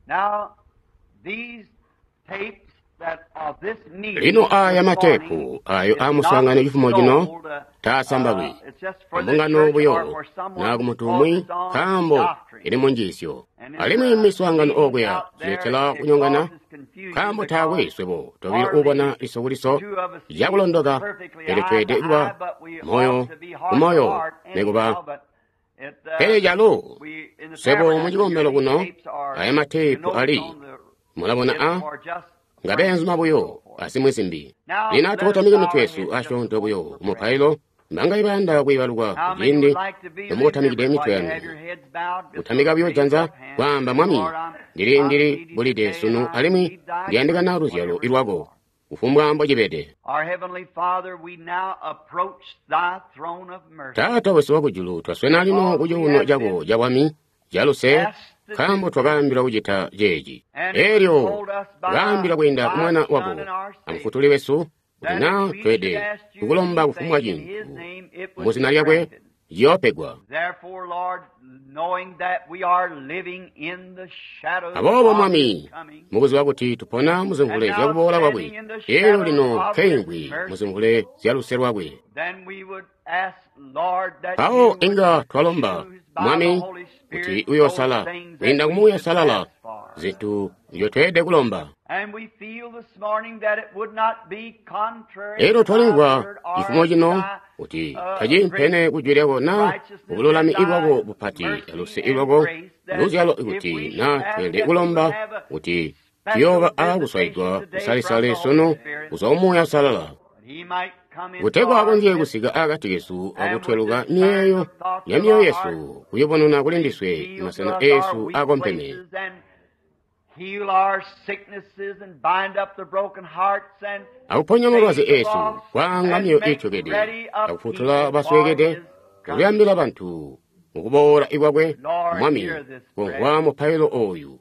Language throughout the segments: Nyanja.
Now, these tapes that of this meeting lino aya matepu ayo amusangano ifumo gino tasambabwi ombungano buyo nagumutumwi kambo eri munjisyo alimu imiswangano ogweya ziletela kunyongana kambo tawe swebo tobile ubona lisobuliso yakulondoga eletwede ikuba moyo neguba jalo swebo mujibombelo kuno aya matepu ali mulabona nga benzuma buyo asimwesimbi lina tuotamiga mitwesu ashonto buyo mupailo mbanga ibanda kwibalugwa kujindi nomuotamigide emitwe yanu utamiga buyo janza kwamba mwami ndiri bulide sunu alimi ndiandika na ruzyalo irwago ufumbwa mbo jibede. Tata wesuwa kujulu twaswena lino kujuno jago jawami jaluse kambo twagambira kujita jeji eryo gambira kwenda kumwana wako amufutuli wesu utina twede kukulomba kufumwa jintu muzina lyakwe yopegwa abobo mwami mubuzi wakuti tupona muzimvule zyakubola kwakwe ero lino kengwi muzimvule zyaluse lwakwe awo inga twalomba mwami kuti uyosala kwenda kumuya salala zintu yotwede kulomba ero twalingwa ifumo jino kuti tajimpene kujwirewo na ubulolami ibwago bupati aluse ibwago luzyalo ikuti na twende kulomba kuti tiyoba aguswaigwa kusalisale sono kuzomuya salala gutegwa akonje gusiga agati Yesu agutweluga myeyo yamyo Yesu kuyibonona kulindiswe masana Yesu agompene akuponya mulwazi Yesu kwangamyo ichogede akufutula baswegede kuyambira bantu mukubora ibwagwe mwami kunkwa mupailo oyu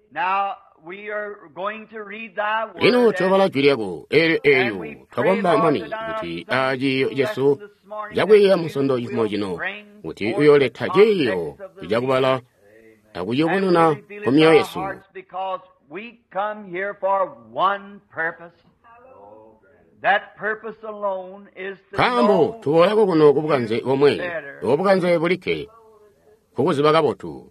lino chovala jwiryago eyo twagomba mwami kuti ajiyo Yesu jagweya musondo ifumo jino kuti uyoleta jeyo ijagubala akuyobonona komya Yesu kambo tubolako kuno kubukanze omwe obukanze bulike kukuzibaga botu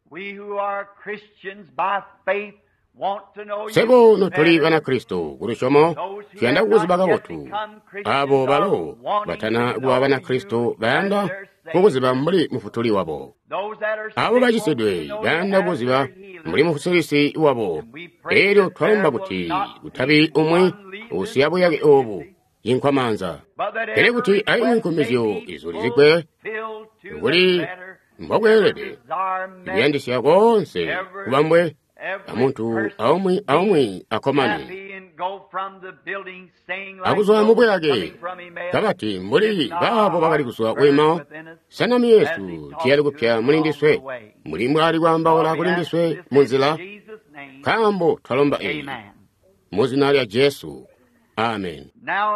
sebo notoliga na Kristo kurushomo kyanda kukuzibaga botu abo balo batana gwaga na Kristo bayanda kukuziba muri mufutuli wabo abo bajisedwe bayanda kukuziba muri mufusirisi wabo ero twalomba kuti utabi umwe usiyabo yage obu yinkwamanza ere kuti ayinkomezyo izulizikwe nguli mbogwerede ibyandisya konse kubambwe amuntu aumwi akomane akuzoa mubweyage kabati mbuli babo bakali kusoa kwema sanami Yesu tiyali kupya mulindiswe muli mwali gwambawola kulindiswe munzila kambo twalomba eyi muzina lya Yesu amen.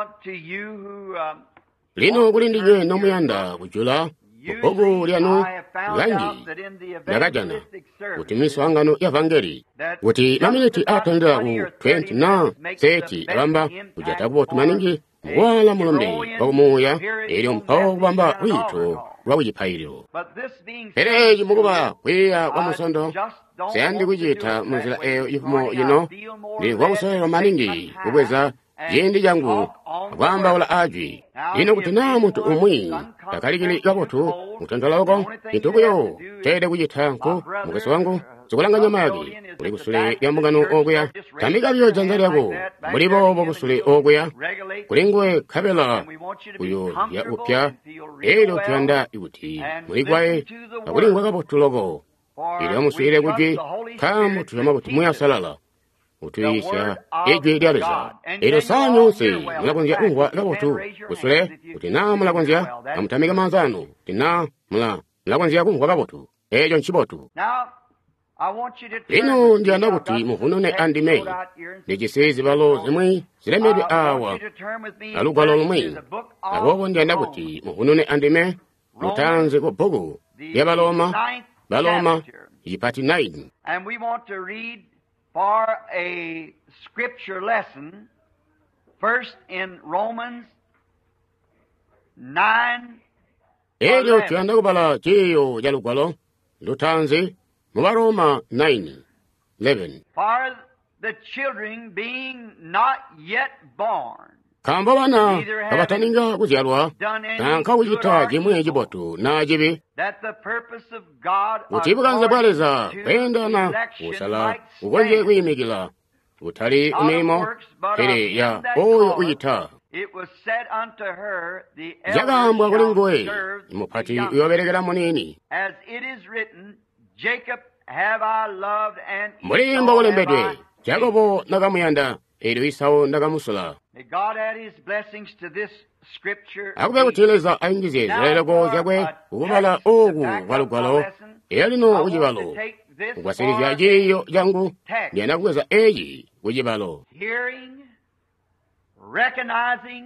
Lino kulindijwe nomuyanda kujula mupogo lyanu langi nagajana kuti miswangano ya vangeli kuti maminiti atandira ku 20 na 30 abamba kujatabu tumaningi mwala mulombe wakumuya ili mpawo kubamba wito wakujipailiro ereji mukuba kwiya kwa musondo seyandi kujita muzila eyo ifumo yino ndi wakusohero maningi kubweza jindi jangu kwamba wala ajwi ino kuti na muntu umwi takalikili kabotu mutandaloko intukuyo tede kujitanku mukesi wangu sukulanga nyama yagi uli kusule ya mugano ogweya tamika byo janzali yako muli bobo kusule ogweya kulingwe kabela uyo ya upya elo tuyanda ikuti muli kwae kakulingwe kabotu logo ili amuswile kuji kamu tuyama kuti muya salala utuyisya ejwe lyaleza ero sanyonse mulakonzya ungwa labotu kusule kuti na mulakonzya amutamika manzano tina mulakonzya kungwa kabotu ejo nchibotu lino ndiyanda kuti mufunone andime lijisezi balo zimwe zilemede awa alugwalo lumwe abobo ndiyanda kuti mufunone andime mutanze ko bogo lya baloma yipati 9 for a scripture lesson, first in Romans 9. Elio tuyanda kubala chiyo jalugwalo lutanzi mubaroma 9:11. For the children being not yet born, kamba bana abataninga kuzyalwa tanka kuyita jimwe jibotu na jibi that the purpose of God utibuganza bwaleza kwendana usala ugonje kuyimikila utali umimo tere ya oyo uyita it was said unto her, the jagambwa elder kulingoe shall serve the mupati younger. yoberegera munini As it is written, Jacob have I loved and mulimba Esau have ulembedwe I. jagobo nagamuyanda eri Isau nagamusula May God add his blessings to this scripture. akube kutileza aingize zirelego jagwe ukubala ogu walugwalo eyalino ujibalo ugwasirizya jiyo jangu nyenakuweza eji ujibalo Hearing, recognizing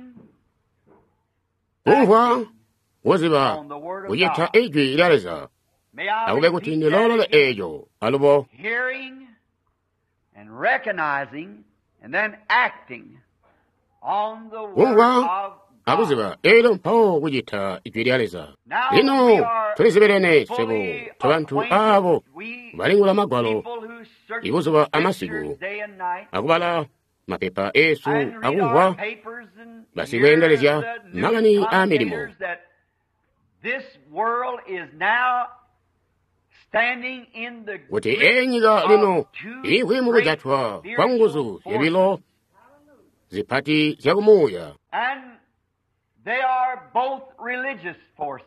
kumva woziba uyita eji ilaleza May I akube repeat kutini that lolole again? ejo alubo Hearing and recognizing and then acting on the word kumva of God. abuziba ero mpawo kuyita ijwi lyaleza Now we lino are tulizibirene sebo fully tabantu acquainted, abo we balingula magwalo people who search ibuzuba scriptures amasiku day and night akubala mapepa esu and read our akumva papers and basi hear kuendelezya the news magani amirimo commentators that this world is now standing in the kuti grip enyiga of lino two ihwimu great kujatwa spiritual kwa nguzu forces. yebilo zipati zakumuya And they are both religious forces.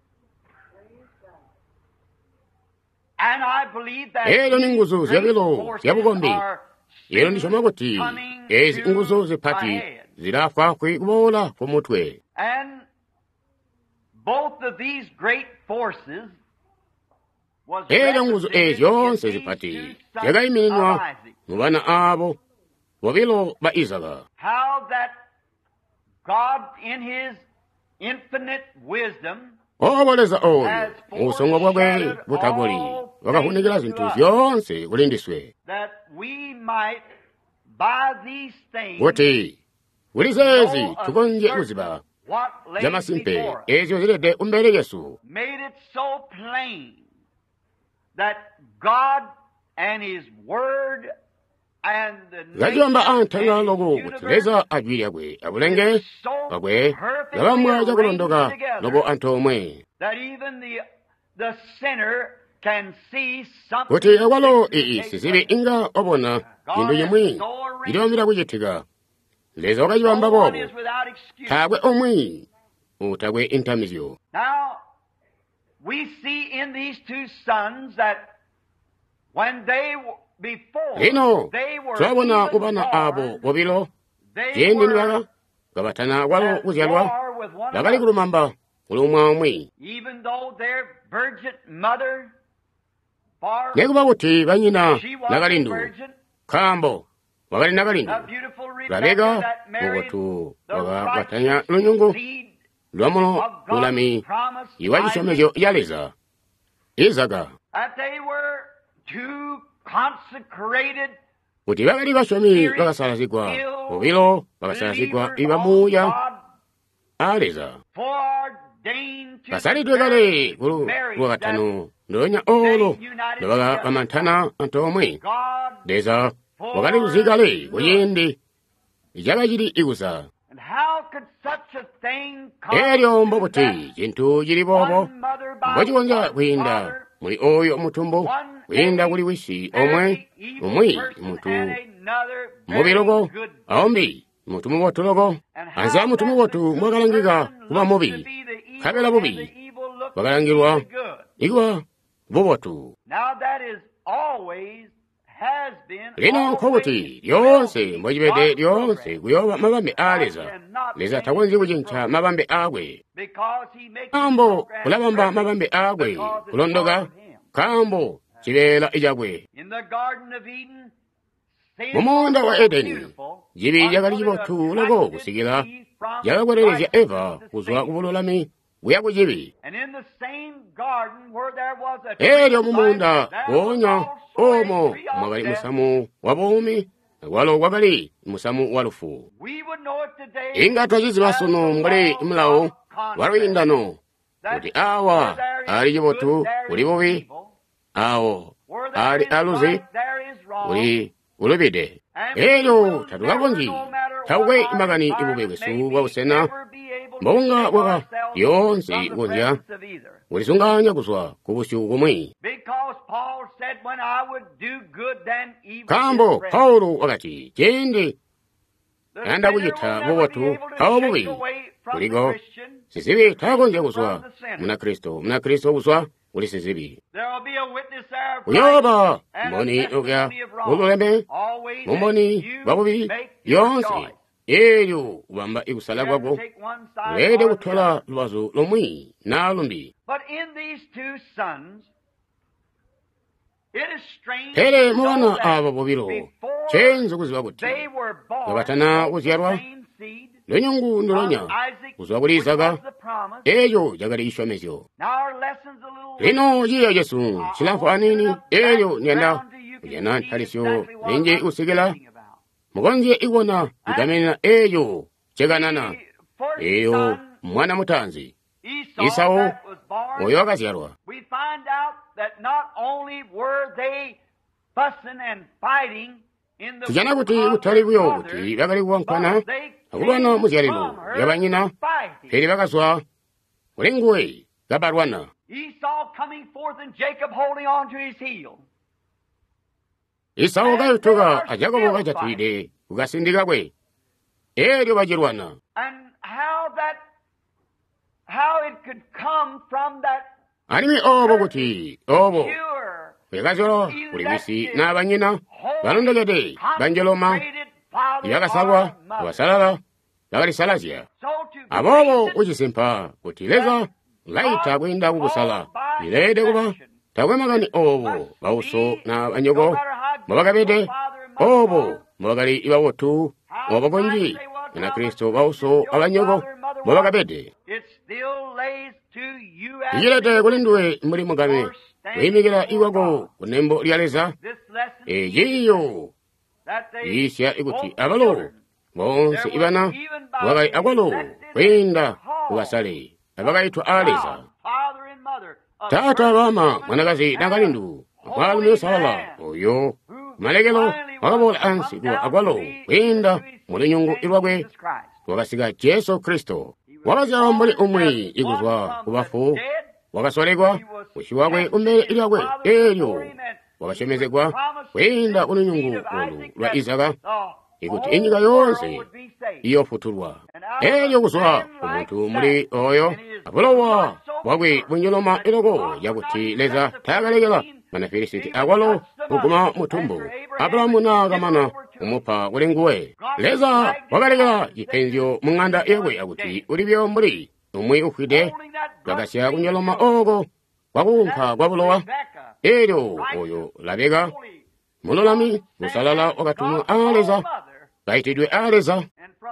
And I believe that ero ni these nguzu great zebilo forces zebugombi are ero ndishoma kuti coming ezi to nguzu zipati ahead. zirafa kwikubola kumutwe And both of these great forces was ero nguzu represented ezi yonse in these zipati two sons yagayiminwa of Isaac. mu bana abo bobilo ba Isaka How that God in his infinite wisdom oboleza oyo ubusongo bwabwe butagoli bakafunikira zinthu zonse kulindiswe that we might by these things kuti ulizezi know of tukonje certain kuziba what lays zamasimpe before us. ezo zilede umbere Yesu Made it so plain that God and his word and the gajomba nature antanga and logo his kuteleza ajwiri agwe abulenge is so agwe perfectly gabamwa jakulondoka arranged together logo antomwe that even the sinner can see something kuti awalo that ii takes sisibe place. inga obona kindu yimwi ilombira kujitika leza No wakajibamba one bobo is without excuse. tagwe omwi utagwe intamizyo Now, we see in these two sons that when they before lino they were twabona even ubana abo born, bobilo they jendi were nibaga gabatana walo at kuzyalwa war with one lagali another. kulumamba kulumwa omwi Even though their virgin mother, for nekuba kuti banyina she was a nagalindu virgin, kambo wagali nagalindu a beautiful Rebecca labega that married obotu the bagabatanya righteous lunyungu seed lwamuno of God's lulami promise, iwajisomejo yaleza Isaka that they were two consecrated kuti bagali basomi bagasalazigwa obilo bagasalazigwa ibamuya aleza foreordained to basalidwe gale marriage kulwa gatano ndonya olo nebaga bamantana antomwe God leza wagali luzigale kuyindi ijaga jiri igusa and how could such a thing come eryo to mbobuti that jintu jiri bobo one mother by mbojigonja one kuyinda father, muli oyo omutumbo one kuyinda very kuli wisi very omwe evil omwi person muntu and another very mubilogo good aombi mutu mubotulogo and how anza mutu that mubotu the good mwagalangika person kuba looks mubi to be the evil kabela and bubi the evil looks to be bagalangirwa the good. igwa bubotu Now that is always has been lino nkobuti lyonse mbojibede lyonse kuyoba mabambe aleza leza tagonzi kujincha mabambe agwe because he makes kambo kulabamba mabambe agwe kulondoga kambo kibera ijagwe in the Garden of Eden. mumunda wa Edeni jibi jagali jibotu logo kusigira jagagwererezya Eva kuzwa kubulolami buyakuchibi And in the same garden where there was a eryo tree mumunda like that, there was wonya also a omwo tree of mwakali death. musamu wabomi walo wakali musamu walufu We would know it today inga twachiziba sono mbale mulawo walwindano kuti awa ali chibotu uli bubi awo ali aluzi uli ulubide eryo tatukakonji tawe imagani ibubebesu wausena mbonga waka yonse ikonja ulisunganya kuswa kubushu kumwi kambo paulo wakati jende anda kujita bobatu hao bubi kuligo sisibi takonja kuswa muna kristo kuswa uli sisibi uyoba mboni ukya ululeme mumboni babubi yonse eryo ubamba ikusala kwako ulede kuthola lwazo lomwi nalumbi tere mwana aba bobiro chenzo kuziba kuti gabatana kuzyarwa lonyungu nolonya kuziba kuti isaga eryo jagali ishomesyo lino yiya yesu chilafanini eryo nyenda kujana ntalisyo ninje usigila mukonje iwona ikamena eyo cheganana eyo mwana mutanzi Isau oyo wakazyarwa tijana kuti utali buyo kuti bakali kuwankana akulwana muzyalilo yabanyina peri bakaswa ulinguwe gabarwana Isau gayutuga ajagobo gajatwide kugasindika kwe eryo bagirwana animi obo kuti obo wekazolo kulimisi n'abanyina balondegede banjeloma yakasabwa abasalala bakalisalazya abobo ukisimpa kuti leza ngayita kwenda kukusala ilede kuba takwemagani obo bawuso n'abanyogo mubagabede obo mubakali ibawotu obagonji na kristo bawuso abanyogo mubagabede iyilete kulinduwe muri mugabe wimigira iwago kunembo lyaleza ejiyo isya ikuti abalo bonse ibana wagai agwalo kwenda kubasale abagaitwa aleza tata bama mwanagazi nagalindu mwalume sala oyo malegelo wakabola ansi kuwa agwalo kwenda muri nyungu ilwagwe wakasiga Yesu Kristo wakazawa muri umwe ikuzwa kubafu wakasolegwa ushiwagwe umbele ilwagwe eryo wakashemezegwa kwenda ununyungu olu lwa Isaga ikuti enyiga yonse iyo futulwa eryo kuzwa umuntu muri oyo abulowa wagwe bunjoloma ilogo yakuti leza tagalegela mana Filisiti agwalo ukuma mutumbu Abrahamu nagamana umupa ulinguwe leza wagalegela ipenzyo munganda yewe akuti ulibyo muri umwe ukwide gagasya kunjoloma ogo wakunka gwabulowa eryo oyo labega mulolami usalala okatuma aleza gaitidwe aleza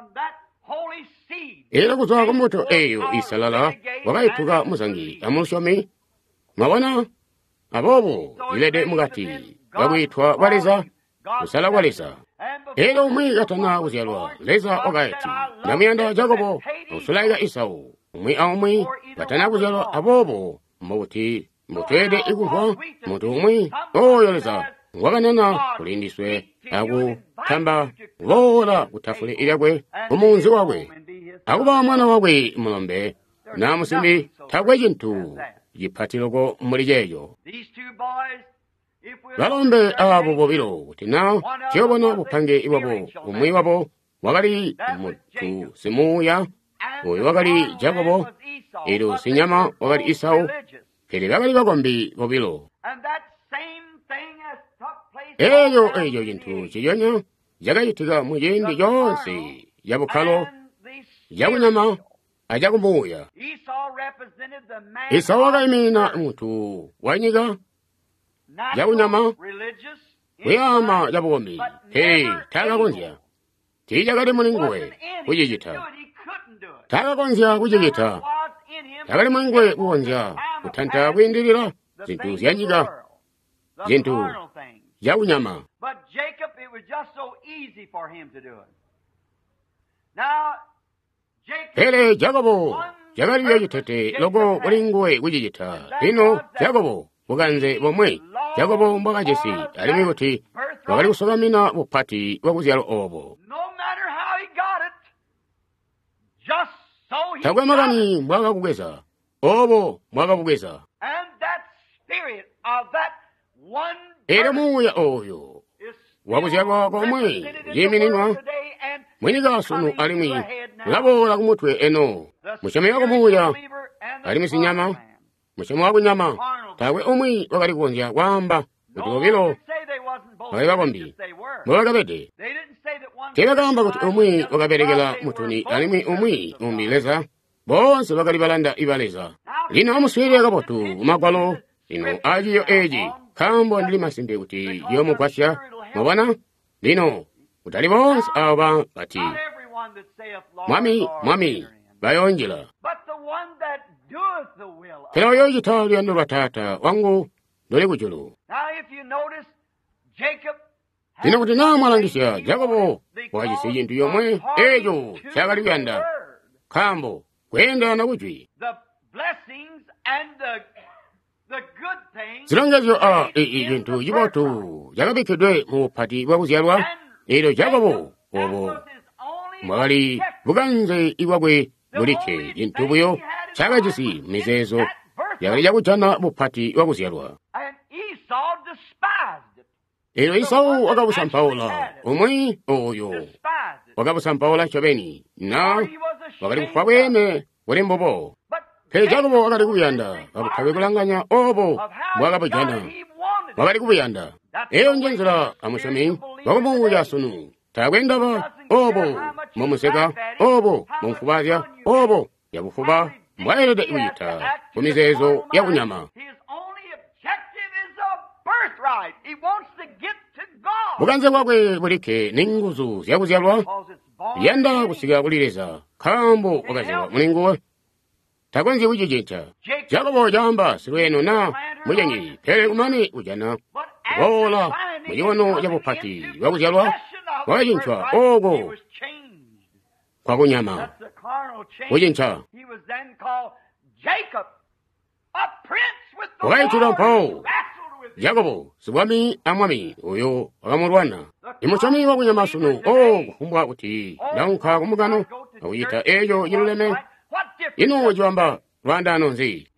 era kuzwa kumuto eyo isalala wagaituga musangi amushomi mabona abobo ilede mugati wagwitwa waleza usala waleza era umwi gatana uzyalwa leza ogaiti namuyanda Jakobo usulaiga Isau umwi aumwi gatana uzyalwa abobo mbuti mutwede ikufa mutu umwi oyo leza waganena kulindiswe agu tamba wola kutafule ilyagwe umunzi wagwe akuba mwana wagwe mulombe namusimbi tagwe jintu yipatilogo muri jeyo balombe abo bobilo kuti nawo kyobona bupange iwabo umwi wabo wagali mutu simuya oyo wagali Jakobo ero sinyama wagali Isau kere bagali bagombi bobilo eyo jintu kiyonya jagayitiga muyindi yonse yabukalo yabunyama ajakumbuya Isau wagaimina mutu wanyiga yabunyama weyama yabugombi tagagonzya tijagali mulinguwe kujigita tagagonzya kujigita yakali mwingwe uwonja kutantha kuyindirira zinthu zyanjika zinthu zaunyama. But Jacob, it was just so easy for him to do it. Now, Hele Jacobo yakali yitete logo ulingwe kujijita ino Jacobo buganze bomwe Jacobo mbakajesi alimi kuti wakali kusogamina bupati wakuzyalo obo. No matter how he got it, just so he Tagwe magani mwaka kugeza obo mwaka kugeza. And that spirit of that one Era muya oyo wakuzyalwa komwe yiminwa mwiniga sunu alimi labola kumutwe eno mushame wako muya alimi sinyama mushame wako nyama tawe omwi wakali kuonja wamba utubilo wakali wakombi mwakabede tebagamba kuti omwi wakaberegela mutuni alimi omwi umbileza bonse wakali balanda ibaleza lino omuswiri akabotu umakwalo lino ajiyo eji kambo ndili masimbe kuti yomukwasya mubona lino utali bonse aba bati mwami bayonjela kila oyo jitali anu batata wangu dole kujulu lino kuti namwalangisya Jacobo wajise jintu yomwe ejo chakali byanda kambo kwenda na kujwi zilongezo jintu jibotu jakabikedwe mupati wakuzyalwa ero Jacobo obo mwali buganze iwagwe bulike jintu buyo chakajisi mizezo yakali jakutana bupati wakuzyalwa ero Isau wakabusampaula omwi oyo wakabusampaula chobeni na wakali kufa bwene bulimbobo pe Jacobo wakali kubuyanda wakali kulanganya obo mwakabujana wakali kubuyanda eyo njenzela amushami wakumuja sunu tagwendaba obo mumuseka obo mumfubazya obo yabufuba mwaerede uyita kumizezo yakunyama buganze bwakwe bulike ninguzu yakuzyalwa yanda kusiga kulireza kambo wakazyalwa mulinguwe takwenzi wijijincha Jacobo jamba silweno na mujenyi pele kumani ujana wola mujiwano jabupati wakuzyalwa wajinchwa ogo kwa kunyama ujincha waitula mpo Jacobo subwami amwami oyo wakamurwana imuchami wakunyama sunu kuhumbwa kuti naunka kumugano awuyita eyo yiluleme ino wajwamba rwanda nonzi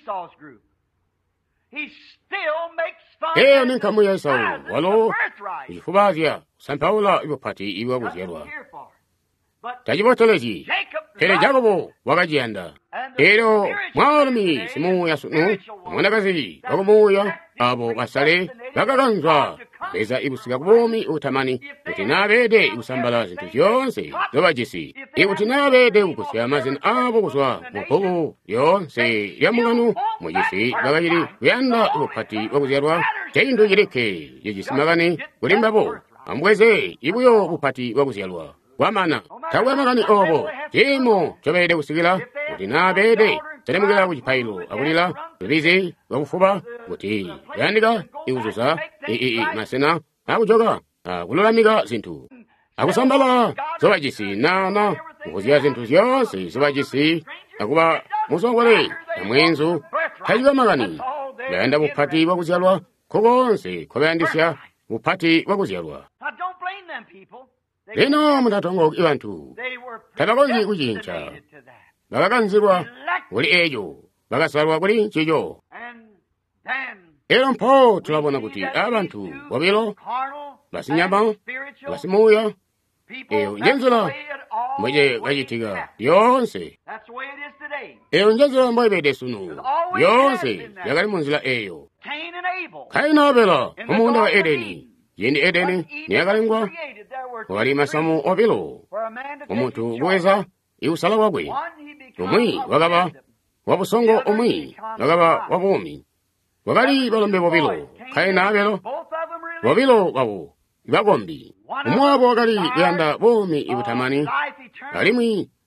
eyo ninkamu ya Esau walo ujifubazya sampaula ibupati iwakuzyalwa tajibotoleji pele Jacobo wakajiyanda ero mwalumi simu ya sunu mwanakazi wakumuya abo basale bakaganzwa beza ibusiga kubomi utamani kuti nabede ibusambala zintu vyonse zobajisi ikuti nabede ukusya amazina abo kuswa mukogo yonse yamuganu mujisi bagayiri kuyanda ibupati wakuzyalwa chaindu yireke yejisimagani kulimbabo ambweze ibuyo bupati wakuzyalwa wamana tawemagani obo jimo chobede kusigila kuti nabede telemugila kuchipailo akulila tulizi wakufuba kuti yandika iuzusa masena akujoga kulolamiga zinthu akusambala zobajisi nana ukuzya zinthu zyonse zobajisi akuba musongole amwenzu tajiwa magani yanda bupati wakuzyalwa kokonse kobayandisya bupati wakuzyalwa lino mutatongo ibantu tabakonzi kujincha bakakanzirwa kuli ejo bakasalwa kuli nchijo ero mpo tulabona kuti abantu wabilo basinyama basimuya eyo njenzula mweje kajitiga yonse eyo njenzula mwebede sunu yonse yakali munzila eyo Kaini Abela omunda wa Edeni yendi Edeni niyakalingwa wali masamu obilo omuntu bweza iusala wagwe omwi wagaba wabusongo omwi wagaba wabumi wagali balombe bobilo Kaini Abela bobilo wabo ibagombi omwabo wagali yanda bomi ibutamani alimwi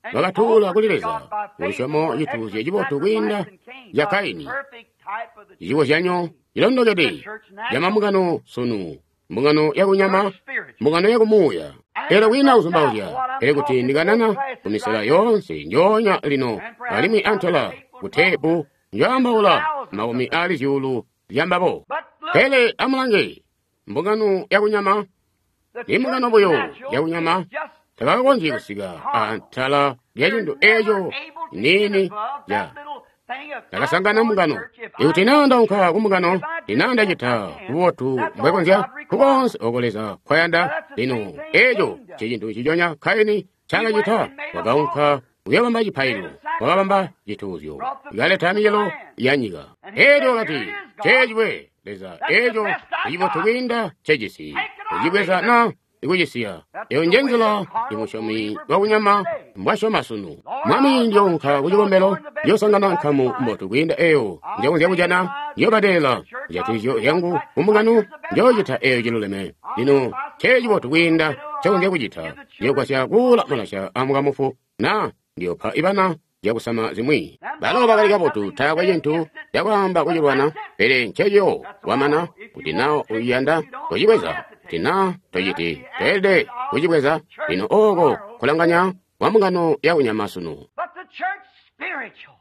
vakatula kulileza ulushomo chithunzi chipotukwinda ya Kaini. Ichiwo chanyo chilondokete ya mamungano sunu, mbungano yakunyama, mbungano yakumuya. Era wina uzumbauja ere kuti ndikanana kumisala yonse njonya lino alimi antala kuthepu njambaula maumi ali ziulu yambapo. Hele amulange mbungano yakunyama ni mbungano boyo yakunyama takakonji kusiga antala yachindu echo nini ya takasangana mungano iutinanda unkha kumungano tinanda chitha kuwotu mbwekonzya kukonse okoleza khwayanda lino echo chichindu chichonya Kaini changa chitha wakaunkha uyabamba chiphairo wakabamba chithunzyo ikaleta michelo yanyika echo kati chechwe leza echo ichipotukwinda chechisi uchibweza na ikuchisiya eyo njenzela imushomi wakunyama mbwashoma sunu mwami ndiyo unkha kuchikombelo yosangana nkhamu mbotukwinda eyo njekunzya kuchana yobadela njaticho yangu kumungano njochitha eyo chiluleme lino chechipotukwinda chakunzya kuchitha yokwasya kula malasha amukamufu na ndiyopha ipana yakusama zimwi balo bakalikapotu thakwa chinthu yakwamba kuchilwana pere nchecho wamana kuti nawo uyanda tochikweza tina tochiti toyede kuchikweza lino oko kulanganya wamungano yakunyama sunu. But the church spiritual,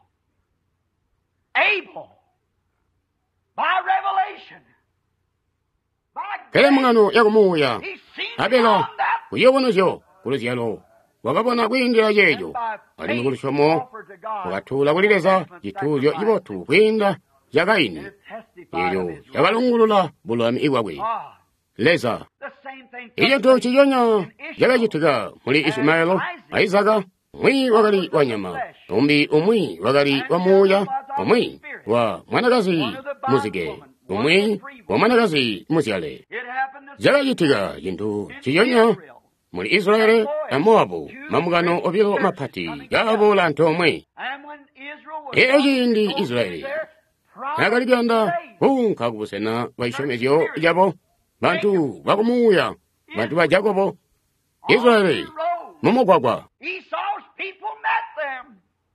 able, by revelation, kele mungano yakumuya abela kuyokonosyo kuluziyalo wakabona kwinjira checho alimi kulushomo wakathula kulileza chithunzyo chipotu kwinda ya Kaini iyo yakalungulula bulwami iwakwe leza icho chichonya yakachithika muli Ismaelo Aisaka umwi wakali wa nyama umbi umwi wakali wa moya umwi wa mwanakazi muzike umwi wa mwanakazi muzyale yakachithika chinthu chichonya muli Israeli na Moabu mamungano opiro maphati gabola ntomwe eyo chindi Israeli nakaliganda unkha kupusena vaishomezyo yabo bantu bakumuya bantu ba Jakobo Israeli momogwagwa Esau's people met them.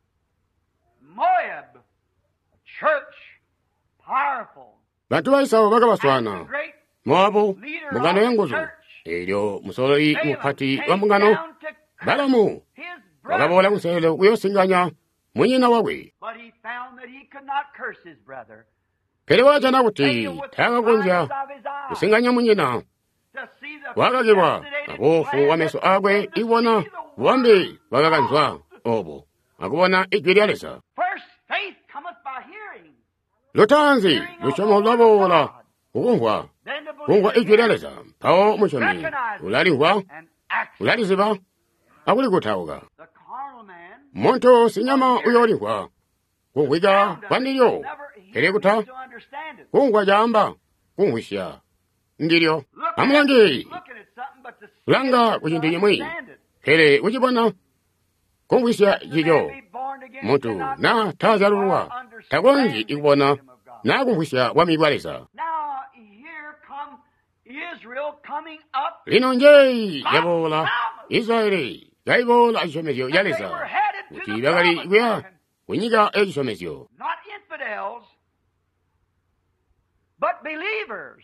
Moab, church, powerful. bantu ba Esau bakabaswana Moabu mungano yanguzo elyo musololi muphati wa mungano Balamu wakabola kuselo kuyosinganya mwenyina wakwe But he found that he could not curse his brother. kele wachana kuti thakakonzya kusinganya mwenyina To see the wakakibwa fascinated abofu glance wameso akwe iwona wambi wakakanzwa obo akubona igwi lyalesa First faith cometh by hearing. lutanzi lushomo lwabola kukumva Then to believe kumva igwi again lyalesa pawo mushomi ulalihwa and act. ulaliziba akuli kuthauka The carnal man muntu sinyama uyolihwa kuhwika found pandilyo never kele he kutha needs to understand it. kungwa jamba kunhwisya ndilyo Look at amulangi looking at something but to see kulanga it, kuchinthu to chimwi understand it. kele uchibona kunhwisya The chicho man be born again muntu cannot na thazalulwa understand takonji the ikubona kingdom of God. na kunhwisya wamibwalesa Now here come Israel coming up. lino njeyi yabola Israeli yayibola echisomesyo And they yalesa were headed to kuti the bakali promised kuya land. kunyika echisomesyo Not infidels, but believers.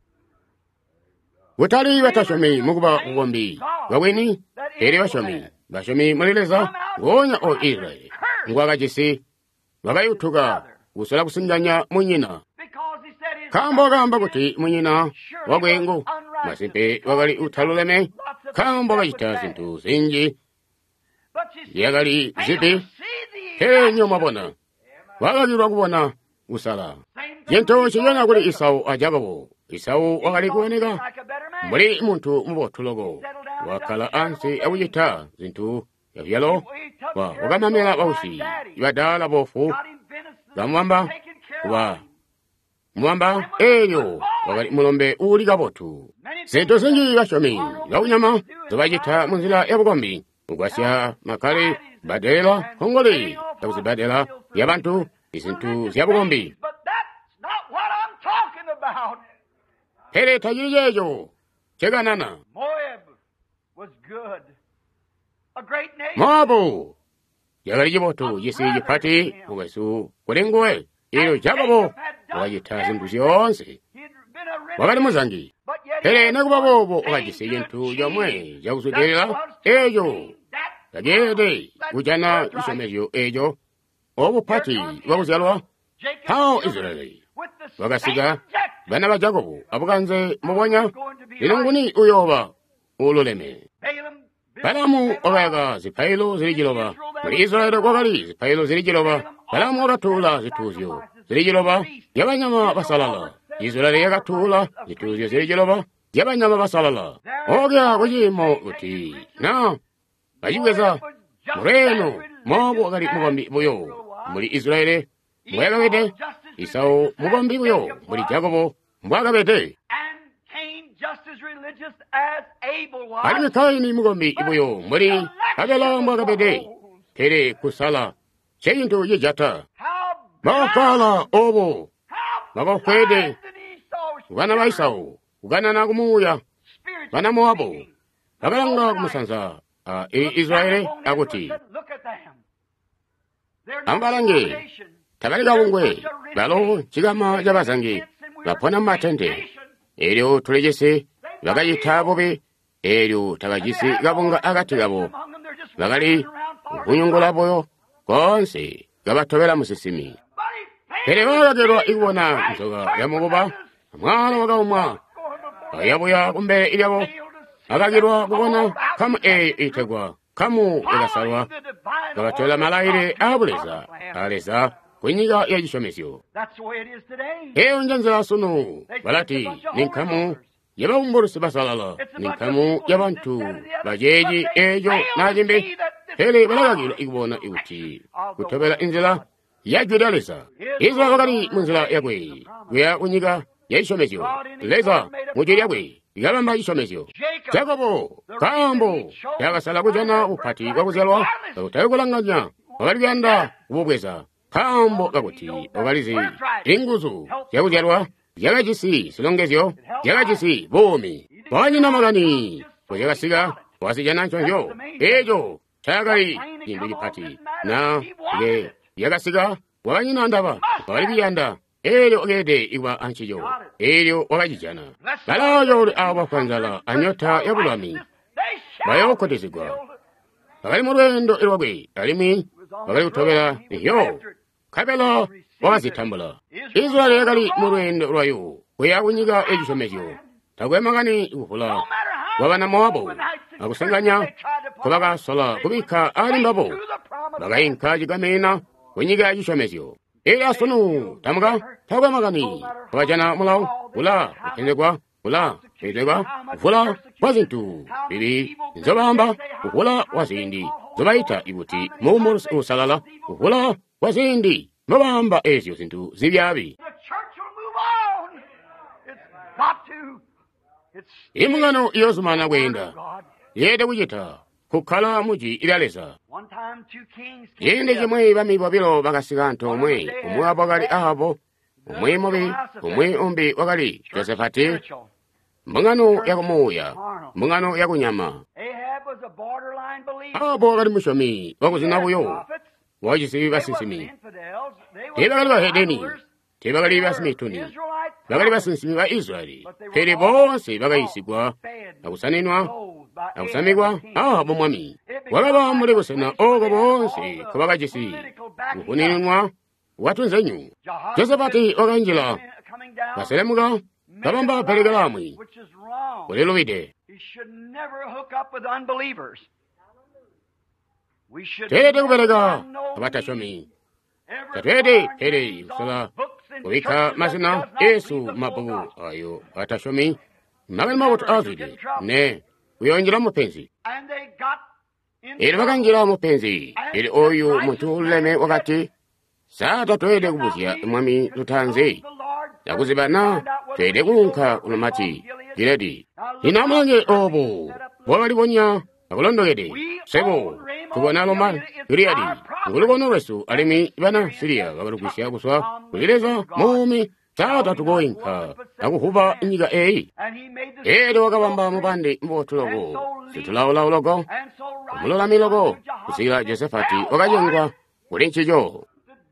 kutali batashomi mukuba kukombi bakweni ere bashomi bashomi mulileza ngonya o Israeli ngwakachisi bakayuthuka kusola kusinganya munyina Because he said his kambo kamba kuti munyina wakwengu masipe wakali uthaluleme kambo kachita zinthu zinji But you see, yakali and zipi you see the henyo mabona wakakirwa kubona usala same thing chinthu with chinyanya Jacob. kuli Isau a Jakobo Isau wakali kuoneka Like a better man. muli munthu mubothulogo wakhala ansi akuchita zinthu yavyalo He took wa care of wakamamela his own bausi daddy. ibadala bofu Got him venison, zamwamba taken care wa of him. mwamba eyo wakali mulombe uli kabothu zinthu zinji bashomi launyama zobachita munzila yabukombi ukwasya makali badela hongoli takuzibadela ya bantu izinthu zyabukombi But that's not what I'm talking about. pele tajiri jejo chekanana Moab was good. Moabu yakalijibotu yisi pati uwesu kulengoe ilo Jakobo wajita zintu zonse wakali muzangi hele nakubabobo wakajisi yintu yomwe yakusudirira ejo kagede kujana isomezyo ejo obu pati wakuzalwa hao Israeli wakasiga bana ba Jakobo abukanze mubonya ilunguni uyoba ululeme Balamu ogayaga zipailo zirigiloba muri Israeli kwakali zipailo zirigiloba Balamu ogatula zituzyo zirigiloba yabanyama basalala Israeli yagatula zituzyo zirigiloba yabanyama basalala ogya kujimo uti na bayugeza mureno mobu ogali mugombi buyo muri Israeli mwagabede Isao mugombi buyo muri Jakobo mwagabede Alimi Kaini mugombi ibuyo muri Abela mwagabede Tere kusala Cheyinto yejata Makala obo Magakwede Ugana wa Isao Ugana na kumuya Ugana Moabo Agalanga kumusanza Israeli aguti Ambalange Tagaliga ungwe Balo chigama jabazangi Lapona matende Elio tulejese Bagayita bobe Elio tagajisi gabunga agati gabo Bagali Unyungola boyo Konse Gabatobela musisimi Telewaga gerwa igwana Nsoga yamugoba Mwana waga umwa Ayabuya kumbe ilyabo Agagirwa kubona Kamu itegwa Kamu igasalwa Gabatobela malaire abuleza Aleza Kwenyiga ya jishomesyo njanzala sono Balati Ninkamu Yaba umborusi basalala Ninkamu yabantu Bajeji ejo najimbe Hele balagagiro igubona iuti Kutobela inzila Yajudalesa Izwa wakari munzila yagwe Gwea unyiga ya jishomesyo Leza mujiri yagwe Yabamba jishomesyo Jakobo Kambo Yagasala kujana upati wakuzalwa Utayokulanganya Wakalibiyanda ububweza Kambo gaguti ogalizi inguzu yakujalwa yakajisi silongezyo yakajisi bomi wanyina magani kuyakasiga wasijana nchonjo ejo chagali imbili pati na ye yakasiga wanyina ndaba walibiyanda elio ogede iwa anchijo elio wakajijana lalayo awa kwanzala anyota yabulami bayo kodizigwa bakali murwendo ilwagwe alimi bakali utobela yo Kabela wazitambula Israeli yagali murwendo rwayo Weyagunyiga ejishomezyo Tagwemagani uhula Wabana Moabu Agusanganya Kubaga sola kubika alimbabo Bagayinka jigamena Wenyiga ejishomezyo Eya sonu Tamaga Tagwemagani Wajana mulau Ula Ukendegwa Ula Ukendegwa Ufula Wazintu Bibi Nzobamba Ufula wazindi Zobaita ibuti Mumurus usalala Ufula Wazindi, mabamba ezyo zintu zibyabi. Imungano yozumana wenda. Yede wujita, kukala muji ilaleza. Yende jimwe bami babilo bagasiganto umwe abagali ahabo, umwe mobi, umwe umbi wagali, Josefati. Mungano yakumoya, mungano yakunyama. Ahabo wagali mushomi, wakuzinabuyo. Wajisi basisimi Tebagali bahedeni Tebagali basimituni Bagali basinsimi wa Israeli Pere bonse bagayisigwa Akusanenwa Ahabo mwami Wagaba murego sena ogo bonse Kubagajisi Ukuninwa Watunzenyu Josepati oganjila Baselemuga Kabamba peregalamwi Ulelo vide Tede kuberega abatashomi Tede usala Wika masina Yesu mabugu ayo atashomi Magani mabutu azide Ne Uyonjila mupenzi Ili wakanjila mupenzi Ili oyu mutuleme wakati Sata twede kubuzia mwami lutanze Yakuzibana Twede kunka unamati Giledi Inamange obo Wawali wonya Akulondo gede Sebo Kubona loman Uriadi Ngulugono resu Alimi Ibana Siria Gabarukusia kuswa Kulileza Mumi Tata tugoinka Nakuhuba inyiga Edo wakabamba mubandi Mbotulogo situlaulaulogo omulolamilogo kusikira Josafati wakajengwa kuli nchijo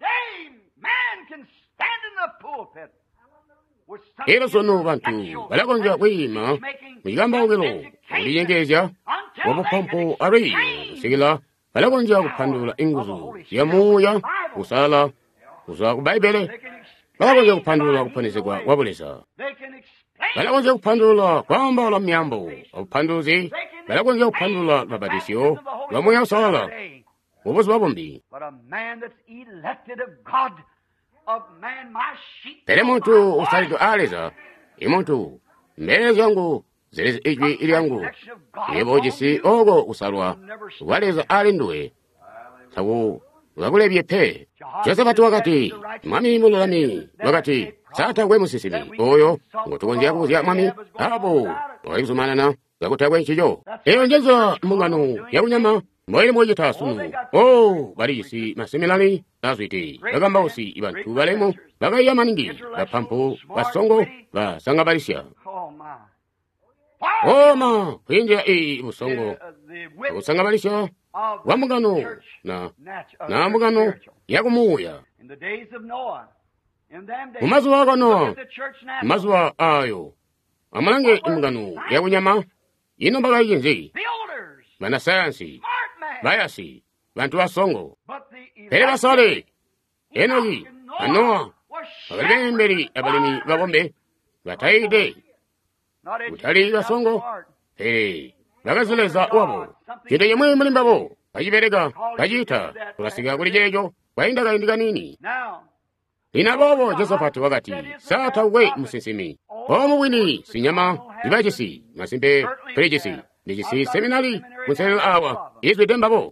era sono bantu balagonja kwima muyigamba ogero oliyengezya wabupampo ari kusikira balagonja kupandula inguzu ya muya kusala kuza kubaibele balagonja kupandula kuponezegwa wabuleza balagonja kupandula kwamba la myambo obupanduzi balagonja kupandula babadisyo lwamuya usala obuzi babombi tere muntu usalido aleza imuntu mbele zangu zilezi ijwi ilyangu yebojisi ogo usalwa waleza alinduwe sawu wakulebye pe Josafati wakati mwami mulolami wakati sata gwe musisimi oyo ngotugonzya kuzya mwami abo wayuzumanana zakutagwe nchijo eyo njezo mungano yaunyama mwele mojita sunu barisi masemelani azwiti bagamba osi ibantu balemo bagayamanindi bapampo basongo basangabarisya ma kwinjira busongo busangabarisya wamugano na mugano yakumuya mumazuwa gano mazuwa ayo amalange imugano yakunyama ino bagayinzi banasayansi bayasi bantu basongo pere basale enogi anoa abalemberi abalimi babombe bataide utali basongo bagazuleza wabo kide yemwe mulimbabo bajiberega bajita kulasiga kuli jejo waindaga indiga nini ina bobo Josafati wakati sata we musisimi omubwini sinyama ibajisi masimbe prejisi nijisi seminari muselo awa izwi dembabo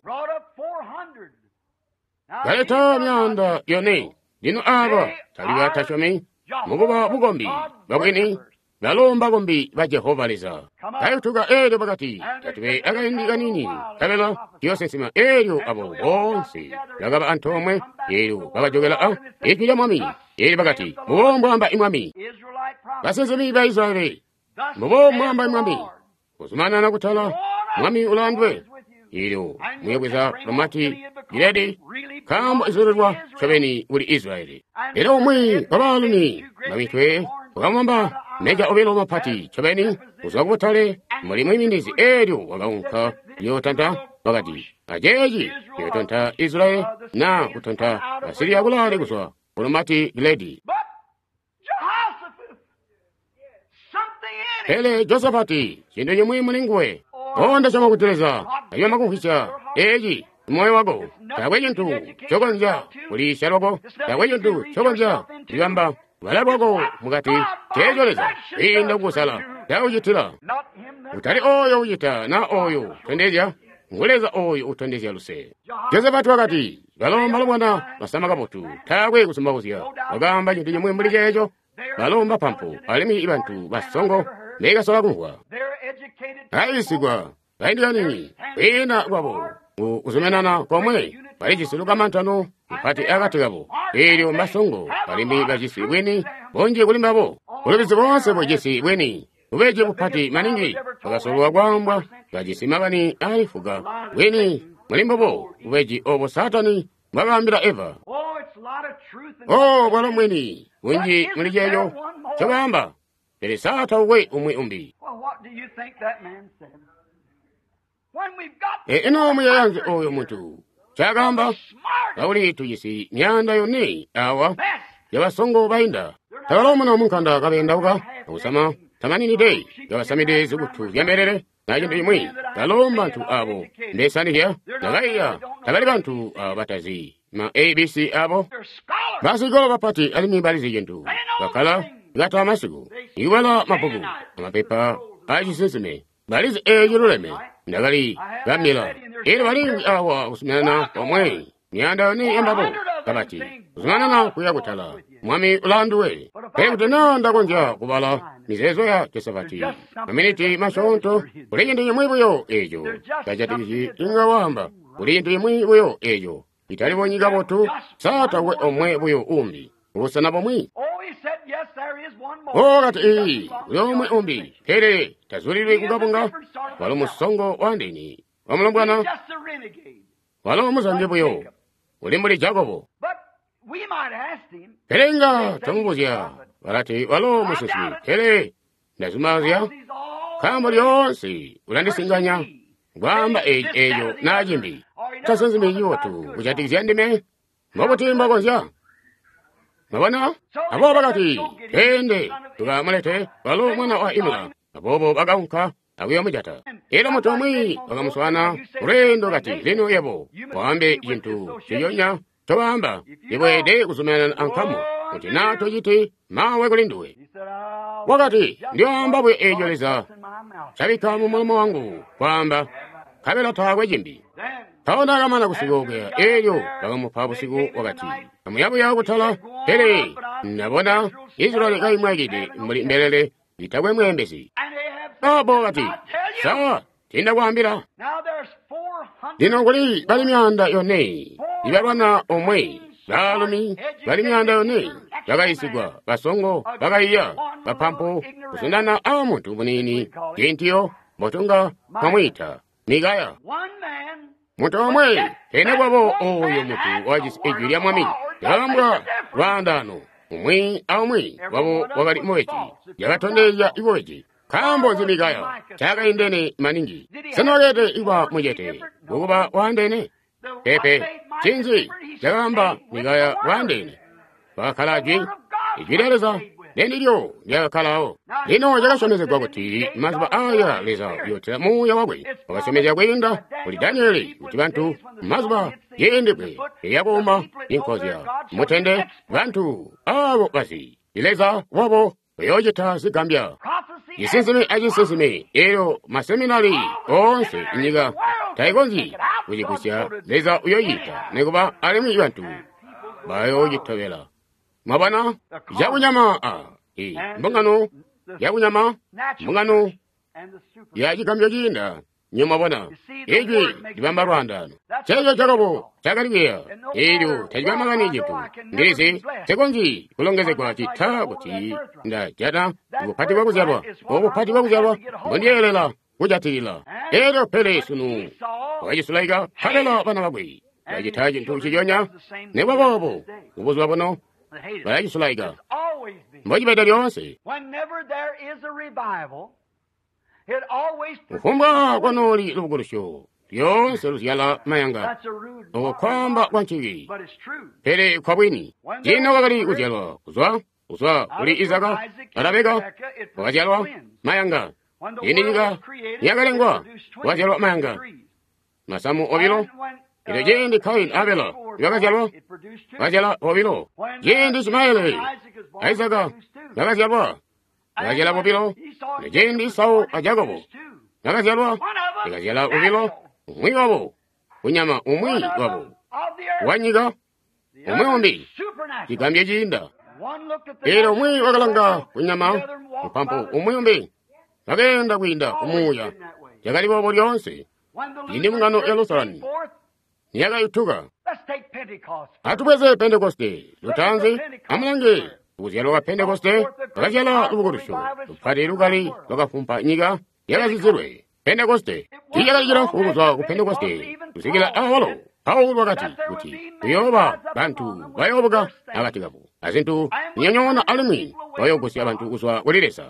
galeta myanda yone dino aba taliwa tashomi mugoba bugombi babwini balomba gombi ba Jehova leza tayotuga edo bagati tatwe againdiga nini kabela yosesima eyo abo bonsi lagaba antomwe eyo babajogela ekija mwami eri bagati mubombamba imwami basezemi ba Israeli mubombamba imwami kusumana na kutala mwami ulandwe eyo mwebweza romati giredi kambo izurwa shabeni uri Israeli era omwe babaluni mamitwe ukamwamba meja obelo mapati chabeni uzagutale mulimu imindizi eryo wagaunka yotanta bagati ajeji yotanta Israeli na kutanta Asiria gulale guswa romati giredi hele Josafati chindo yemwe mulingwe onda chama kuteleza ayoma kuhisha eji moyo wago tagwentu chogonja uri sharogo tagwentu chogonja yamba walabogo mugati tejoleza inda kusala yaujitira utali oyo ujita na oyo tendezya nguleza oyo utendezya luse Josafati wakati balomba lomwana basamaga botu tagwe kusumbawuzya bagamba ndi yemwe mulijejo balomba pampo alimi ibantu basongo mega sola kuwa aisigwa baindiga nini ina wabo uzumenana komwe balijisiluka mantano mpati agatigabo eryo masongo balimi bajisi bweni bonje kulimbabo ulebizi bonse bojisi bweni ubeje bupati maningi bagasolwa gwamba bajisi mabani alifuga bweni mulimbobo ubeji obo satani bagambira Eva bwalo mweni wenji mulijeyo chagamba pere sata uwe umwe umbi ino muyayanze oyo muntu chagamba kauli tuyisi myanda yone awa yabasongo bainda tabalomo no munkanda kabenda uka usama tamanini day yabasamide zubutu yamerere naje ndimwe talomba ntu abo ndesaniya nagaiya tabali bantu batazi ma ABC abo basigo bapati alimi balizi yentu bakala ngata amasigo iwala mapugu amapepa ajiseseme balizi ejululeme ndagali gamila eri bali awa usumana omwe nyanda ni embabo kabati usumana na kuyagutala mwami ulanduwe pekutena ndagonja kubala mizezo ya Josafati aminiti mashonto uliyindi yemwibuyo ejo kajatiji ingawamba uliyindi yemwibuyo ejo itali bonyiga botu sata we omwe buyo umbi usana bomwi wakati yomwe umbi pere tazulidwe kukabunga walo musongo wandini wamulambwana walo muzanjebuyo uli muli Jakobo perenga tamubuzya walati walo musisimi pere ndazimazya kamba lyonse ulandisinganya gwamba eyo najimbi tasanzimeyiwotu kuchatikizya ndime mwabutimba konzya mabona abo bakati tende tukamulete walo mwana wa Imla abobo bagaunka akuyomujata era mutomwi bakamuswana urendo kati lino yabo wambe yintu chiyonya towamba ibwede kusumana ankamo kuti nato yiti mawe kulinduwe wakati ndiomba bwe ejoleza chabika mu mulomo wangu kwamba kabela tagwe jimbi taona kamana kusigoge eyo bakamupa busiku wakati amuyabu ya kutala pere nabona Israeli kaimwagide muri mbelele bitagwe mwembezi abo wakati sawa tinda kwambira dino kuli bali myanda yone ibarwana omwe balumi bali myanda yone bagayisigwa basongo bagayiya bapampo kusindana awo muntu bunini gentiyo botunga pamwita migaya muntu omwe ene kwabo oyo mutu wajisi ejulya mwami yalambwa rwandano umwi awumwi wabo wakali mwechi yakatondeya iwechi kambo nzimigaya chaka indene maningi sanogete iwa mujete ukuba wandene pepe chinzi yakamba migaya wandene wakalajwi ijwireleza nenilyo yakalawo lino yakasomezegwa kuti mazuba aya leza yotera muya wagwe wakasomeza kwenda kuli Danieli kuti bantu mazuba yendekwe yakoma inkozya mutende bantu abo basi ileza wabo yojeta zigambya yisizime ajisizime eyo maseminari onse inyiga taigonzi kujikusya leza uyoyita nekuba alimu bantu bayojitabela mabana yabunyama mbongano yabunyama mbongano yajikambya jinda nyuma bona ejwe libamba Rwanda chejo Jakobo chakaliweya eyo tajibamagani jitu ngeze tegonzi kulongezekwa chita kuti nda jana ubupati bwakuzalwa mbondiyelela kujatilila ero pele sunu wajisulaika halela bana bagwe yajitaji ntu chijonya nebabobo ubuzwa bono wajisulaika mbojibeda lyonse ufumba kwanoli lubugulusho lyonse lusyala mayanga okwamba kwanchiwi pele kwabwini jina wakali kuzyalwa kuzwa uli Izaka Arabeka wazyalwa mayanga iniga yakalengwa wazyalwa mayanga masamu obilo ilo jendi Kain Abela yakazyalwa wazyala obilo jendi Ismaili Isaka yakazyalwa yakazyala obilo jendi Esau Jakobo yakazyalwa yakazyala obilo umwi wabo unyama umwi wabo wanyiga umwi umbi chikambye jinda ero umwi wakalanga unyama upampo umwi umbi agenda kwinda umuya yakali bobo lyonse indi mungano Yerusalemu niyakayituka atubweze Pentekoste lutanzi amulange uzyalo wa Pentekoste akazyala lubugulusho lupati lukali lwakafumpa nyiga yakazizirwe Pentekoste iyakayikira ukuzwa ku Pentekoste lusikila awalo Paulo wakati kuti kuyoba bantu bayoboka akatikapo azintu nyanyona alimwi bayogosya abantu kuzwa kulilesa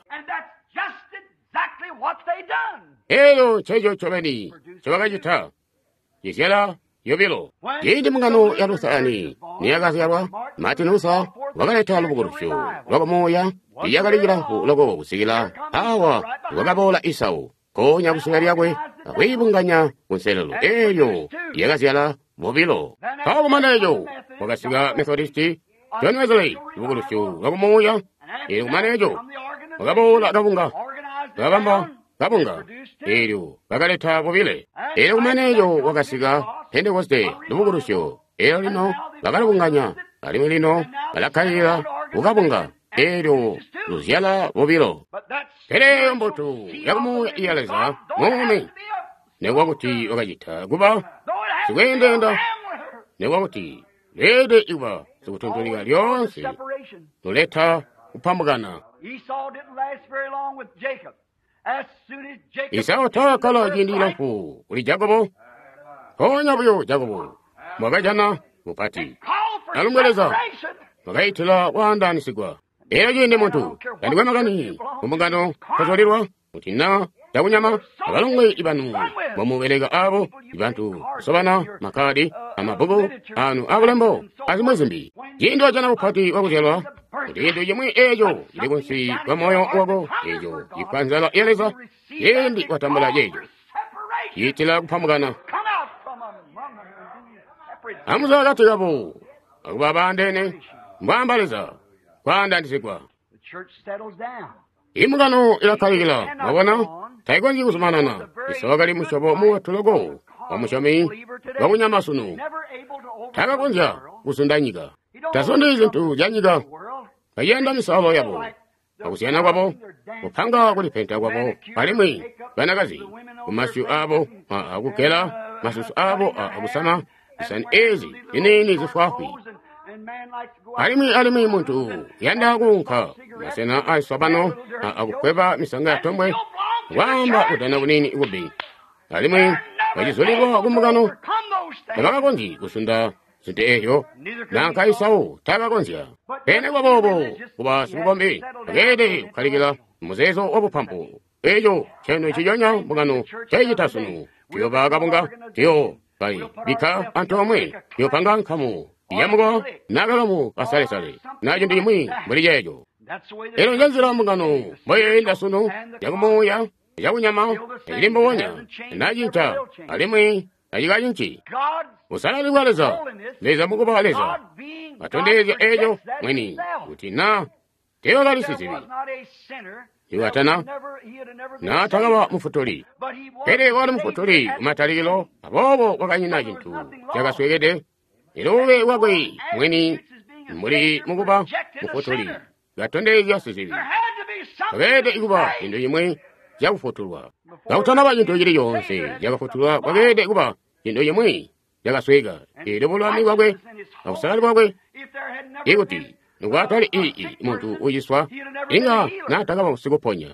eyo chejo chobeni chobakajita yisyala yobilo yindi mungano yalusani niyakazyalwa matinusa wakaleta lubugulusho lwakamoya iyakalikiraku loko kusikila awa wakabola Esau konya kusinga lyakwe akwibunganya kunselelo eyo yakazyala bobilo kakumanejo wakasiga Methodisti John Wesley lubugulusho lwakamoya kumanejo wakabola kabunga wakamba kabunga eyo wakaleta bobile kumanejo wakasiga Pentekoste lubugulusho lino wakalibunganya alimu lino walakayira ukabunga eyo luzyala bobilo pele mbotu yakumu iyaleza mumi newakuti wakajita guba sikwendenda newakuti lede iwa sikutuntulika lyonse nuleta kupambukana. Esau didn't last very long with Jacob. As soon as Jacob Esau takala jindila ku uli Jakobo. Konya buyo Jakobo. Mwagajana upati. called for Alumweleza. separation. Mwagaitila wandani sigwa. Era jende muntu. Kandi magani. Kumbukano kazolirwa. Mutina. Tabunyama. Abalungwe ibanu. Bamuwelega abo. Ibantu. Sobana. Makadi. Amabubu. Anu abulembo. Azimwezimbi. Jindo jana upati wakuzelwa. Jindo yemwe ejo. Ilegunsi wamoyo wago. Ejo. Ipanzala eleza. Yendi watambala yejo. Yitila kupambukana. Come out from among them. Separate. Amuza gatigabo. Akubabandene. Mbambaliza. Kwanda ndisikwa. The church settles down. Imugano ilakaligila. Mabona. Taigwanji kusumanana. Isawagari mushobo muwa tulogo. Wamushami. Wamunyama sunu. Never able to overcome Taga the konja. world. Kusundanyiga. Tasonde izintu janyiga. The world. Kayenda misalo yabo. Akusiana kwabo. Kupanga kulipenta kwabo. Palimwi. Banagazi. Kumasyu abo. Akukela. Masusu abo. Akusana. Isan ezi. Inini zifwafi. Alimi muntu. Yanda kunka. Masena aisabano. Akukweba misanga ya tomwe. Wamba utana unini ubi. Alimi. Wajizuligo kumugano. Taga konji kusunda. Sinte ejo. Nankai sao. Taga konja. Pene kwa bobo. Kuba sugombi. Agede kaligila. Muzezo obu pampu. Ejo. Cheno ichiyonya mugano. Cheji tasunu. Tiyo bagabunga. Tiyo. Bai. Bika antomwe. Tiyo pangang kamu. Yamugo. Nagalamu. Asale sale. Najundi mui. Murijejo. Ero nyanzira mugano. Moye inda sunu. Yagumoya. Yagunyama. Ilimbo wonya. Najinta. Alimwi. Najigajinchi. Usala liwaleza. Leza muguba leza. Atondeze ejo. Mweni. Utina. Teo gali sisibi. Iwatana. Na tagawa mufutori. Pere wala mufutori. Matarigilo. Abobo wakanyina jintu. Jaga swegede. Ilowe wagwe. Mweni. Muri muguba. Mufutori. Gatondeze sisibi. Wagede iguba. Indo yimwe. Jaga futurwa. Gautana wa jintu yiri yonse. Jaga futurwa. Wagede iguba. Indo yimwe. Jaga swega. Idobolo ami wagwe. Ausali wagwe. Iguti. Nugatali ii muntu uyiswa. Inga na tagawa usiguponya.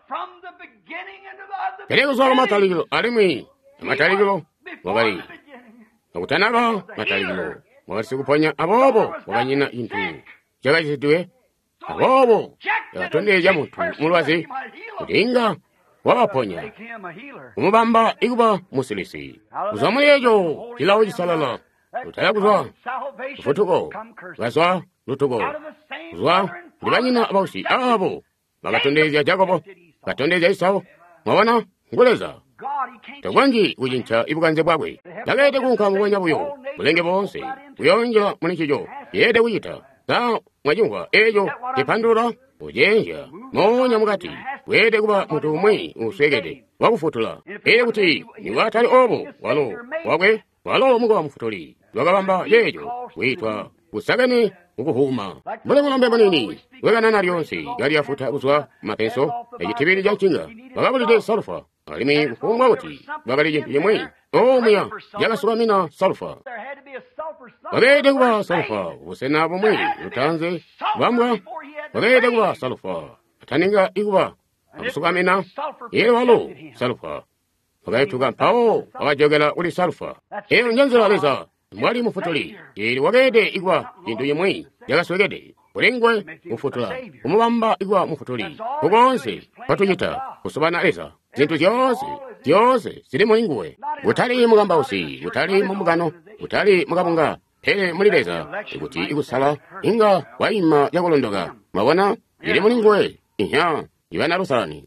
Kelego solo mataligilo. Alimi. Mataligilo. Wagari. Nagutanaga. Mataligilo. Wagari siguponya. Abobo. Waganyina intu. Jaga isidwe. Abobo. Yatonde ya muntu. Mulwazi. Udinga. Waponya. Umubamba iguba musilisi. Uzamuyejo. Kila ujisalala. Utayaguzwa. Ufutuko. Gaswa. Lutugo. Uzwa. Libanyina abausi. Abo. Bagatondezya Jakobo. Gatondezya Isao. Mabana. Nguleza. Tagwangi ujincha ibuganze bwagwe. Tagaete kunka mwonya buyo. Mulenge bonse. Uyonja munichijo. Yede uyita. Ta mwajungwa. Ejo. Kipandura. Ujenja. Mwonya mugati. Wede kuba mutu mwi. Uswegede. Wakufutula. Ede kuti. Niwatali obo. Walo. Wagwe. Walo mugwa mfutuli. Wagabamba yejo. Uitwa. Usagani. Ukuhuma. Mbele mlambe manini. Wega nana rionsi. Gari ya futa uzwa. Mapenso. Ejitibiri janchinga. Bagabuli de salfa. Alimi kuhuma wati. Bagari yemwe. Muya. Jaga sugamina salfa. Wagede kuba salfa. Usena bumwe. Utanze. Bambwa. Wagede kuba salfa. Taninga iguba. Sugamina. Ye walo. Salfa. Wagede tuga pao. Wagajogela uli salfa. Nyanzira leza. Mwali mufutuli. Yeri wagede igwa jindu yemwe. Jaga swegede. Ulengwe mufutula. Umubamba igwa mufutuli. Kugonse. Patujita. Kusubana leza. Zintu jose. Jose. Silimu ingwe. Utali mugamba usi. Utali mumugano. Utali mugabunga. Pele mulileza. Iguti igusala. Inga waima yagolondoga. Mabona. Silimu ingwe. Inya. Iwana rusarani.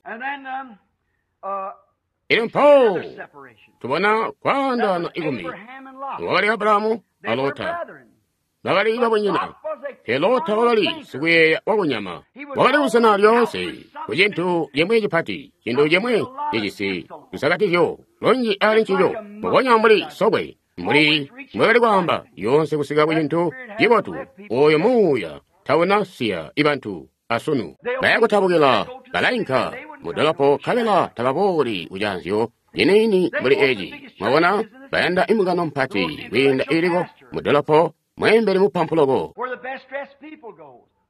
Ile mpao. Tubona kwanda na igumi. Wagari Abrahamu alota. Wagari babonyina. Helota wagari suguye wagunyama. Wagari usana lyonse. Kujintu yemwe jipati. Jindu yemwe yejisi. Usagati yo. Lonji alinchiyo. Wagonya muri sogwe. Muri mwagari kwamba. Yonse kusiga kujintu. Jibotu. Oyo muya. Tawena siya ibantu. Asunu. Baya kutabugila. Balainka. Mudalapo kabela tababori ujanzio. Yenini muri eji. Mawona. Bayanda imugano mpati. Winda irigo. Mudalapo. Mwembele mupampulogo.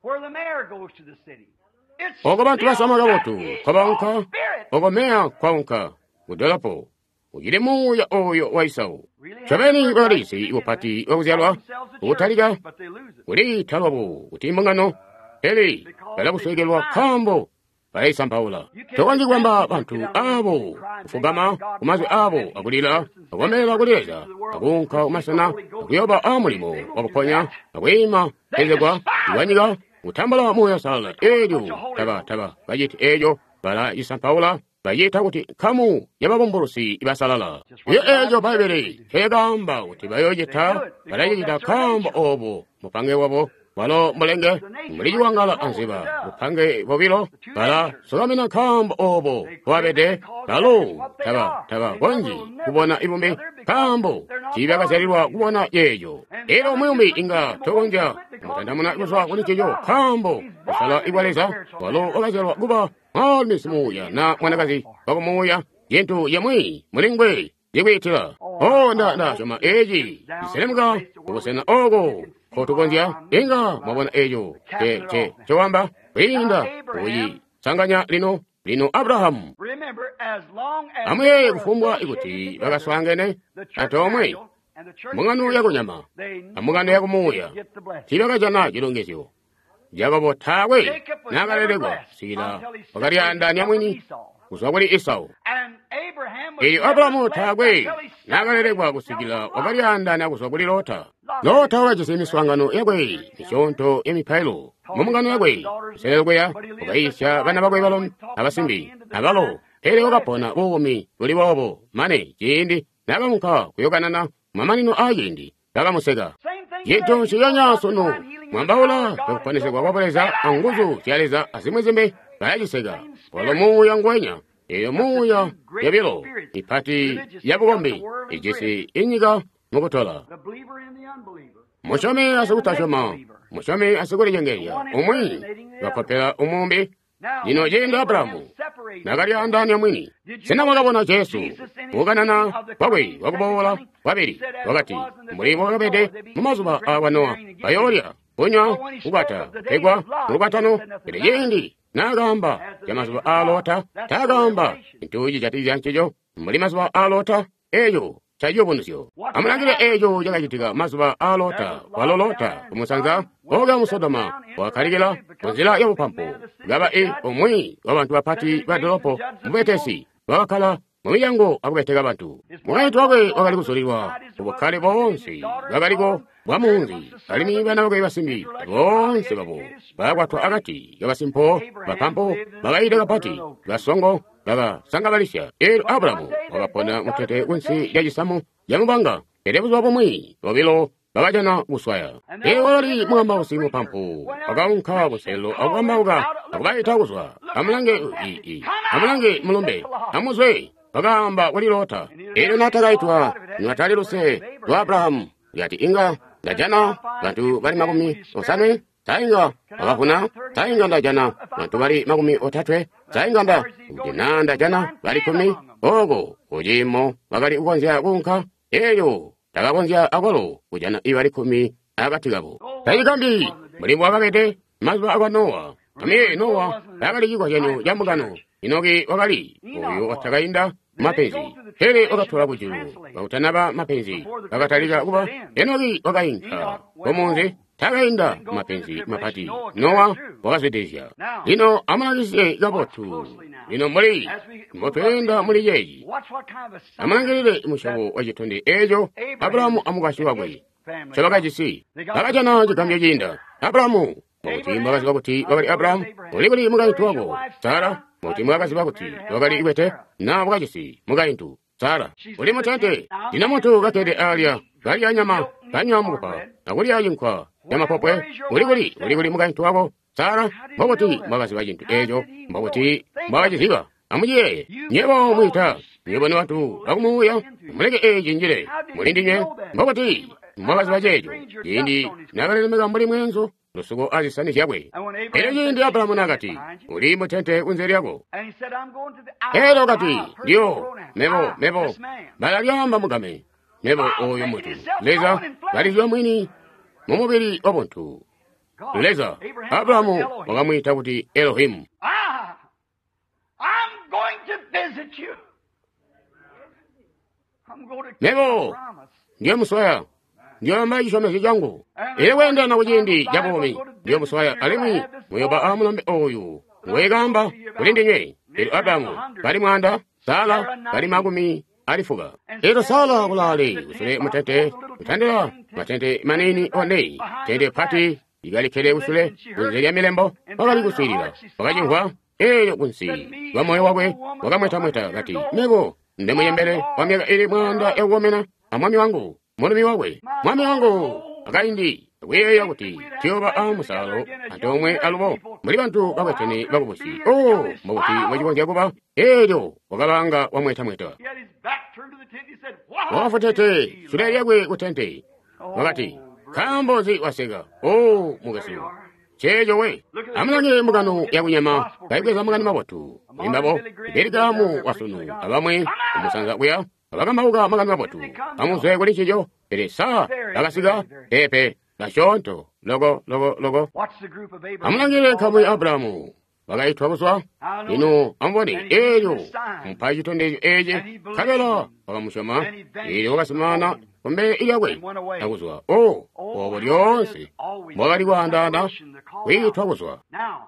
where the mayor goes to the city. Oko bantu basamaga botu kabanka oko meya kwaunka udalapo ugire muya oyo waisau chabeni barisi upati wakuzyalwa utaliga uri talwabu utimbangano eli balakusegelwa kambo bai Sampaula tokanji kwamba bantu abo ufugama kumazwi abo akulila akwamela akuleza akunka umasana akuyoba amulimo wakuponya akwima ezegwa iwanyiga utambala muya sala ejo taba bayiti ejo bala i Sampaula bayita kuti kamu yababombolosi ibasalala ye ejo baibere hegamba kuti bayoyita balayita kamba obo mupange wabo walo mulenge muliji wangala anziba mupange bobilo bala sogamina kamba obo wabede lalo taba bonji kubona ibumbi kambo chibagaserilwa kubona yeyo ero muyumbi inga togonja mutandamuna ibuswa kunichijo kambo usala ibwaleza walo ogazerwa kuba almisimuya na mwanakazi wakomuya yentu yamwi mulingwe yegwitila nda shoma eji iselemuka ukusena ogo kotugonja inga mabona ejo chewamba winda uyi sanganya lino Abraham amwe kufumbwa ikuti bagaswangene atomwe mungano yakunyama amungano yakumuya tibagajana jilongesyo jagabo tawe nagalelegwa sila bagaryanda nyamwini kuswaguli Esau eyo Abrahamu tagwe nagalelegwa kusigila bagaryanda nakuswaguli Lota wajisemiswangano yagwe michonto emipailo mumungano yagwe selelgweya ugaisha bana bagwe balon abasimbi abalo ere ogapona bomi buli bobo mane jindi nagamuka kuyoganana mamanino ayindi nagamusega yeto chiyanya sono mwambaula yokupanisegwa waboleza anguzu chialeza asimwezembe bayajisega polomu yangwenya eyo muya yabilo ipati yabugombi ijisi inyiga mukutola mushome asukutashoma mushome asukurijengeya umwi wakopela umumbi lino jenda Abrahamu nagalyanda nyamwini sena mwagabona Yesu muganana bagwe wakubowola babiri wakati mulimu wakabede mumazuba awanoa bayolya kunywa kugata egwa mulukatano edeyendi nagamba yamazuba alota tagamba intuji jatizya nchijo muli mazuba alota eyo chayobunusyo amulangire ejo jagajitiga mazuba alota walolota umusanza oga musodoma wakaligila kunzila yobupampo gaba omwi wabantu bapati badolopo mubetesi babakala mumiyango akubetega bantu mugaitu wagwe wagali kusolilwa ubukale bonsi bagaliko bwamunzi alimi bana bagwe basimbi bonsi babo bagwatwa agati yabasimpo bapampo bagaida gapati gasongo baba sangabalisha Abrahamu wagapona mutete wensi yajisamu yamubanga erebuzo bomwi obilo bagajana buswaya wali mwamba usimu pampu agaunka buselo agwambauga agubaita guswa amulange mulumbe amuzwe bagamba walilota natagaitwa nataliluse lwa Abrahamu yati inga ndajana bantu bali makumi osane tainga abafuna tainga ndajana bantu bali makumi otatwe tainga ndajana bali kumi ogo ujimo bagali ugonzya gunka eyo tagagonzya agolo ujana ibali kumi agatigabo taigambi mulimu wagagede mazuba aganoa kame Noa bagali yigwa jenyu yamugano inogi wagali oyo watagainda mapenzi hele ogatula bujuru bautanaba mapenzi bagataliga kuba enogi wagainka omunze tagainda mapenzi mapati Noa wagazedesya lino amalangise gabotu lino muli motenda muli yeji amalangirire mushabu wajitonde ejo Abrahamu amugashibagwe chabagajisi bagajana jikambye jinda Abrahamu moti magazi baguti bagali Abrahamu oligoli mugaitwago Sara moti magazi baguti bagali ibete na bugajisi mugaitu Sara oli mutente dina moto gatede alya galya nyama kanyamuka aguli ayinkwa yamapopwe oligoli mugaitwago Sara maboti magazi bajintu ejo maboti bagajisiga amuje nyebo mwita nyebo ni watu agumuya mulege ejinjire mulindinye maboti magazi bajejo yindi nagalele mega muri mwenzo lusugo azisani yabwe yindi Abrahamu nagati uli mutente unzeriago gati ndio mebo balalyamba mugame mebo oyo mutu leza balizwa mwini mumubiri obuntu leza Abrahamu wakamwita kuti Elohimu. I'm going to visit you. I'm going to keep Nego my promise. ndiye muswaya ndiyo maisha jangu wenda na kujindi jabomi ndiyo muswaya alimi mweyoba amulombe oyu mwegamba kulindinywe ero Abrahamu kali mwanda Sala kali magumi alifuga ero Sala kulali usule mutete mutandira matente manini onei tende pati igalikele usule kunzeli ya milembo wakali kusirira wakajingwa eyo kunsi wamoyo wakwe wakamweta gati nego ndemuyembere wamyaka ili mwanda ewomena amwami wangu mulumi wawe mwami wangu akaindi weya kuti tioba amusalo atomwe alubo muli bantu bakwetene bakubusi mauti wachikonzi kuba eyo wakabanga wamwetamweta wafutete sudali yakwe kutente wakati kambozi wasega mugasiru chejo we amulange mugano yakunyama kaikweza mugani mabatu imbabo berikamu wasunu abamwe umusanza kuya abakamauka mugani mabatu amuzwe kuli chijo eresa akasiga epe lashonto logo amulangile kamwe Abrahamu wakaitwa kuswa ino ambone eyo mpachitondejo eje kabela wakamushoma ili wakasimana kumbe iyakwe akuswa obo lyonse mwakaliwandana kuitwa kuswa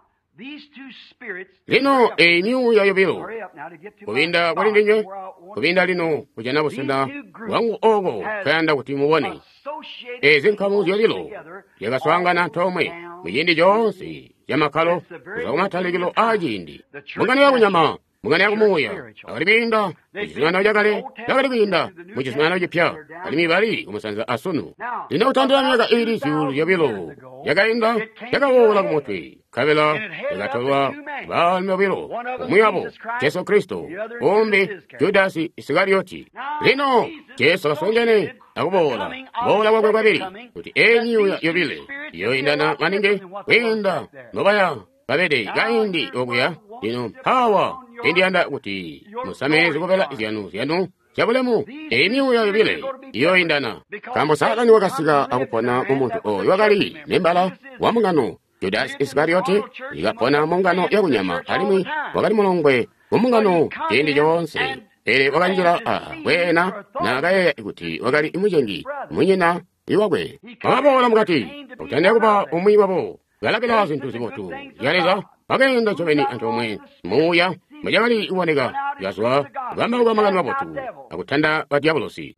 lino emyuya yobilo kubinda kulindinywe kubinda lino kuja busenda wangu ogo kayanda kuti muwone ezinkamu zyolilo yakaswangana ntomwe muyindi jonse yamakalo kuzakumatalikilo ajindi mungani yakunyama mungani yakumuya akalibinda muchisunano jakale yakalibinda muchisunano jipya alimibali umusanza asunu lina utandira myaka ili syulu yobilo yakainda yakawola kumutwi kabela yakatolwa balmi obilo omuyabo Yesu Kristo ombi Judasi Isikarioti lino Yesu kasonjene akubola bola wakwe babiri kuti emyuya yobile yoindana maninge wenda nobaya babede gaindi okuya lino hawa indianda kuti musamezi kupela izyanu chabulemu emyuya yobile yoindana kambo Satani wakasiga akupona mumuntu oyo wakali nembala wamungano Judasi Isikarioti ikapona mungano yakunyama alimwi wakali mulongwe mungano indi jonse ere wakanjira wena nagaye ikuti wakali imujengi munyina iwagwe ababola mukati utende kuba umwi wabo galakila zintu zibotu yaleza bagenda chobeni antomwe muya majali iwoneka yaswa gamba kuba magani wabotu akutanda badiabolosi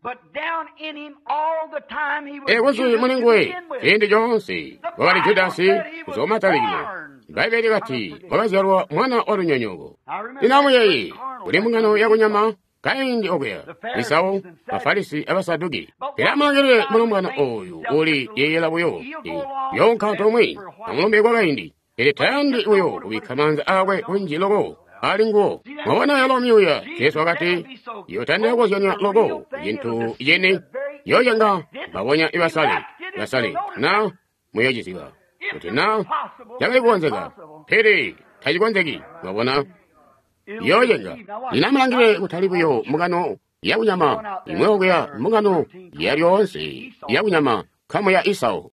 wonsi munengwe indi jonse wakali Judasi kusomatalino baibeli gati wakazalwa mwana olunyonyogo inamuyeyi uli mungano yakunyama kaindi okuya Isau Afarisi abasadugi era amangere mulomwana oyu uli yeyela buyo yonka tomwe amulombe kwa kaindi ere tayandi uyo ubikamanza awe unjilogo alingo mwana yalomyuya Yesu wakati yotande kuzyanya logo yintu yene yoyanga bawonya ibasale na muyejisiga kuti na yakaikonzeka pere tachikonzeki mabona yoyenga inamulangire kutalibuyo mungano yakunyama imwe okuya mungano yalyonse yakunyama kamo ya Isau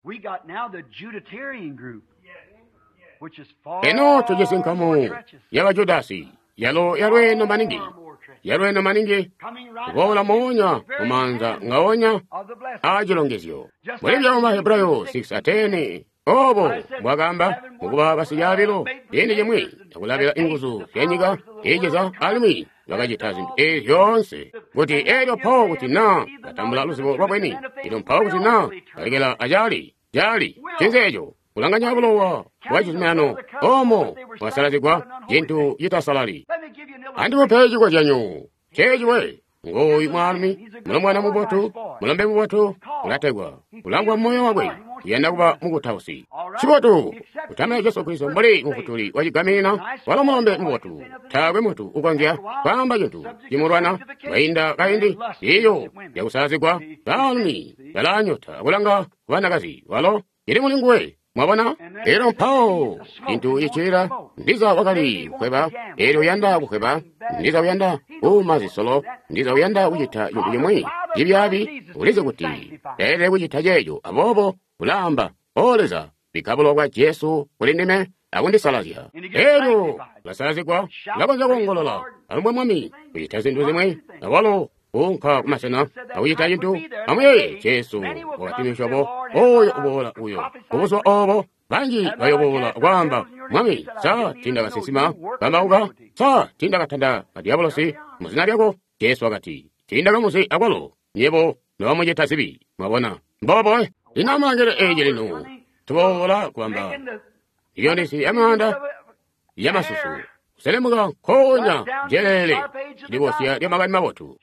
eno tujesinkamu yabajudasi yalweno maningi kubola monya kumanza ngaonya ajilongezyo mulibya mu Mahebrayo 6:10 obo bwagamba mukuba basijabilo ene jemwe takulabira inguzu yenyiga ejeza alimi bakajitazi yonse kuti eyo po kuti na atambula lusibo babweni ilo mpa kuti na alegela ajali chenzejo kulanganya bulowa wachizimano omo wasalazigwa jintu yitasalali andiwo peji kwa janyo chejiwe ngoyi mwalimi mulomwana mubotu mulambe mubotu kulategwa kulangwa moyo wagwe yenda kuba mukutausi chibotu utame Yesu Kristo mbali mufutuli wajigamina wala mulombe mubotu tagwe mutu ukwangia kwamba jintu jimurwana wainda kaindi iyo yakusazigwa galmi galanyota kulanga vanagazi walo iri mulingwe mwabona ero mpao jintu ichira ndiza wakali kweba ero yanda kukweba ndiza uyanda umazisolo ndiza uyanda ujita yumwe ibyabi ulize kuti ere ujita jeyo abobo ulamba oleza likhabulo kwa Yesu kulindime akundisalazya ero lasalazikwa lakonza kuongolola alomwe mwami kuchita zinthu zimwe awalo unkha kumasana akuchita chinthu amwe Yesu wakatimishapo oyo ubola uyo kubuso obo banji bayobola kwamba mwami sa tinda kasisima kambauka sa tinda kathanda kadiabolosi muzina lyako Yesu akati tinda kamusi akwalo nyebo nawamujeta zibi mwabona mbobo inamangere eje lino tubola kwamba iyo ndisi amanda yamasusu selemuga konya jelele libosia lyamagani mabotu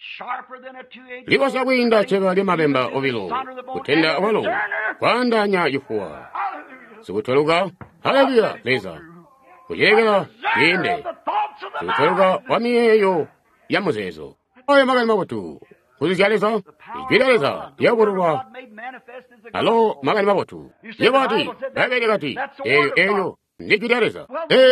libosa kwinda cheba lyamabemba obilo kutenda awalo kwandanya yufuwa sikutoluka haleluya leza kuyegera yinde sikutoluka wamiyeyo yamuzezo oyo magani mabotu kuzisyaleza igwireleza yaburwa alo magani mabotu yebati babele kati eyo ndigwireleza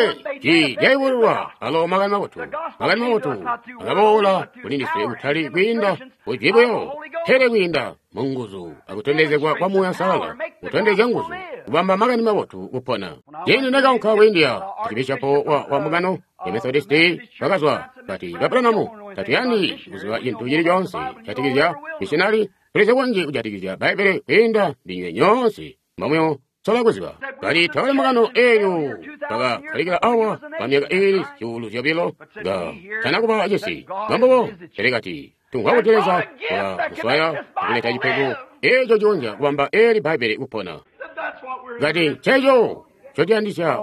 ki yaburwa alo magani mabotu agabola kulindise utali gwinda ujibuyo tere gwinda munguzu akutendezekwa kwa muya sala utendeze nguzu kubamba magani mabotu upona yeni nagaunka windia tikibishapo wa mugano emethodisti bakazwa kati babranamu tatiyani kuziwa yintu yiri yonse katikizya missionary kuleze wanji kujatikizya baibele kwinda ndinywe nyonse mamweyo sola kuziwa kali tawale magano eyo kaga kalikila awa pamyaga eri chulu chabilo ga tanakuba ajesi mambobo terekati tungwakuteleza kwa kuswaya kuleta jipego ejo jonja kwamba eri baibele upona gati chejo chotiandisha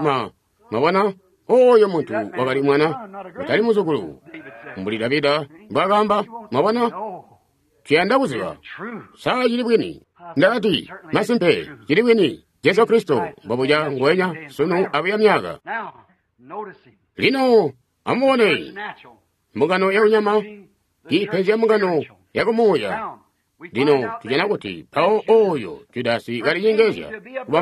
mawana oyo muntu wakali mwana utali muzukulu mbuli Davida mbagamba mabwana kiyanda kuziwa saa jili bwini ndakati masimpe jili bwini Yesu Kristo babuja ngwenya sunu abuya myaga lino amuone mugano ya unyama ipenzi ya mugano ya kumuya lino tujana kuti pao oyo Judasi gali jingezya kuba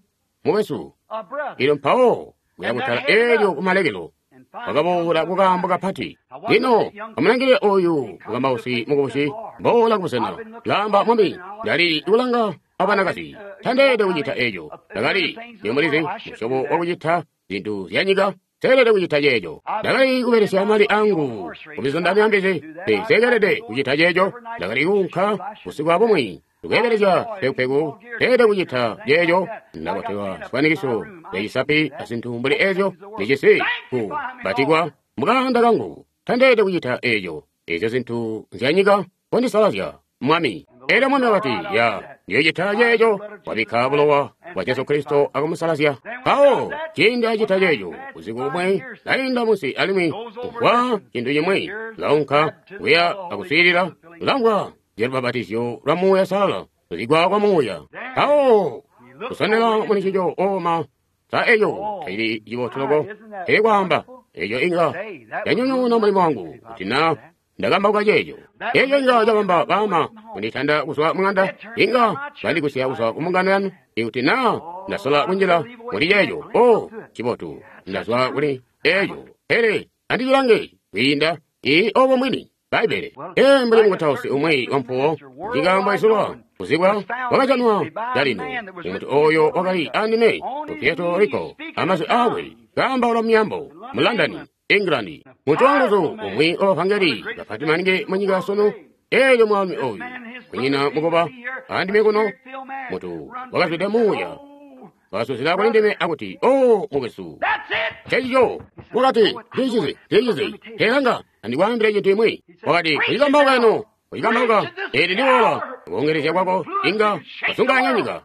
mugesu ilo pao yakutala elyo kumalekelo pakabola kukamba kapati lino amunangile oyu kukamba usi mukubusi mbola kusena lamba mwambi dali ikulanga apanakasi thandede kuchita ejo dakali yemulize mushobo wakuchita zinthu zyanyiga selede kuchita jejo dakali kuperesya mali angu kupizondani ambizi sekelede kuchita jejo dakali kunkha usiku apomwi tukeperesya pekupegu tede kuchita jejo nakotewa sipanikiso yayisapi asinthu mbuli ejo nichisi ku batigwa mukanda kangu thandede kuchita ejo ejo zinthu zyanyiga kondisalazya mwami era mwami wakati ya ndiyochita jejo wabikhabulowa wa Yesu Kristo akumusalazya awo chinda chita jejo usiku umwe lainda musi alimwi kufwa chindu chimwe launkha kuya akusirira ulangwa jerubabatisyo lwa muya sala luzigwa kwa muya awo kusanela munichijo oma sa ejo taili jibotulogo ekwamba ejo inga yanyonyona mulimo wangu kutina ndagamba kwa jejo ejo inga jabamba bama kunitanda kuswa munganda inga bali kusiya kuswa kumunganda yanu ikutina ndasola kunjila muri jejo chibotu ndaswa kuni ejo hele andijilange winda obo mwini baibele mbuli mukutausi umwe wampuwo jigamba isulwa kuzibwa wakachanwa dalino umutu oyo wakali anime Puerto Rico amasu awe gamba ulo miyambo mu London England mutongozo umwe ovangeli gapatimanige munyiga sono ejo mwami oyu kunyina mugoba andime kuno mutu wakatwida muya wasusila kulindime akuti mugesu chechicho wakati techize helanga andikwambire chintu imwe wakati kuyikambauka ino kuyikambauka ndiwola kuongeresya kwako inga wasunganyanyika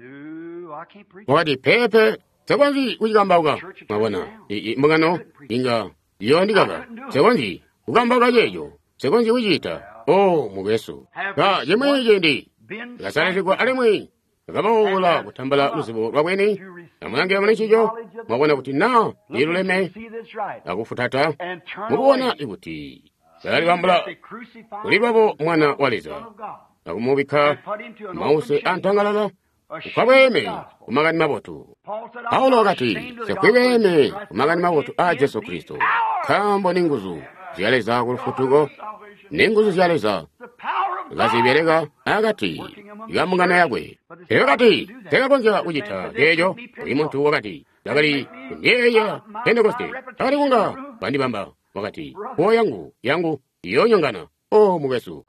wakati pepe sekwanzi kuyikambauka mabona mungano inga yondikaka sekwanzi kukambauka jejo sekwanzi kuchita mugesu ka yemwe jendi gasalazikwa alimwe akabawola kutambala luzibo lwabweni namulangira munechijo mwabona kuti na iluleme akufutata mukuona ikuti gali bambula kulibabo mwana waliza akumubika mause antangalaga ukabweme kumagani mabotu Paulo wakati sekwibeme kumagani mabotu a Yesu Kristo kambo ninguzu ziyaleza kulufutugo ninguzu ziyaleza ngazibereka akati ikamungana yakwe ero kati tekakonza kuchita echo kuli munthu wakati dakali kunyeya pentekoste akati kunga pandipamba wakati po yangu yonyongana mukesu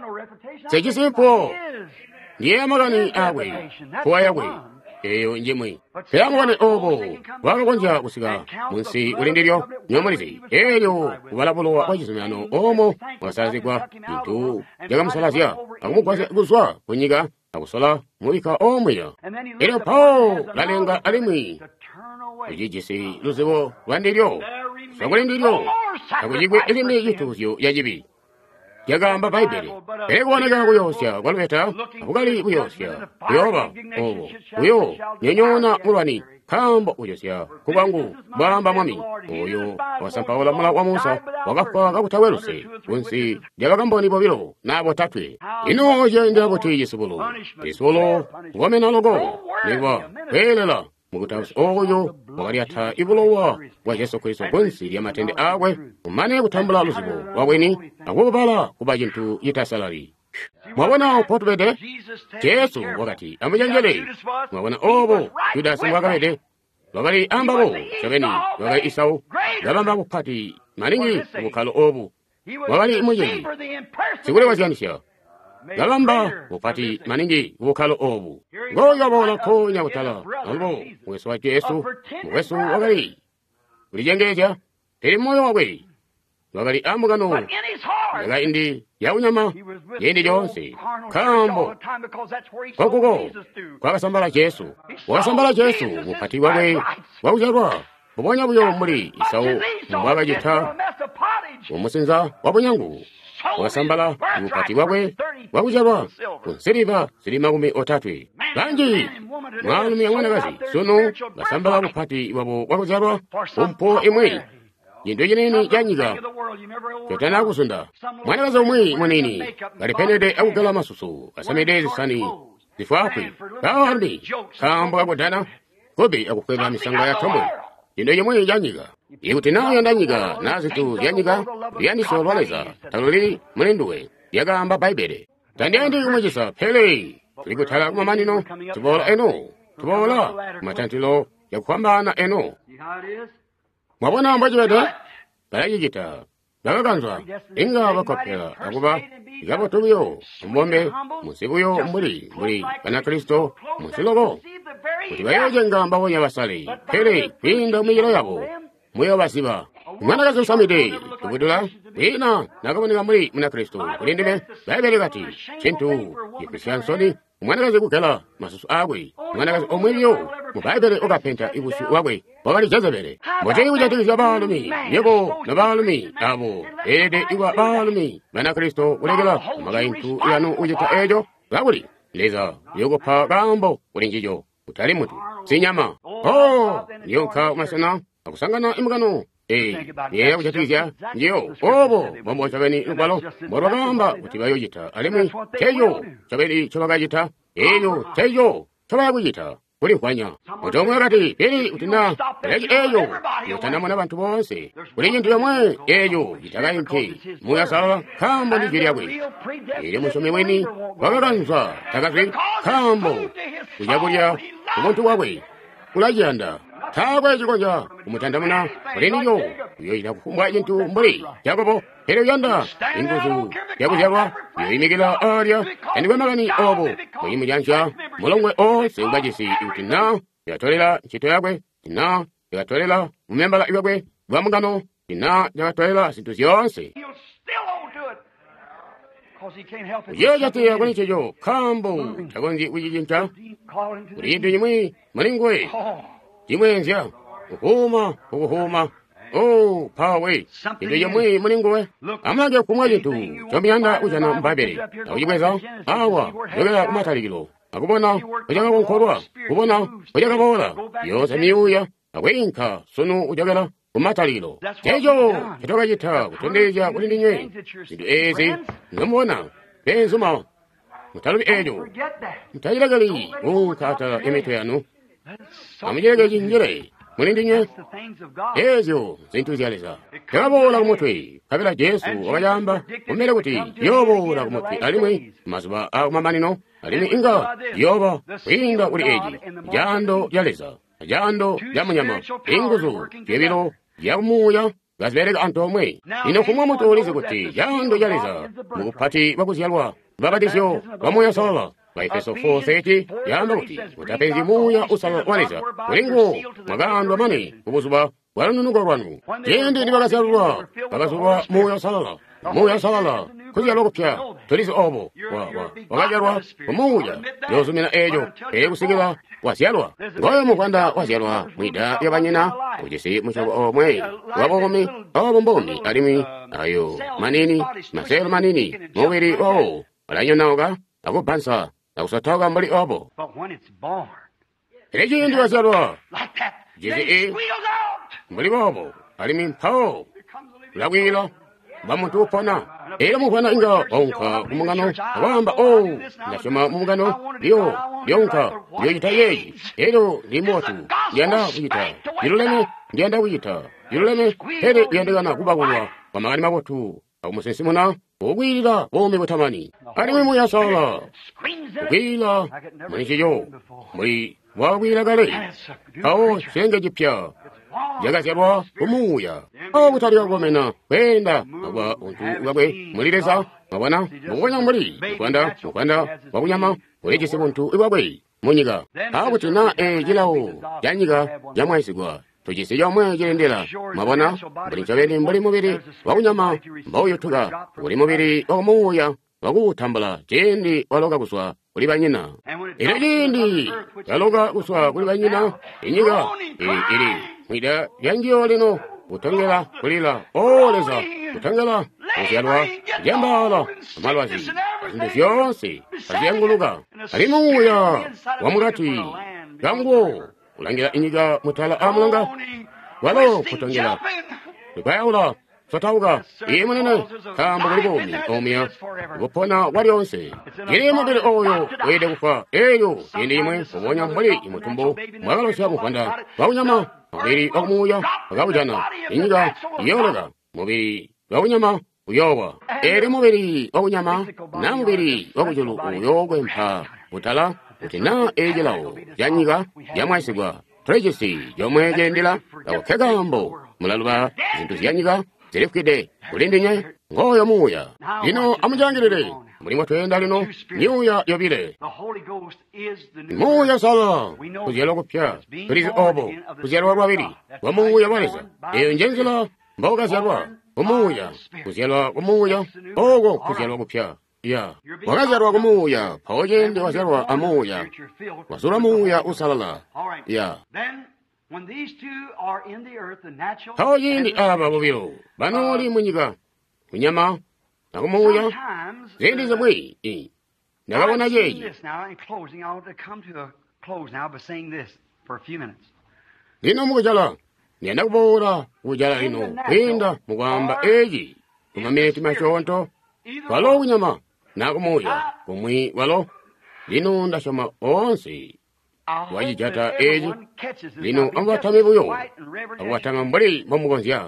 sechisimpo ndiye amakani akwe po yakwe eyo njemwe teyangone obo wakakonza kusika munsi ulindiryo nyomalizi eyo kuwalapulowa kwa chisumano omo mwasazikwa inthu yakamusalazya akumugwasa kuswa kunyika akusola muika omweya ero pawo lalenga alimwi kuchijisi luziwo lwandiryo sakulindiryo akuchigwe ilimi yituzyo yajibi yagamba baibeli ekuoneka kuyosya kwalupeta akukali kuyosya kuyoba obo uyo nyonyona mulwani khambo kuyosya kubwangu bwamba mwami uyo wasampaula mula wa Musa wakafa kakutaweluse kunsi jakakamboni bobilo nabo tatwe ino jenda kuti yisubulu ngomenalogo niwa kwelela mukutawusi oyo wakaliatha ibulowa wa Yesu Kristo kunsi lya matende akwe umane kutambula luzibo wakweni akupala kuba cinthu yitasalali mwabona potupete Yesu wakati amujanjele mwabona obo Yudasi mwakapete wakali ambabo chaveni wakali Isau gabamba kupati maningi kukhalo obu wakali mujengi sikule wasiyanisha gabamba kupati maningi kukhalo obu ngoya bola konya kutala albo mweso wa Yesu mweso wakali ulijengeja teri moyo wakwe wakali amugano yaga indi yaunyama yendi jonse kambo kokuko kwakasambala Yesu wakasambala Yesu mupati wakwe waujarwa bubonya buyo muri Isau mwakajita umusinza wabonyangu wakasambala mupati wakwe waujarwa kunsiriva sirima kumi otatwe lanji mwalumi yamwanakazi sunu basambala mupati wabo wakujarwa umpo imwe yindu yeneni yanyiga yotana kusunda mwanakazi umwe mweneni galipenede akugala masusu asamede zisani zifakwi kawardi kambo akudana kobe akukwela misanga ya tomwe yindu yemwe yanyiga ikuti nayo yandanyiga nazitu yanyiga yaniso lwaleza taluli mwenenduwe yagamba baibele tandiandi umwejisa pele tulikutala kumamanino tubola eno tubola matantilo yakukwambana eno mwabona mbwejibete bayajijita bakakanzwa inga bakopela akuba igabo tubiyo mbombe musibuyo muri bana Kristo musilogo kuti bayojenga mbawonya basale pele pinda umijiro yabo muyo basiba mwanakazi usamide tubudula wina nakabonika muri muna Kristo kulindime baibele kati chintu yikristiansoni mwanakazi kukela masusu agwe mwanakazi omweliyo mubaibele ukapenta ibusu wagwe wakali Jezebele mwajeyi ujatikisya balumi yego na balumi abo ede iwa balumi bana Kristo ulegela magaintu yanu ujita ejo gawuli leza yogo pa gambo ulinjijo utali mutu sinyama yonka umasana akusangana imugano ye ujatikisya njiyo obo bombo chabeni nubalo morogamba utibayo jita alimu teyo chabeni chabagajita eyo teyo chabagujita kuli kwanya utomwe kati pili utina leki eyo yotanamo n'abantu bonse kuli nyintu yomwe eyo itagayinti muyasala kambo ndijiryabwe ili musome weni wakakanzwa takati kambo kujakulya kumuntu wabwe kulajanda takwe chikonja kumutandamuna kuliniyo iyo inakufumbwa jintu mbuli jakobo hero yanda inguzu yakuzyalwa iyo imikila alya endiwe magani obo kuyimujansha mulongwe ose ubajisi utina yatolela nchito yakwe tina yakatolela mumembala iwakwe bwamugano tina yakatolela sintu zyonse yejatiya kunichejo kambo chakonzi ujijincha kulindu yimwe malingwe jimwenzya ukuhuma pawe indu yemwe mulingwe amage kumwali tu chomyanda ujana mbabere ujibweza awa yogera kumatalikilo akubona ujaga kunkolwa kubona ujaga bola yose miuya awinka sunu ujagala kumatalikilo ejo kitoka jita kutondeja kulindinywe indu ezi ngamubona benzuma mutalubi ejo mutayilagali unkata emitwe yanu amujege jinjire mulindinye ezo zinthu ziyaleza tikabola kumutwi kapela Yesu wakayamba kumene kuti yobola kumutwi alimwe mazuba akumamanino alime inga yoba kuyinga kuli eji jando yaleza jando yamunyama inguzu jebilo yakumuya gazibereka anthu omwe ino kumwe mutuulize kuti jando yaleza mukupati bakuziyalwa babatisyo bamuya sala Efeso 4:30 yamba kuti utapenzi muya usala waleza ulingo magando amane kubuzuba walununuka lwanu tindi ndi bakasalwa muya salala kuziyalwa kupya tulize obo wakajalwa kumuya yozumina ejo ekusikila wasiyalwa ngoyo mukwanda wasiyalwa mwida yabanyina kujisi muchobo omwe wabomi obombomi alimi ayo manini maselo manini mubiri owo alanyonaoga akupansa akusatoka mbali obo eji wasiyalwa jisi mbali obo alimi mpao lawilo bamuntu upona mufana inga onka kumungano awamba ndasoma mumungano lyonka lyoyita yeyi limotu lyanda kuyita yiluleme hele lyandekana kubakulwa kwamagani mabotu akumusensimuna ogwirira bombe butamani alimwe muyasala kugwira munichiyo muri wagwiragale awo senge jipya jagaserwa kumuya okutaliwa gomena kwenda agwa untu wabwe mulireza mabwana mugonya muri mukwanda wakunyama ulejese buntu ibwabwe munyiga akuti na jilawo janyiga jamwaisigwa tujise yomwe jirendera mabwana mbuli nchabeni mbuli mubiri wakunyama mbauyotuga uli mubiri okumuya wakutambula jindi waloga kuswa kuli banyina ili jindi yaloga kuswa kuli banyina inyiga ili mwida yangiyo lino utongela kulila oleza utongela usyalwa jambala amalwazi azindu syonse aziyanguluka alimuya wamugati gangu ulangira inyiga mutala amulanga walo kutongela lukayawula sotauga imunene kamba kulibomi omiya gupona walyonse jiri mubiri oyo wede kufa eyo yindi imwe kubonya mbali imutumbo mwagalo syakukwanda wakunyama mubiri okumuya wakabujana inyiga yolega mubiri wakunyama uyowa eri mubiri wakunyama na mubiri wakujulu uyogwempa utala utina ejilawo yanyiga yamwaisigwa trejesi yomwe jendela awokegambo mulaluba zintu zyanyiga zirifukide kulindinye ngoyo muya lino amujangirire mulimo twenda lino niuya yobile muya sala kuziyalwa kupya tulize obo kuziyalwa lwabiri wamuya waleza eyo njenzela mboga zyalwa kumuya kuziyalwa kumuya ogo kuziyalwa kupya ya wakazalwa kumuya paojende wazalwa amuya wasula muya usalala ya paojindi aba bobilo banoli munyiga kunyama nakumuya zindi zabwe nakabona jeji lino mukujala nyenda kubola kujala lino kwinda mugwamba eji kumameti mashonto walo kunyama nakumuya kumwi walo lino ndashoma onse wajijata eji lino amwatame buyo amwatame mbali mamugonzya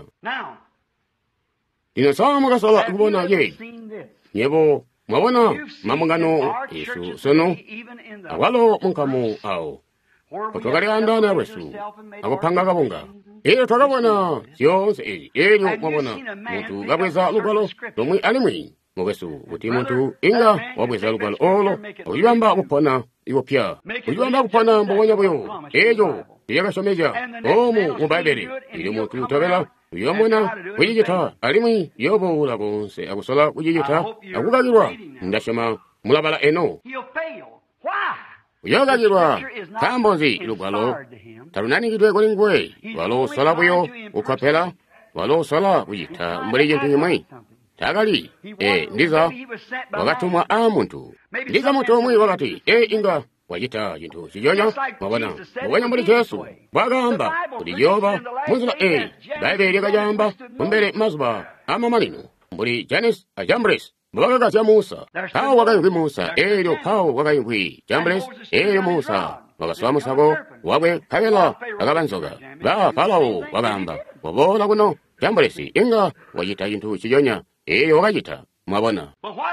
lino sama kasola kubona jeji nyebo mwabona mamungano Yesu sono awalo munkamu ao otokali andana wesu akupanga kabunga twakabona syonse eji ejo mwabona muntu gabweza lugalo lomwe alimwi mwesu kuti muntu inga wabweza lugalo olo uyibamba kupona iwopya uyibamba kupona mbogonya buyo ejo yakashomeja omu mubaibeli ili muntu utobela uyomona kuyijita alimwi yobola bonse akusola kuyijita akugagirwa ndashoma mulabala eno uyogagirwa kambozi lugalo talunaningidwe kolingwe walo sola buyo ukapela walo sola kuyita mbali jentu nyumai tagali ndiza wakatumwa amuntu ndiza muntu omwe wakati inga wajita jintu chijonya mabwana mbali Yesu bagamba kuti yoba munzula baibeli kajamba kumbere mazuba amamanino mbuli Janes Jambres mbakagasya Musa kawo wakayuki Musa elyo kawo wakayuki Jambres elyo Musa wakaswa musago wabwe kabela akabansoga ba Farao wagamba wabola kuno jambolesi inga wajita chinthu chijonya wakachita mwabona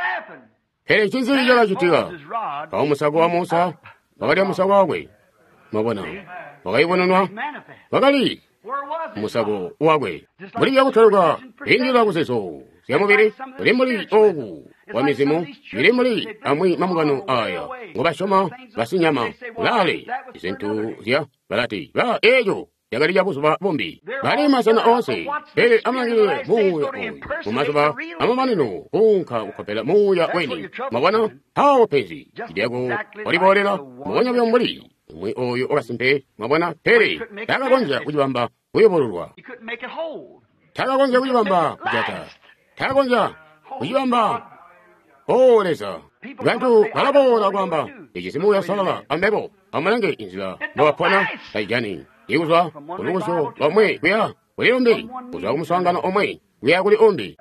hele chinziri chakachitika pa musago wa Musa pakati ya musago wakwe mwabona wakayibonanwa wakali musago wakwe muli yakuthaluka indira kuseso syamubiri muli muli ogu wa mizimu muli muli amwi mamukano aya ngobashoma basinyama lale izintu zya balati ba ejo yakali yakusuba bombi bali masana onse ele amangire muya mumazuba amamanino kunka ukapela muya weni mabwana hao pezi idego olibolera muwonya byomuli mwe oyo okasimpe mabwana pere takagonja kujibamba uyobolulwa takagonja kujibamba kujata takagonja kujibamba oleza bantu balabola kwamba ikisimu ya salala amebo amalange inzira bawapwana taijani ikuzwa kulukusho lomwe kuya kuli ombi kuzwa kumusangano omwe kuya kuli ombi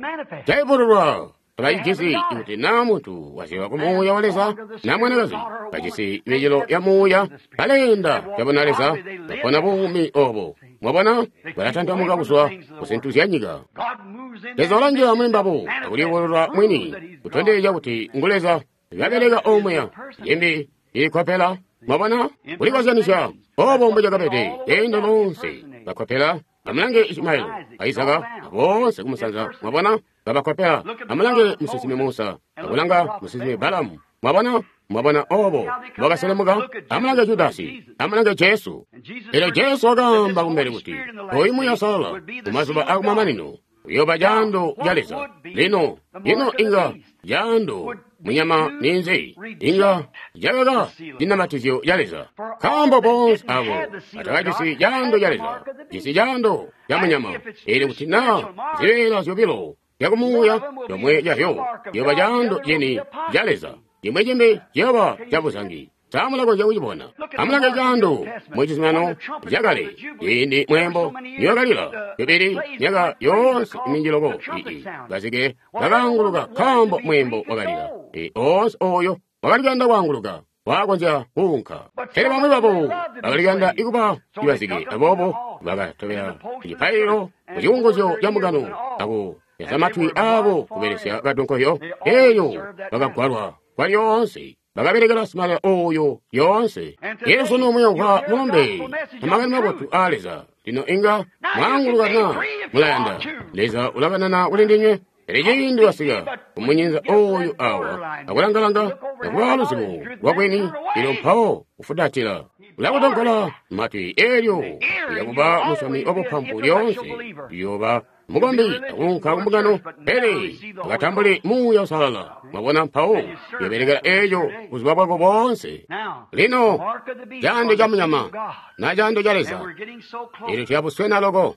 taibululwa Pagajisi ikuti na muntu wasiwa kumuya waleza na mwanagazi pagisi imejelo ya muya palenda yabonaleza bakona bumi obo mwabona baratanta muga kuswa kusentuzianyiga lezolanje ya mwimbabu akuliwolwa mwini kutondeja kuti nguleza yabelega omweya yembi ikwapela mwabona kulikwazanisha obo mbeja kapete endo nonse bakwapela amulange Ismail Aisaga bonse kumusanza mwabona babakwapela amulange musisime Musa akulanga musisime Balamu mwabona obo bakaselemuga amulange Judasi amulange Jesu ero Jesu agamba kumbere kuti oimu ya sala kumazuba akumamanino yoba jando jaleza lino inga jando munyama ninze inga jagaga dinamatizio jaleza kambo bons abo atagajisi jando jaleza jisi jando yamunyama ele kutina zela zobilo yakumuya yomwe yayo yoba jando yeni jaleza yemwejembe yoba jabusangi tamulago jawibona amulaga jando mwechisimano jagale yindi mwembo nyogalila yobiri nyaga yonse minjilogo gasige gaganguluga kambo mwembo wagalila onse oyo wagaliganda wanguluga wagonja kunka hele bamwe babo bagaliganda ikuba ibasige abobo bagatobera ipairo mujiungozo yamugano ago yasamatwi abo kuberesya gadonkoyo eyo bagagwarwa kwali yonse bagaberegala simala oyo yonse Yesu n'omuyonka mulombe amagani mabotu aleza lino inga mwangulugana mulanda leza ulaganana ulindinywe erejeyindi wasiga umunyinza oyo awa akulangalanga nakubalusimu wakweni ilo mpawo ufudatila ulakutonkola matwi eryo yakuba musami obupampu lyonse yoba mugombi akunka kumugano pere agatambule muya usalala mwabona mpawo yoberegera eyo kuziba bwako bonse lino jando jamunyama na jando jaleza ili tuyabuswe na logo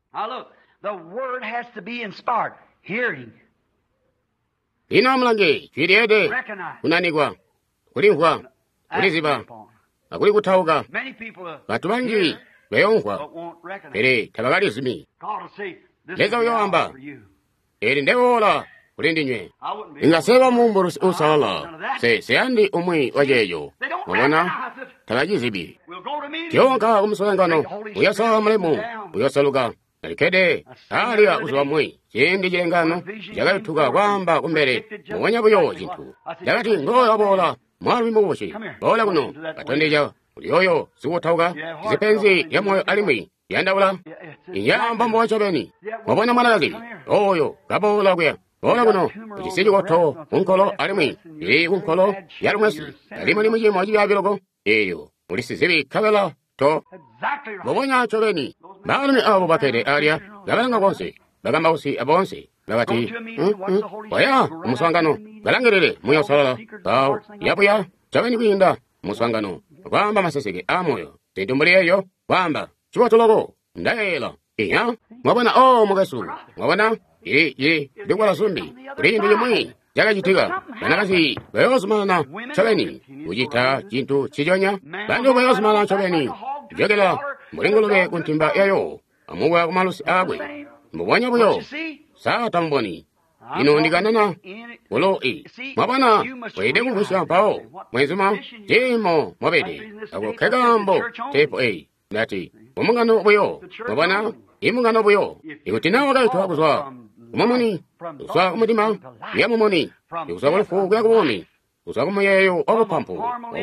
lino amulange chwiriede kunanigwa kulinkwa kuliziba akuli kutauka batu bangi beyonkwa pere tabagalizimi leza uyoamba eli ndewola kulindinywe ingaseba mumburu usalala seyandi umwi wajeyo mwabona talajizibi tionka kumusangano uyasala mulemu uyasaluka nalikede aliya usuwa mwi chindi jengano jagatuka kwamba kumbere muwanya buyo chintu jagati ngoya bola mwalwi mubushi bola kuno katondeja ulioyo siwotauka zipenzi ya moyo alimwi yandaula inyamba mwachobeni mwabona mwanagazi oyo gabola kwe bola kuno uchisiji koto unkolo alimwi unkolo yarumwesi alimwi mujimo ajiyabilogo eyo mulisizibi kabela to mwabona chobeni baalumi abo bakede alia gabalanga konse bagamba usi abonse bagati waya umusangano galangerere muyo salala bao yapuya chobeni kwinda umusangano kwamba masesege amoyo tidumbuliyeyo kwamba chiwatologo ndaela iya mwabona mugasu mwabona ndikwala sumbi kulindu yomwe jakachitiga banakazi bayosumana chobeni ujita chintu chijonya bandu bayosumana chobeni jogela mulinguluke kuntimba yayo amuwa kumalusi agwe mubwanya buyo saa tamboni ino ndikanana olo mwabana wede kumushampawo mwezuma jemo mwabede akukhekambo tepo ndati umungano buyo mwabana imungano buyo ikutina wakaitwa akuzwa umamoni uswa kumutima yamumoni uswa kulufu kuyakubomi uswa kumuyeyo wakupampu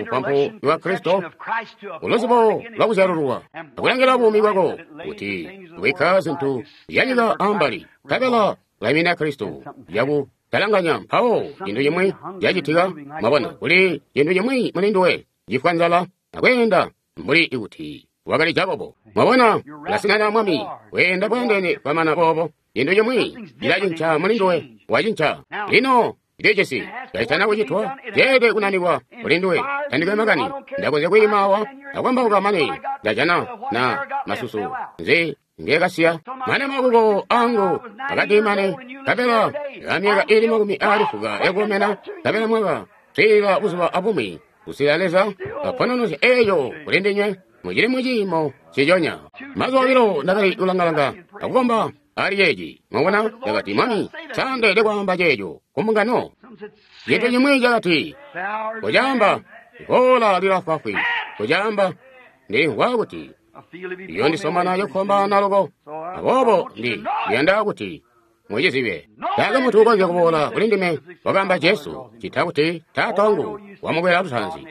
wa Kristo ulosipo lwakusyarurwa akulangira bumi bwako kuti wika zinthu yanyika ambali kapela laimina Kristo yaku talanganya mphawo yinthu yemwe yachitika mwabona kuli yinthu yemwe mulinduwe yikwanzala akwenda mbuli ikuti wakali Jakobo mwabona lasinana mwami wenda bwandene pamana popo yinthu yemwe yachincha mulinduwe wachincha lino idejesi yaitana kuchitwa jede kunaniwa ulinduwe tandika makani ndakonze kuyimawa akwamba ukamane ndachana na masusu nze ngekasiya mane makuko angu akati mane kapela yamyeka ili makumi alifuga yakomena kapela mwaka sila usuwa apumi usilaleza apananosi eyo ulindinywe mujili mujimo sijonya mazwawiro ndakali ulangalanga akukomba ali yeji mwabona yakati mami sande dekwamba jejo kumbungano yeto nyemwe jakati kujamba ikola lilafafwi kujamba ndi wakuti iyo ndisomana yokhomba naloko abobo ndi yenda kuti mwejeziwe taka mutu ukonze kubola ulindime wakamba Yesu chitakuti tatongu wamukwera atusanzi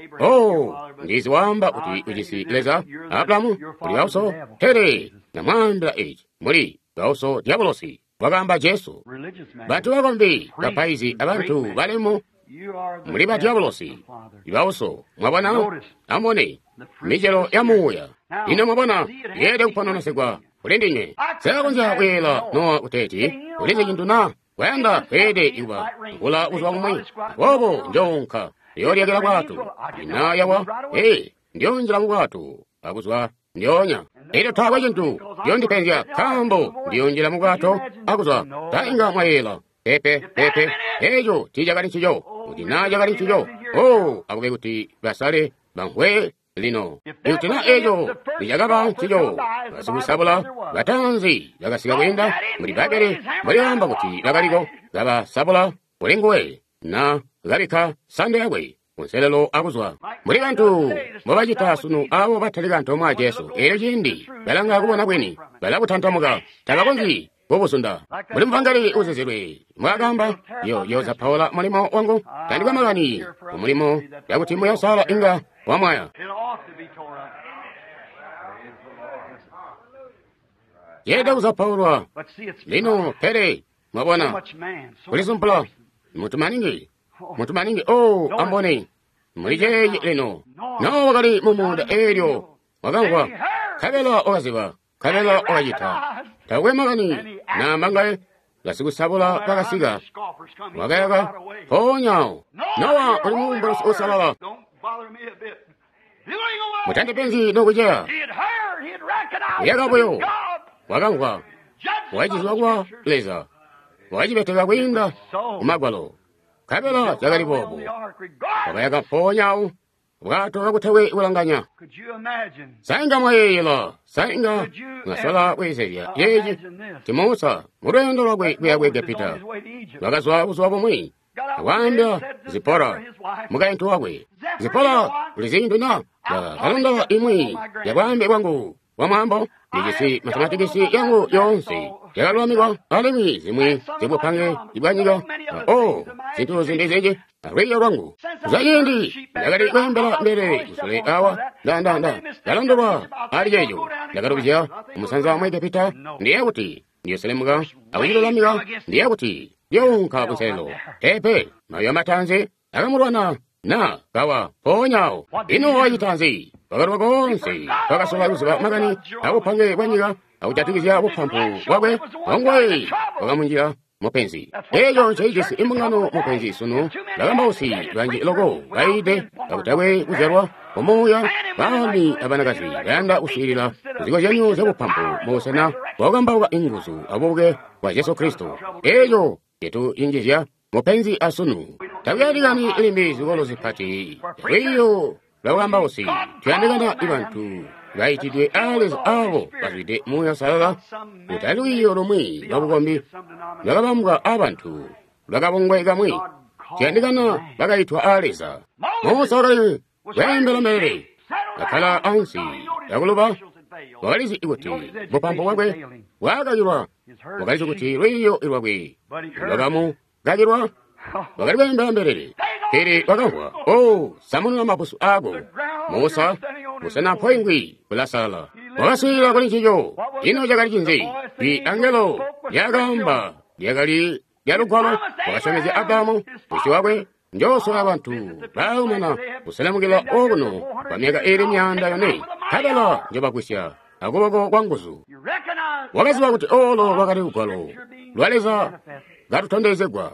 ndiziwamba kuti ujisileza Abrahamu uli wauso tere na mwambila ichi muli wauso diabolosi wakamba Yesu bantu wakombi kapaizi abantu balemu muli ba diabolosi iwauso mwabona amone mijelo ya muya ino mwabona yede kupanonasegwa ulindinye sekunja kwela no uteti ulize chintuna wenda ede iwa kula uzwa kumwe bobo njonka yolyagera kwatu ina yawa ndiyo njira mukwatu akuzwa ndionya ilo tawa chintu yondipenzya kambo ndiyo njira mukwatu akuzwa tainga mwayela pepe ejo tijakali chijo utina jakali chijo akube kuti basale bankwe lino utina ejo tijakaba chijo basikusabula batanzi yakasiga kwenda muri babere muriamba kuti lakaliko gabasabula ulingwe na gabika sande yagwe unselelo akuzwa muri bantu mubajita sunu abo batalika ntomo a Yesu ero chindi balanga kubona kweni balakutantamuka talakonzi bobusunda muri mvangari uzezerwe mwagamba yoza Paula mulimo wangu tandikwa magani umulimo yakuti muya sala inga wamwaya yeda uza Paula lino pere mwabona kulisumpula mutu maningi ambone mulije lino no wakali mumunda eryo wakangwa kabela okaziba kabela okajita tawe magani na mangae lasikusabula pakasiga wakayaga ponyao nawa ulimumba usalala mutande penzi nokuja yakaboyo wakangwa wajizwagwa leza wajibetega kwinda umagwalo kabela jakali bobo wakayaga ponyao bwato kakutawe ulanganya sainga mwayela sainga ngasola wezerya yeji timosa murendo lwagwe kuyagwega pita wakazwa uzwabo mwi wanda Zipora mugaintu wagwe Zipora ulizinduna kalonda imwi yagwambe wangu wamwambo nijisi matematikisi yangu yonse yakalwamikwa alimi zimwi zibupange ibwanyiga zintu zindezeje ariya lwangu zayendi yakali kwembela mbere usole awa ndanda kalondoba ali yeyo yakalubija umusanza mwege pita ndiye kuti ndiyo selemuga awilolamiga ndiye kuti yonka kuselo tepe mayo matanze akamulwana na kawa ponyao ino wayitanzi pakalwa konse pakasola kuziba magani akupange bwanyiga akujatikizya bupampu wabwe wangwe wakamunjira mupenzi eyo nchaijesi imungano mupenzi sunu lakambosi banji loko baide akutawe kuzerwa omoya bani abanakazi yanda usilila ziko janyu zabupampu mosena wakambauka inguzu aboge wa Yesu Kristo eyo yetu injizya mupenzi asunu tabyarigani ilimbi zigolo zipati eyo lakambausi tuyandikana ibantu gaitidwe alezi abo bazwide muya salala utaluiyo lomwi lwabukombi lakabamuka abantu lwakabongwe kamwi ciyandikana lakayithwa aleza Mose wakali wembela mere akhala ansi yakuluba wakalizi ikuti mupambo wakwe wakayirwa wakalizi kuti lwiyo ilwakwe lwakamu gakirwa wakali wembela mberere kiri wakahwa samunula mapusu ako Musa musanapho ingwi kulasala wakaswira kulinchijo ino jakali chinzi pi angelo yakamba yakali yalukwalo wakashomeza Adamu pusi wakwe njoso abantu baumana kusalamukila okuno pamyaka eri myanda yone kadala njobakusya akuboko kwanguzu wakaziwa kuti olo wakali ukwalo lwaleza gatutondezegwa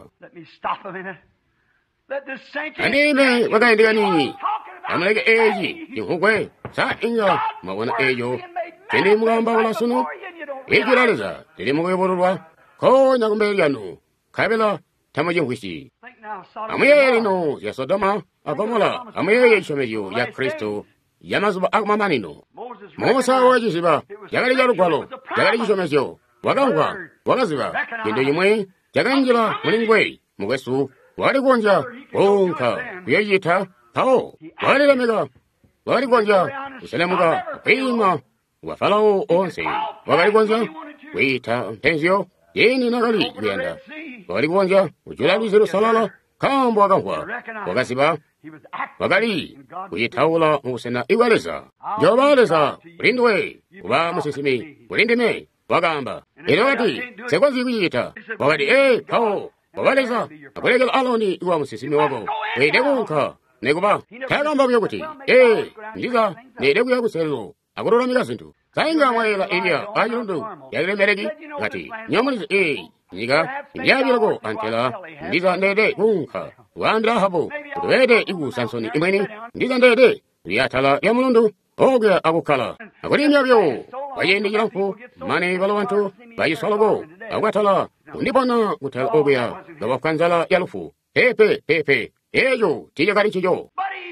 andime wakayendekani amaleke eji inhukwe sa inga mawona ejo tende mugamba wala suno eji laleza tende mukuyeborulwa konya kumbeli yanu kabela tamaji nhwishi amuyeli no ya Sodoma agomola amuyeli ishomeyo ya Kristo yamazuba akumamanino Musa wajisiba yakali jalukwalo yakali jishomeyo wakangwa wakaziba kendo yimwe jakanjila mulingwe mukwesu wakali kuonja onka kuyeyita pao wakali lamega wakali kuonja kuselemuka kupima wa Farao onse wakali kuonja kuyita mpenzio yeni nakali kuyenda wakali kuonja ujula luzero salala kambo wakangwa wakasiba wakali kuyitaula musena iwaleza jobaleza ulindwe kuba musisimi ulindime wakamba ilewati sekwanzi kuyita wakati pao wabaleza akulekela aloni iwa musisimi wako weidekunka nekuba takamba kuyokuti ndiza neidekuya kuselo akulolamika zinthu sainga mwayela ilya ajilundu yakilemereki ngati nyamuliza nika imyabilako antela ndiza ndede kunka wandira hapo kuti wede iku Sansoni imweni ndiza ndede yatala ya mulundu ogya akukhala akulimyabyo wayendikilampo mane balawantu bayisologo akwatala ndipona kuthala ogya gawakanzala yalufu pepe ejo tijakali chijo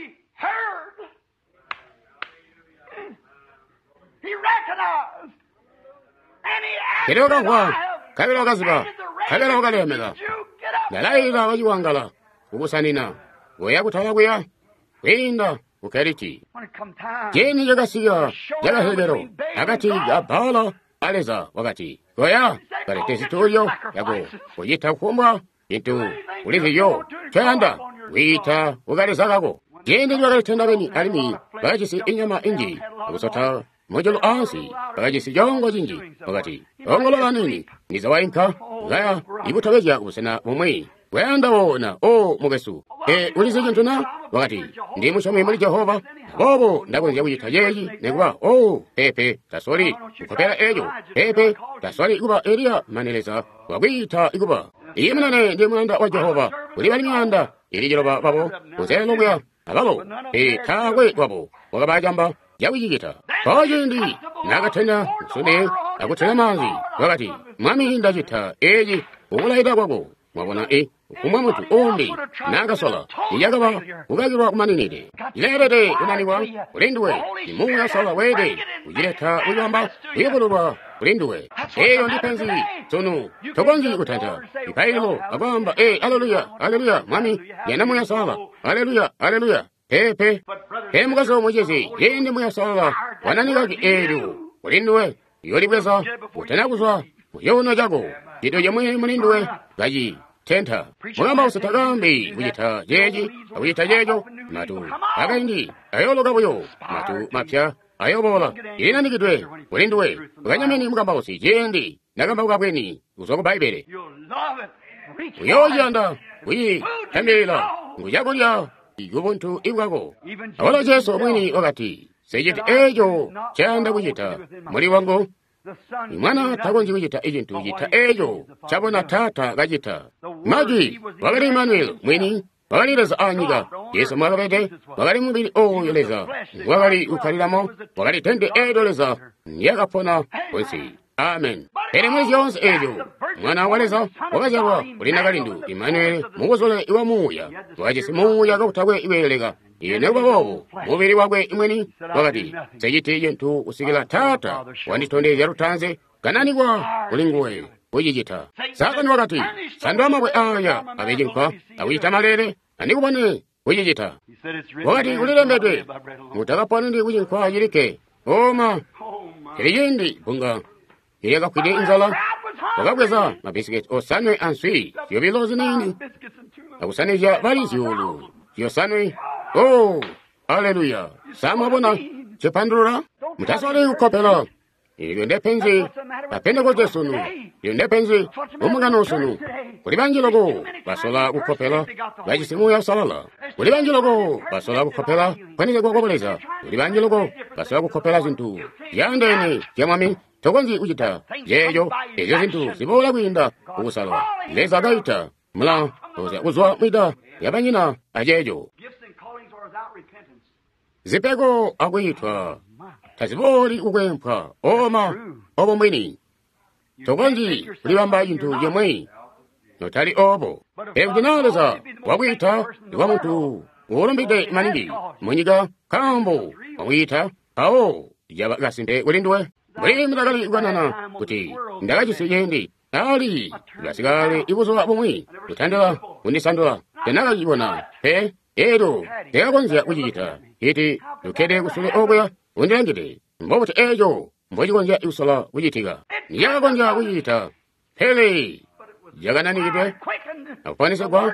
kero kakwa kabela kaziba kabela wakalemela nalaila wajiwangala kukusanina goya kuthala kuya kwinda kukeriti jeni jakasiya jakahegero akati abala aleza wakati goya karetesitorio yako kuyita kumbwa into uliviyo chanda wita ukalezakako jeni jakalitenda beni alimi bakachisi inyama inji ukusota mojolo ansi bakachisi jongo jinji wakati ongolola nini nizawainka gaya ibutabeja usena mumwi wenda wona mugesu ulisijintuna wakati ndi mushomi muri Jehova bobo ndakunja kuyita yeyi nekuba pepe tasori ukopera ejo pepe tasori kuba Eliya maneleza wabita ikuba iyemunane ndi mwanda wa Jehova uli bali myanda ilijiroba babo uzelongya ababo takwe wabo wakabajamba yawiyita kojindi nakatenda sune akutena manzi wakati mwami ndajita eji ukulaida kwako mwabona kumwa mutu ombi nakasola iyakaba ukagirwa kumaninide ilerede kunaniwa ulindwe imunga sola wede ujileta uyamba uyabululwa ulindwe eyo ndipenzi tunu tokonzi kutanta ipailo agamba aleluya mwami yenamuya sola aleluya pepe mukaso mujezi yende muya sola wananikaki ejo ulindwe yolibweza utenakuzwa uyona jago jito yamwe mulindwe gaji tenta mwamba usatagambi kuyita jeji akuyita jejo matu akaindi ayologa buyo matu mapya ayobola inanikidwe ulindwe ukanyameni mukamba usi jendi nakamba ukabweni uzoko baibele uyoyanda uyi tambela ngujakulya igubuntu ibwako awala Yesu mwini wakati sejeti ejo chanda kuyita muri wangu imwana tagonji kuyita ejintu yita ejo chabona tata gajita maji wakati Emmanuel mwini wakati leza anyiga Yesu mwakabete wakati mubili yoleza wakati ukalilamo wakati tende ejo leza nyakapona wensi amen tere mwezi yonse ejo mwana waleza wakazalwa ulinakalindu Emmanuel mugozole iwa muya wakati muya kakutagwe iwelega ine wawo mubiri wagwe imweni wakati sejiti yentu usigila tata wanditonde yarutanze kananigwa ulinguwe uyijita sakani wakati sandwama bwe aya abejinka awita malere andikubone uyijita wakati ulilembedwe mutakapone ndi ujinka yirike oma eyindi bunga yega kwide inzala wakabweza mabisiketi osanwe answi yobilozi nini akusanija bali ziulu yosanwe haleluya samwabona chepandura mutasole ukopela iyo ndepenzi apendekote sunu iyo ndepenzi omugano sunu kuli banjilogo basola ukopela bajisimu ya salala kuli banjilogo basola ukopela kwanile gwagwabuleza kuli banjilogo basola ukopela zintu yandeni jamwami tokonzi ujita yeyo ezo zintu zibola kwinda ukusala leza gaita mula oza uzwa mwida yabanyina ajejo zipego akuyitwa taziboli ukwempha oma obo mwini tokonzi kulibamba yintu yemwe notali obo ekudinaleza wakwita iwa muntu uwulumbide manindi munyiga kambo wakwita awo yaba gasinde ulindwe muri mdagali igwanana kuti ndagajisi yendi ali gasigale ibuzo bumwi utandala undisandula tenaga yibona ero tegakonzya kujita iti lukede kusule ogoya undirangide mbobote ejo mbojikonzya ikusala kujitiga niyagakonzya kujita hele yagananigide akupanisa kwa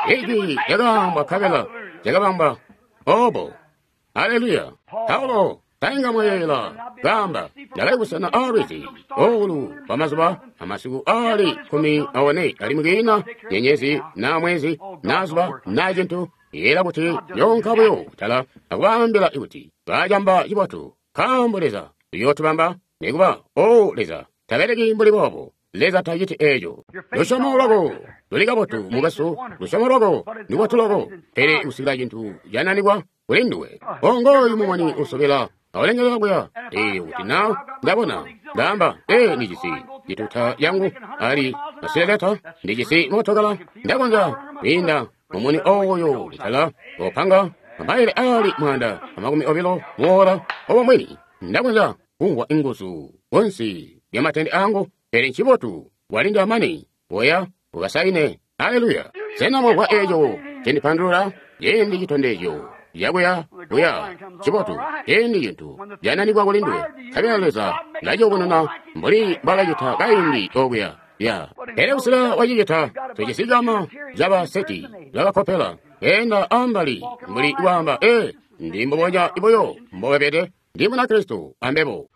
eji yagamba kabela yagabamba obo haleluya paulo tainga mwela gamba nalaikusana ariti olu pamazuba amasiku ali kumi awane ali mugina nyenyezi na mwezi nazuba najentu era kuti yonkabweyo tala akwambira ikuti bajamba ibatu kamboleza yotubamba nekuba leza tabereki mbuli bobo leza tayiti ejo lushomo lwago luligabotu mugaso lushomo lwago niwatulago tere usinga jintu yananigwa ulinduwe ongo imumani usobela awalengela lwagoya uti na ndabona gamba nijisi jituta yangu ali asileleta nijisi motogala ndagonza winda mumuni oyo litala opanga amaile ali mwanda amakumi obilo mwora owa mwini ndagonza kungwa ingusu wonsi yamatende angu eri nchibotu walinda amani woya ugasaine haleluya senamo wa ejo chendipandula yendi jitondejo yagoya oya chibotu yendi yintu yananigwa kulindwe kabeleza lajobonana mbuli balajita gaindi ogoya ya ere usila wajijita tujisigama jaba seti laba kopela enda ambali mbuli wamba ndimbo boja iboyo mbobede ndimbo na Kristo ambebo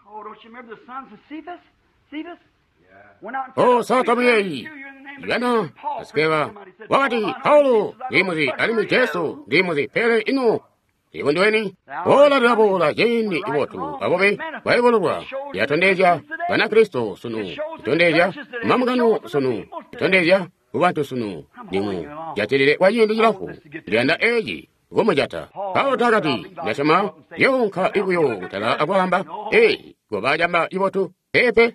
satabiyei yana askewa wakati Paulo ndimuzi alimi Jesu ndimuzi pele inu ibundweni ola rabola yendi ibotu abobe bayibolwa yatondeja bana Kristo sunu itondeja mamugano sunu itondeja kubantu sunu nimu yatirire wayendi jirafu lyanda eji gomojata Paulo tagati nasema yonka ibuyo utala agwamba gobajamba ibotu pepe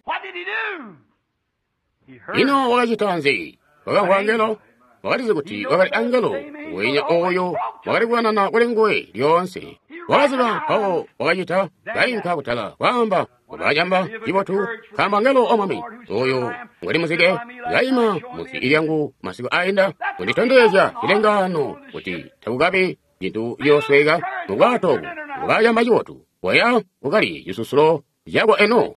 ino wakajitanzi wakangwangelo wakatize kuti wakati angelo wenya oyo wakati kuwanana kulengwe lyonse wakaziba pawo wakajita gainka kutala kwamba kubajamba ibotu kamba angelo omwami oyo ngweli muzige gaima musi ilyangu masiku aenda kunditondeja ilengano kuti takugabe jintu yoswega mubwato kubajamba ibotu waya ukali yususulo yago eno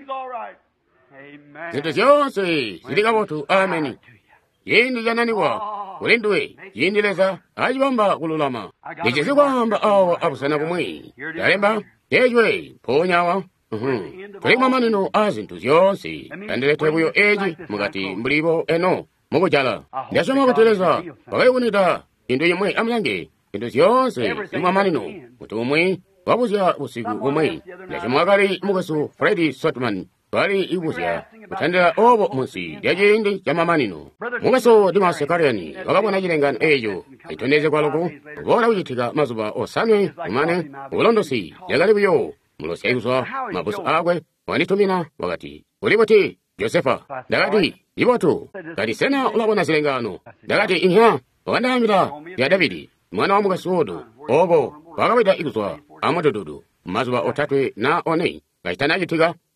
zintu zyonse ziligabotu ameni yindi yananigwa kulindwe yindi leza ajibamba kululama nichizikwamba awo abusana kumwi yalemba tejwe ponyawa kulimwa manino azintu zyonse kandiletebuyo eji mugati mbulibo eno mukujala ndasoma kuteleza wakaiwunita indu yimwe amulange indu zyonse limwa manino kuti umwe wabuzya usiku umwe ndasomwakali mugesu Fredi Sotman bali ibuzya kutandira obo munsi yajindi jamamanino mugaso dimasekariani wakabona jilengano ejo itondeze kwaluku ubora ujitika mazuba osanwe umane ulondosi yagalibuyo mulosi aiguzwa mabusu agwe wanitumina wakati uliboti Josefa dagati ibotu kadi sena ulabona zilengano dagati inya wakandamira ya Davidi mwana wa mugasodo obo wakabita iguzwa amadododo mazuba otatwe na one gaitana jitiga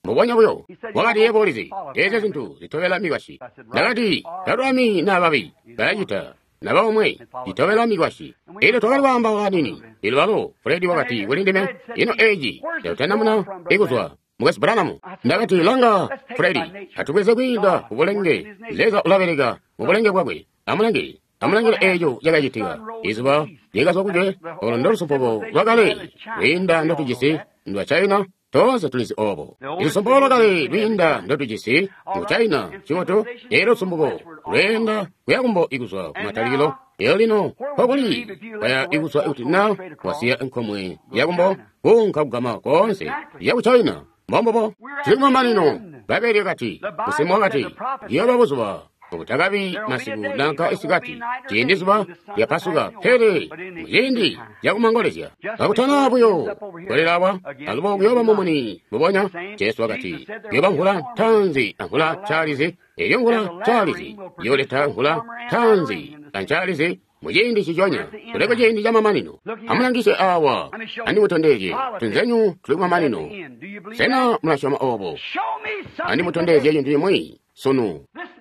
뭐냐고요? wakati yepolizi eze zinthu zithobela migwashi nakati kalwami na babi kayita na baomwe zithobela migwashi ilo tokalwamba wanini ilo balo Fredi wakati welindeme ino eji yautanamuna ikuzwa mugasi branamu nakati langa Fredi atupeze kwinda ubulenge leza ulabereka ubulenge bwabwe amulangira ejo yakayitiga izuba yegasokuje olondolusupobo lwakale lwinda ndotujisi ndwa China tonse tulisi obo ilusombolo lwakale lwinda ndotujisi mu China chimoto ero sumbuko lwenda kuyakumbo ikuzwa kumatalilo ero lino kwakuli kaya ikuzwa ikutina wasiya nkomwe yakumbo kunkakugama konse yaku China mbombobo chilimo manino babeli kati kusimu wakati yababuzwa ubutagabi masiku nanka isigati chindizuba yapasuka pere muyindi yakumangolesya akutana buyo kolerawa alubo kuyoba momoni mubonya Yesu wakati yoba nkula tanzi ankula chalize eyo nkula chalize yoleta nkula tanzi anchalize muyindi chijonya kuleko jindi jama manino amulangise awa ani mutondeje tunzenyu tulimwa manino sena mulashoma obo ani mutondeje yeyo ndiye mwi sonu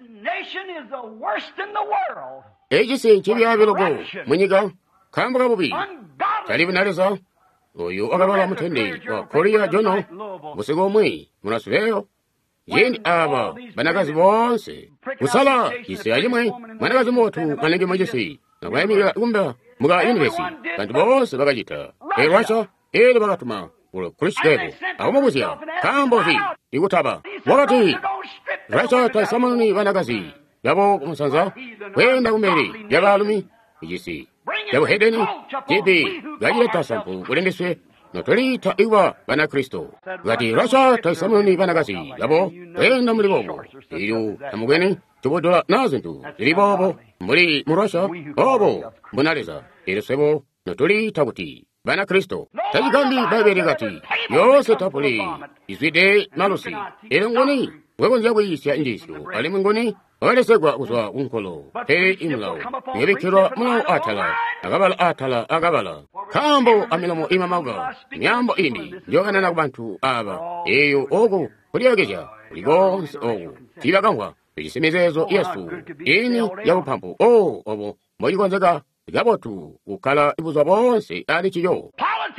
ejisi chibyabilogo munyiga kambuga bubi kalibu naleza oyo akabala mutende wa Korea jono musigo mwi munasuleyo yendi aba banagazi bonse usala ise ajimwe managazi motu manenge mojesi nakwayimiga kumba muga university kanti bonse bagajita erwacha ere bagatuma ulo kristego awomobuzya kambozi ikutaba wakati racha tasamani banagazi yabo kumusanza wenda kumeri yabalumi ijisi yabo hedeni jibi gajileta sampu kulengeswe notolita iwa bana Kristo gati rasha tasamani banagazi yabo wenda muri bobo iyo tamugweni tubodola nazintu ziri bobo muri murasha bobo munaleza irisebo notolita buti bana Kristo tajigambi babeli gati yose tapuli izwide nalusi elengoni wegonja bwiyisya indisyo alimwengoni walesegwa uzwa unkolo pere imlawo yebekirwa mulawo atala agabala kambo amilomo imamaga myambo ini njogana kubantu aba eyo ogo kulyegeja ligonse ogo tilagangwa isemezezo Yesu ini yabupampo obo moyigonzega yabotu ukala ibuzwa bonse ali chiyo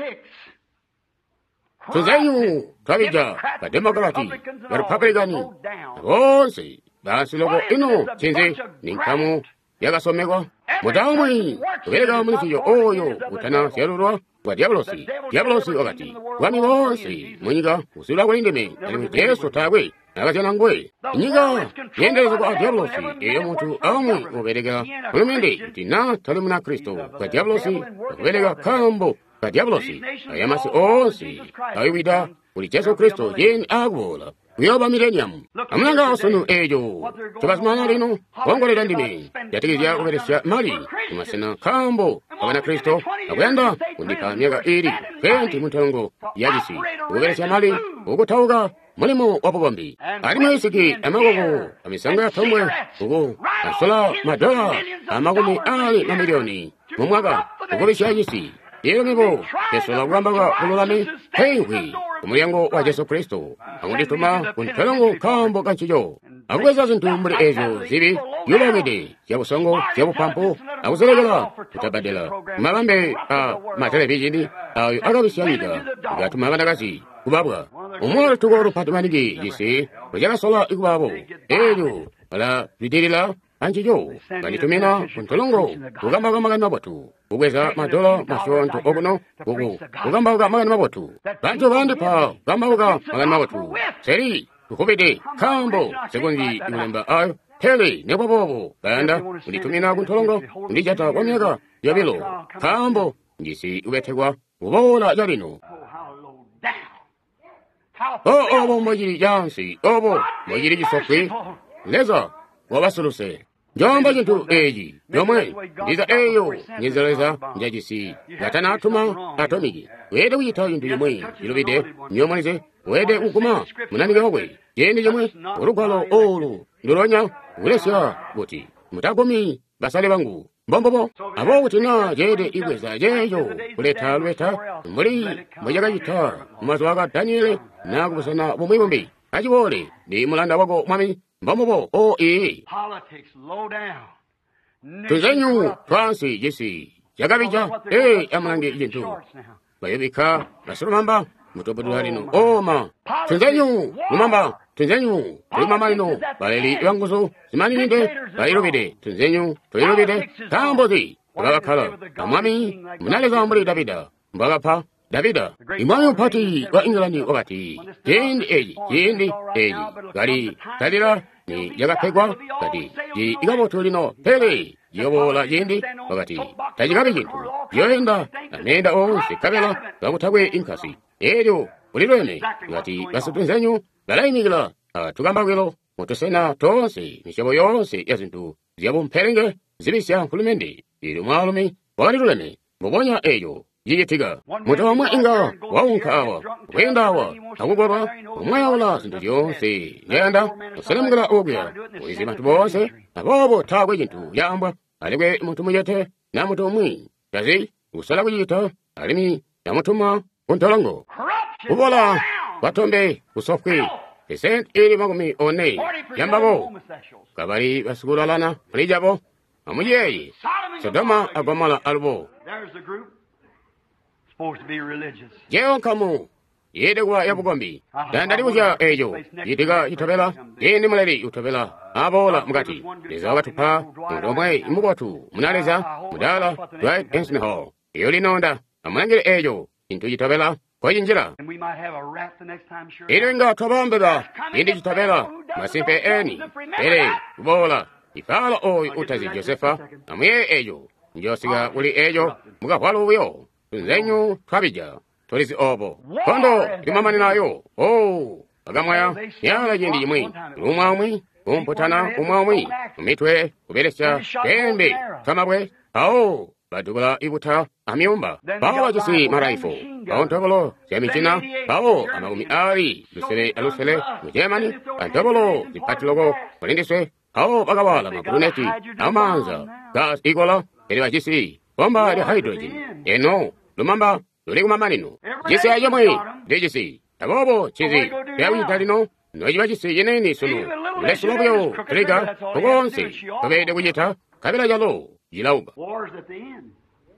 tuzenyu twabija bademokrati barepublikani bonse basilogo ino chinze ninkamu yagasomegwa mudamwi tubereka munisiyo oyo utana syalulwa wa diablosi wakati wami bonse munyiga usula kulindeme alimu Yesu tagwe nagajanangwe inyiga yendezo kwa diablosi eyo muntu amwe ubereka mulumende utina talimuna Kristo kwa diablosi ubereka kambo kwa diablosi ayamasi onsi awiwida uli Yesu Kristo yeni agwola kuyoba millennium amulanga osonu ejo tubasmana lino wongolera ndime yategezya uberesya mali kumasena kambo abana Kristo agwenda kundika myaka iri kenti mutongo yagisi uberesya mali ugutauga mulimo wapogombi alimo isiki amagogo amisanga yatomwe ugo asola madola amagumi ali na milioni mumwaga ugobesya yisi iyo mibo yesola kugambaga kululami heiwi umulyango wa Yesu Kristo angundituma kuntalongo kambo kanchijo agweza zintu muri ejo zibi yulongede yabusongo yabupampo aguzelegela kutabadela mabambe matelevizini ayo agabisyanyiga gatuma banagazi kubabwa umwara tugoro patumanigi yisi kujala sola ikubabo ejo ala vidirila anchijo kanitumina kuntolongo kugambaga magani mabotu kugweza madola mashonto oguno kugambaga magani mabotu bantu bandipa kugambaga magani mabotu seri kukubide kambo segundi imulemba ayo tele nebobobo ganda unitumina kuntolongo undijata kwa miaka yabilo kambo njisi ubetegwa ubola yalino obo mwajiri yansi obo mwajiri jisokwe leza wabasuluse njomba jintu eji yomwe ndiza eyo nyezeleza njajisi gatana atuma atomigi wede uyita jintu yomwe yilubide nyomalize wede ukuma munamiga ogwe yendi yomwe urugwalo olu nduronya ulesya buti mutagomi basale bangu mbombobo abo utina jede igweza jeyo kuleta lweta muri mujaga yita mazwaga Daniel nakubusana bomwibombi achiwole ndi mulanda wako mwami mbamopo oyi Politics low down. tunzenyu twansi jesi yakapija amulange ijintu Shorts now. bayobika basolomamba mutobodula lino oma tunzenyu lumamba tunzenyu tulimama lino baleli lwanguzo zimaninide bayilobide tunzenyu tuyilobide tambozi bakakhala amwami munaleka mbuli davida mbakapha davida imwayo mpati wa england wakati yendi eji gali talira ni yakapegwa kati ikaboto lino pele yobola yendi wakati tajikabe jintu yoenda anenda onse kabela bakutagwe inkasi eryo ulilwene ngati basutunzenyu balayimikila tukambagwelo mutosena tonse misebo yonse ya zintu ziyabumperenge zibisya nkulumende ili mwalume walilwene mubonya eyo yiyitiga mutawamwa inga waunka awa wenda awa akugwaba umwayawula zintu zonse neyanda usalamugala ogya wizi bantu bonse abobo tagwe jintu yambwa alegwe muntu muyete na muntu umwi kazi usala kuyita alimi na mutuma kuntolongo kubola batombe usofwi esent ili magumi one yambabo kabali basugulalana mulijabo amuyeyi sodoma agwamala alubo There's the group. Supposed to be religious. jeo kamu yedegwa yabugombi dandalibuja ejo yitiga yitabela yeni muleli utabela abola mugati leza batupa mundomwe imugwatu munaleza mudala right ensmeho yolinonda amangire ejo into yitabela kwayinjira And we might have a rat the next time, sure. iringa tobambela indi yitabela masimpe eni ere bola ifala oy utazi josefa amuye ejo njosiga uli ejo mugahwaluyo tunzenyu twabija tolizi obo kondo limamani nayo agamwaya yala jindi yimwi lumwamwi kumputana umwamwi umitwe kubelesya kembe kamabwe badugula ibuta amyumba bawo jisi maraifo bawo ntobolo yamichina bawo amagumi ali lusele mujemani antobolo zipatilogo kulindiswe bagawala mabruneti amanza gas ikola eliwa jisi bomba li hydrogen eno lumamba lulikumamanino jisi ajamwe dejisi abobo chizi yawitalino nojiba jisi yeneni sunu lesulobyo triga kogonse tobede kujita kabila jalo jilauba War's at the end.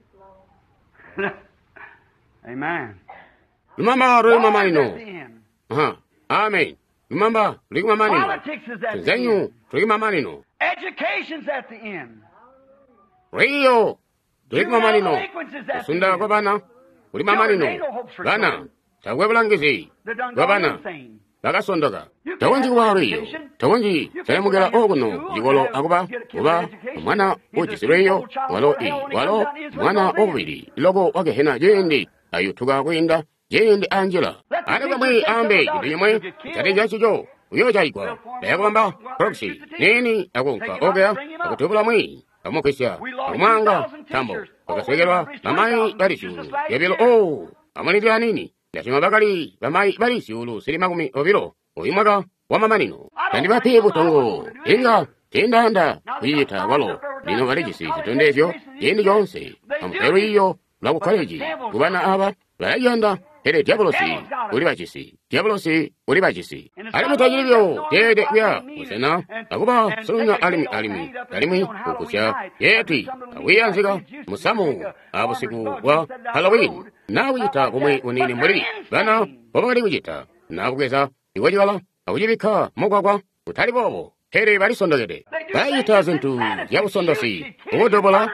Amen. lumamba War's lulimamanino at the end. amen lumamba lulikumamanino Politics is at the tunzenyu end. tulikimamanino Education's at the end. riyo tulikumamanino Delinquency's at the kusunda kwa end. bana kulimamanino bana tagwe bulangizi They done kwa gone bana insane. bakasondoka tawonji kuwaliyo tawonji salemugera oguno jigolo akuba kuba omwana ojisireyo walo mwana obubiri logo wagehena jendi ayutuga kwenda jendi anjela alegamwe ambe jidiyimwe chateja chijo uyo chaigwa leyagwamba proxy nini agunka ogea akutubula mwi amukisya omwanga tambo bakasegerwa bamayi balisiulu yebilo amanirya nini lasima bakali bamayi balisiulu sili magumi obilo oyimwaga wamamanino kandi bapiye butongo inga tindanda kuyita walo lino balegisi zitondevyo yendi yonse amupero iyo lwakukoleji kubana aba balayonda ere diabolosi uli bachisi ali mutajiribyo yede kuya usena akuba sunya alimi ukusya yeti awiyanziga musamu abusiku wa Halloween nawita kumwe unini muri bana babali kujita nabugeza iwajibala awujibika mugwagwa utali bobo here balisondogede bayita zintu yabusondosi udobola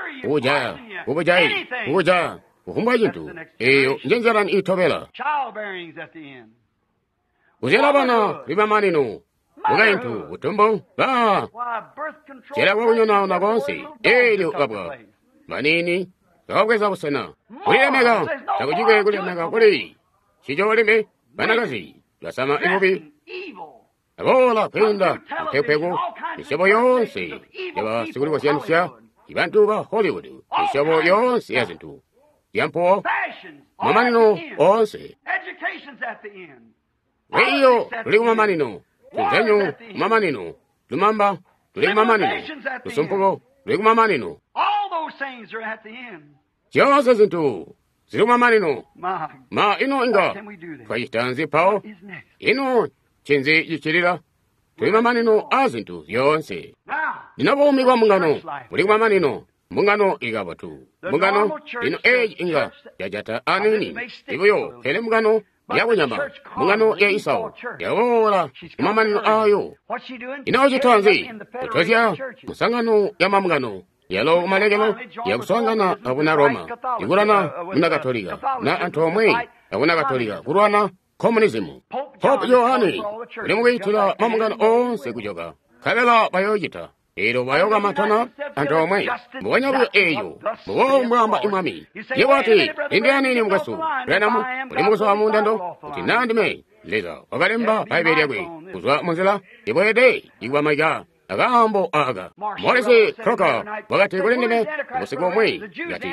ubuja uhumbwa jintu eyo njenjalan itobela Childbearing's at the end. uzela bana libamanino ugaintu utumbo Why, birth control. chela wawunyona na gonsi elio abwa manini tawagweza busena ulilemega takujigwe kulemega kuli shijolime banagazi lasama imubi Evil. abola kwenda mpepego isebo yonse eba siguli wasyanisya ibantu ba Hollywood isebo yonse yazintu yampo Fashions. all mamanino at the end. onse Education's at the end. weyo tuli kumamanino tunzenyu kumamanino lumamba tuli kumamanino lusumpuko tuli kumamanino All those things are at the end. kyose zintu zili kumamanino My ma ino inga can we do that? twayitanzi pawo What is next? ino chenze ichirira tuima maneno azintu yonse ndinavomigwa mungano muli kwa maneno mungano ikapatu mungano ino inga yajata anini ivoyo hele mungano yakunyama mungano ya Isau yawola kumamaneno ayo inaochitanzi kutosya musangano ya mamungano yalo malekelo yakusangana akuna Roma ikulana muna Katolika na anthu omwe akuna Katolika kulwana communism Pope Yohane limuwitula mamungano onse kuchoka khalela bayochita ero bayoga matana anthu omwe muwanyabuyo eyo muwombwamba imwami yewati indianini mukasu lenamu mulimukuso wa mundando kuti nandime leza wakalemba paiperyakwe kuzwa munzila ibwede igwa maika akambo aga Morris Crocker wakati kulindime usiku omwe yati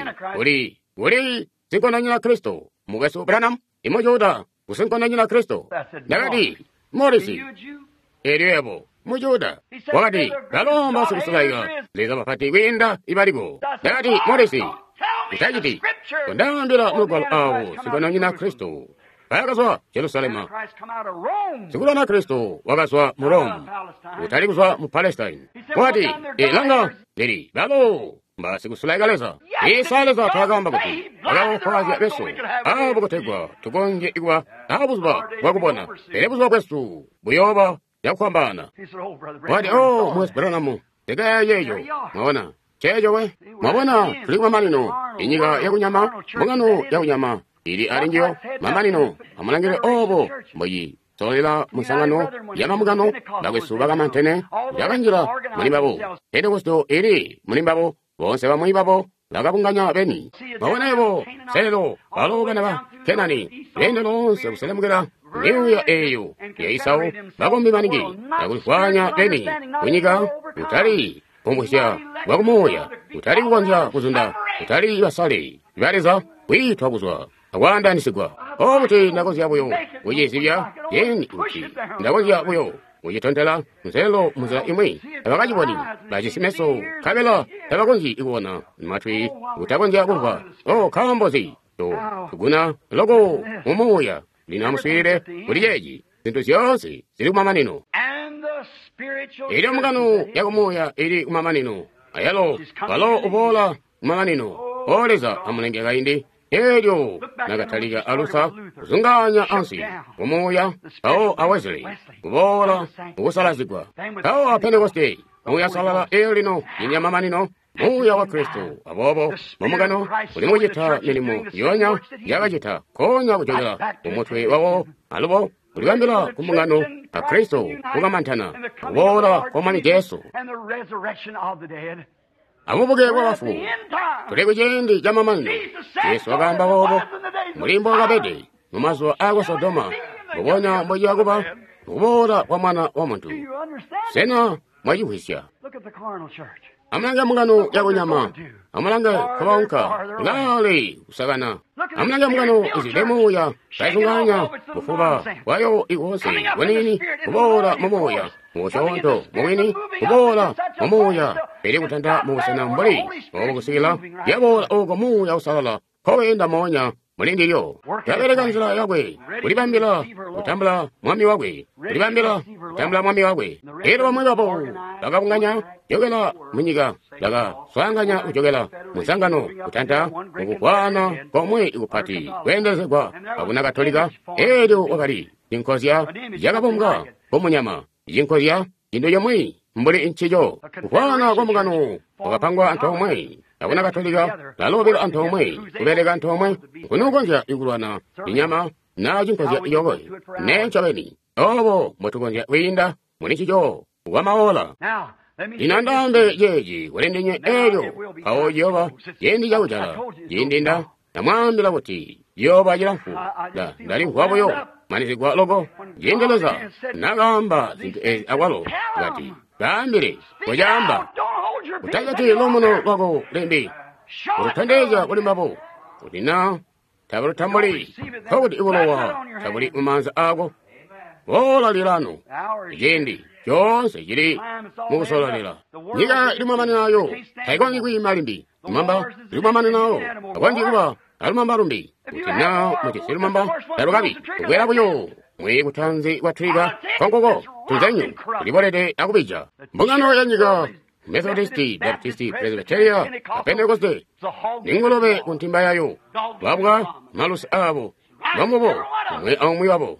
uli zinkonanyina Kristo mukasu Branham imojuda kusinkonanyina Kristo nakati Morris eriyebo mujuda wakati kalomba sikusulaika leza wakati kwinda ibaliko nakati Morris itajiti kundambira mulugwalo awo sinkonanyina Kristo akaswa Jerusalema sikulana Kristo wakaswa mu Rome utali kuswa mu Palestine wakati langa liri balo mba sikusulayikaleza isaleza twagamba kuti akawokwazi abeso abukutegwa tukonje igwa abuzwa wakubona elebuzwa kwesu buyoba yakukwambana wakati mwesi Branham tegaya yeyo mwaona chejo we mwabona tulikwa manino inyika yakunyama mungano yakunyama ili alingiyo mamanino amulangire obo mboyi solera musangano yamamugano bagwesubaga mantene yaganjira mulibabo Pentekosto ili mulibabo bonse bamulibabo bagabunganya beni babonebo selero baloganaba kenani bene lonse buselemugera niuya eyo ya Isau bagombi manigi bagulifanya beni kunyiga utali kumbusya bagumoya utali kugonja kuzunda utali basale ibareza kwitwa kuzwa awandanisibwa obuti ndakozya buyo ujisibya yeni uti ndakozya buyo ujitontela mzelo muzela imwe abakajiboni bajisimeso kabela abakonji ikuona matwi utakonja kuva kambozi to tuguna logo mumuya linamuswire ulijeji zintu zyonse zili kumamanino ili mugano yakumoya ili kumamanino ayalo balo ubola kumamanino oleza amulenge kaindi elyo nakatalika alusa kuzunganya ansi kumoya awo awezeli kubola ukusalazigwa awo apentekoste muya salala elino inyamamanino muya wa Kristo abobo mumugano ulimujita milimo yonya yakajita konya kuchokera umutwe wawo alubo uligambira kumugano a Kristo kukamantana kubola komani Yesu amubugebwa bafu tuleko jendi jamamanino Yesu agamba bobo mulimbo wakabede mumaso agwa Sodoma mubonya mboji wakuba mukubola kwa mwana wa muntu sena mwajiwisya amulanga mugano yakunyama amulanga kabaunka lale usagana amulanga mugano izidemuya kaisunganya mufuba wayo iwose wanini kubola mumoya mushonto muwini kubola mumoya ili kutanda musana mbali okusila yabola ogo muya usalala kowenda monya mulindiro yabereka nzira yakwe ulibambira utambula mwami wakwe ulibambira utambula mwami wakwe ero bamwegapo bagabunganya yogela munyiga daga swanganya ujogela musangano utanta ukukwana komwe ikupati kwendezegwa abuna Katolika ero wakali inkozya yakabunga komunyama inkozya indo yomwe mbuli inchijo ukwana komugano wakapangwa anthu omwe abuna Katolika lalobera anthu omwe kubereka anthu omwe kunukonja ikulwana inyama na jinkozya iyogo nenchabeni obo mwetukonja winda munichijo wamaola inandambe jeji welendenye elyo awo yoba yendi yakujala yindinda namwambila kuti yoba jilamfu ndali nkwaboyo manizigwa logo yendeleza nagamba zintu awalo gati gambire kujamba utajati lomuno wako lembi urutandeja kulimbabo utina tabulu tambuli kawudi iwolowa tabuli umanza ago wola lirano jendi yonse jiri mukusolalira nyiga ilimwamani nayo taikongi kuyimalimbi imamba ilimwamani nayo akwanji kuba alimamba rumbi utina muti silumamba tarugabi kukwera buyo mwe kutanzi wathulika kwankoko tunzenyu libolede akupija mbungano yanyiga Methodist, Baptist, Presbyteria, Pentecost, ningolobe kuntimba yayo babwa malusi abo bamubo mwe amwi wabo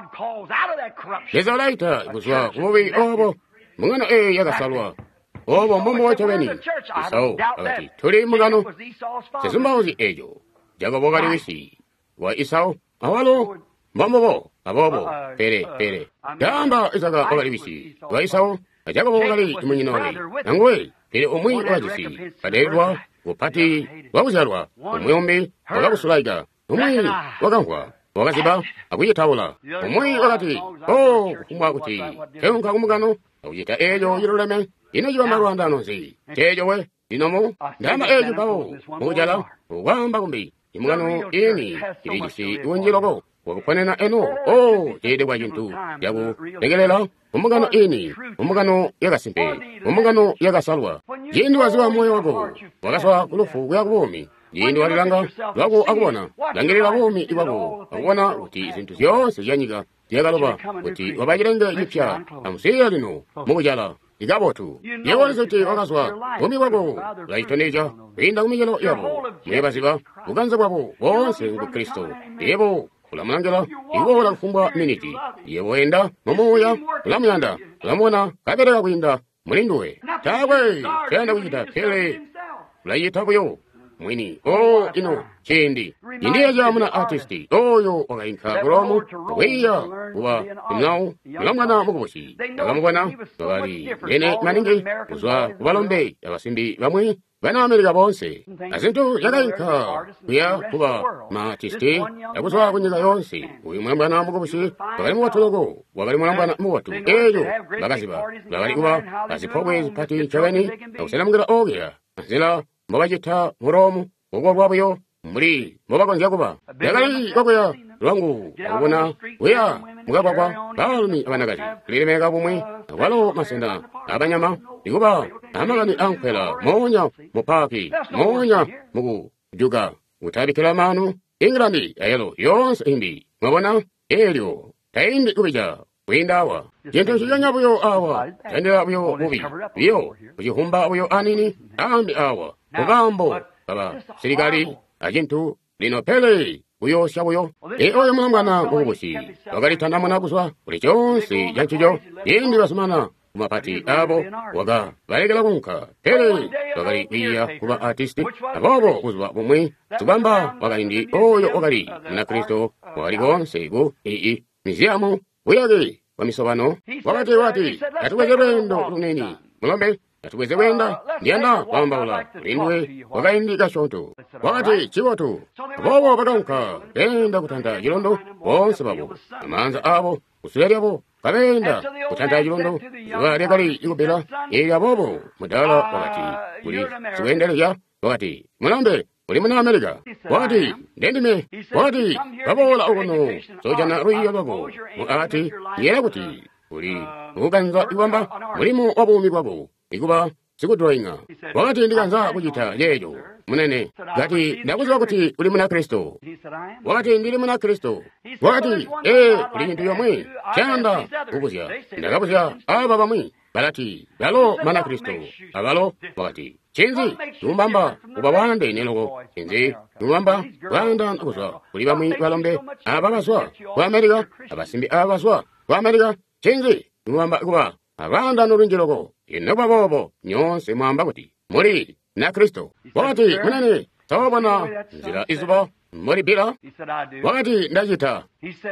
Nezalaita kuswa kubi obo mungano yagasalwa obo momo wachabeni isao agati tuli mungano sesumbaozi ejo jagobo galiwisi wa isao awalo mamobo abobo pere yamba isaga ogaliwisi wa isao jagobo gali munyinori nangwe pere omwi wajisi aderwa upati wabuzalwa omwombi wagabusulaiga omwi wagangwa wagaziba akuyitawula omwi wakati kumwa kuti teunka kumugano akuyita ejo yiruleme inajiwa marwanda nonsi tejo we dinomo ndama ejo pawo mujala wamba kumbi imugano ini irijisi iwonjiloko wakupanena eno tede wajintu yagu legelela umugano ini umugano yagasimpe umugano yagasalwa jindu waziwa moyo wako wagaswa kulufu yakubomi jindu walilanga lwako akubona langirira bomi iwako akubona uti izintu zyonse zyanyiga zyagaloba uti wabajirenge yipya amusiya lino mujala igabotu yewonse uti wagaswa bomi wako laitoneja winda kumijelo yabo mwebaziba buganza bwabo bonse ngu kristo yebo kulamangela iwo lakufumbwa miniti yewenda momoya kulamuyanda kulamona kabereka kwinda mulinduwe tabwe kenda kuyita pele kulayitabuyo mwini ino chindi indiye jamuna artisti oyo wakainka kulomu weya kuwa kumnau kulamwana mukuboshi yakamukwana wali nene maningi kuzwa kubalombe yabasimbi bamwe bana Amerika bonse azintu yakainka kuya kuba maartisti yakuzwa kunyiga yonse uyu mulambwana mukuboshi wakali muwatuloko wakali mulambwana muwatu eyo bakaziba wakali kuba azipobwe zipati chaweni nakuselamukira ogera azila mbabajita muromu ubwo bwabuyo muri mubagonja kuba yagali kokoya lwangu ubona weya mugabagwa balumi abanagazi lilemeka bumwe walo masenda abanyama ikuba amagani ankwela monya mupaki monya mugu juga utabikira manu England ayelo yonse indi mwabona elyo taindi kubija windawa jintu shiganya buyo awa tendera buyo bubi biyo kujihumba buyo anini ambi awa mugambo baba serikali ajintu lino pele buyo shabuyo oyo mwambana mubushi wakalitana mwana kuswa kuli chonse janchujo indi basumana kumapati abo waga balegela kunka pele wakali iya kuba artisti abobo kuzwa bumwe tubamba wakalindi oyo wakali na kristo wakali gonse go miziamu uyage wamisobano wakati atuweze rendo luneni mulombe atuweze wenda ndianda wambawula lindwe wakaindi kashonto wakati chiwotu abobo bakanka benda kutanda jilondo bonse babo amanza abo usuyali abo kabenda kutanda jilondo walekali ikubela ili abobo mudala wakati kuli siwendelea wakati mulombe uli muna Amerika wakati ndendime wakati babola ukono sojana ruiya babo wakati yera kuti uli uganza iwamba mulimo wabumi kwabo ikuba sikudroinga wakati ndiganza kujita yejo munene gati ndakuzwa kuti uli muna Kristo wakati ndili muna Kristo wakati uli nyintu yomwe chanda ukuzya ndakabuzya aba bamwe balati balo mana Kristo abalo wakati chenzi numbamba ubawande neloko chenzi numbamba wanda ukuzwa uli bamwe balombe ababaswa kwa Amerika abasimbi abaswa kwa Amerika chenzi numbamba kuba abanda nurunjiloko inoba bobo nyonse mwamba kuti muri na Kristo wakati munene tawabana nzira izuba muri bila wakati ndajita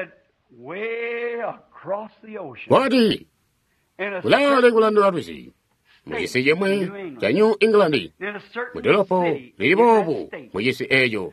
wakati kulale kulando arusi mwisi yemwe cha New England mudilopo libobu mwisi ejo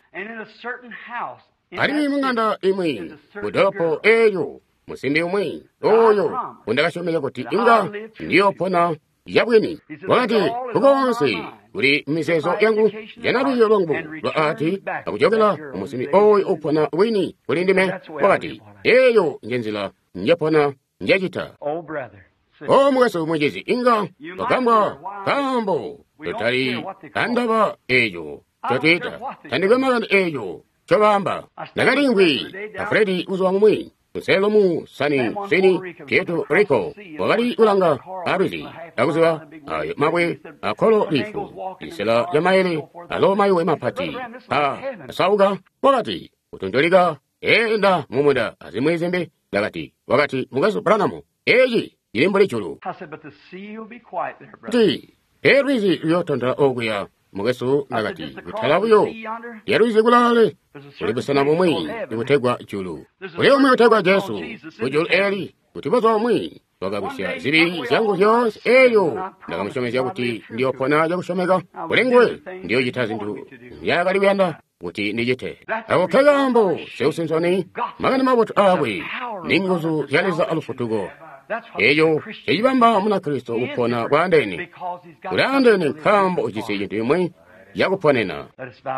ari munganda imwe mudilopo ejo musimbi umwe oyo undakashomeza kuti inga ndiyo pona yabweni wakati kukonse uli miseso yangu yanaruyo longu lwaati akujogela umusimbi oyo upona wini ulindime wakati eyo njenzila njapona njajita omugaso umwejezi inga wakamba kambo totali kandaba eyo totita tandikwe maganda eyo chobamba nakalingwi afredi uzwa mumwe nselo mu Sani Sini Puerto Rico wakati ulanga ardhi akuziwa ayo mabwe akolo lifu isela ya maili alo maiwe mapati sauga wakati utondolika enda mumuda azimwezembe lagati wakati mugaso Branham eji ilimbo lichulu ti erizi yotonda okuya mugaso lagati utalabuyo yerizi kulale ulibusana mumwi ikutegwa chulu ulio mwi utegwa Jesu ujulu eli utibazo mwi wagabusya zibi zangu vyose eyo ndakamushomesya kuti ndiyo pona jakushomeka ulengwe ndiyo jita zintu yakali byanda kuti ndijite ako kegambo seusinsoni magani maboto abwe ninguzu yaliza alufutugo eyo ejibamba muna Kristo upona kwandeni kulandeni nkambo ujisi jintu imwe yakuponena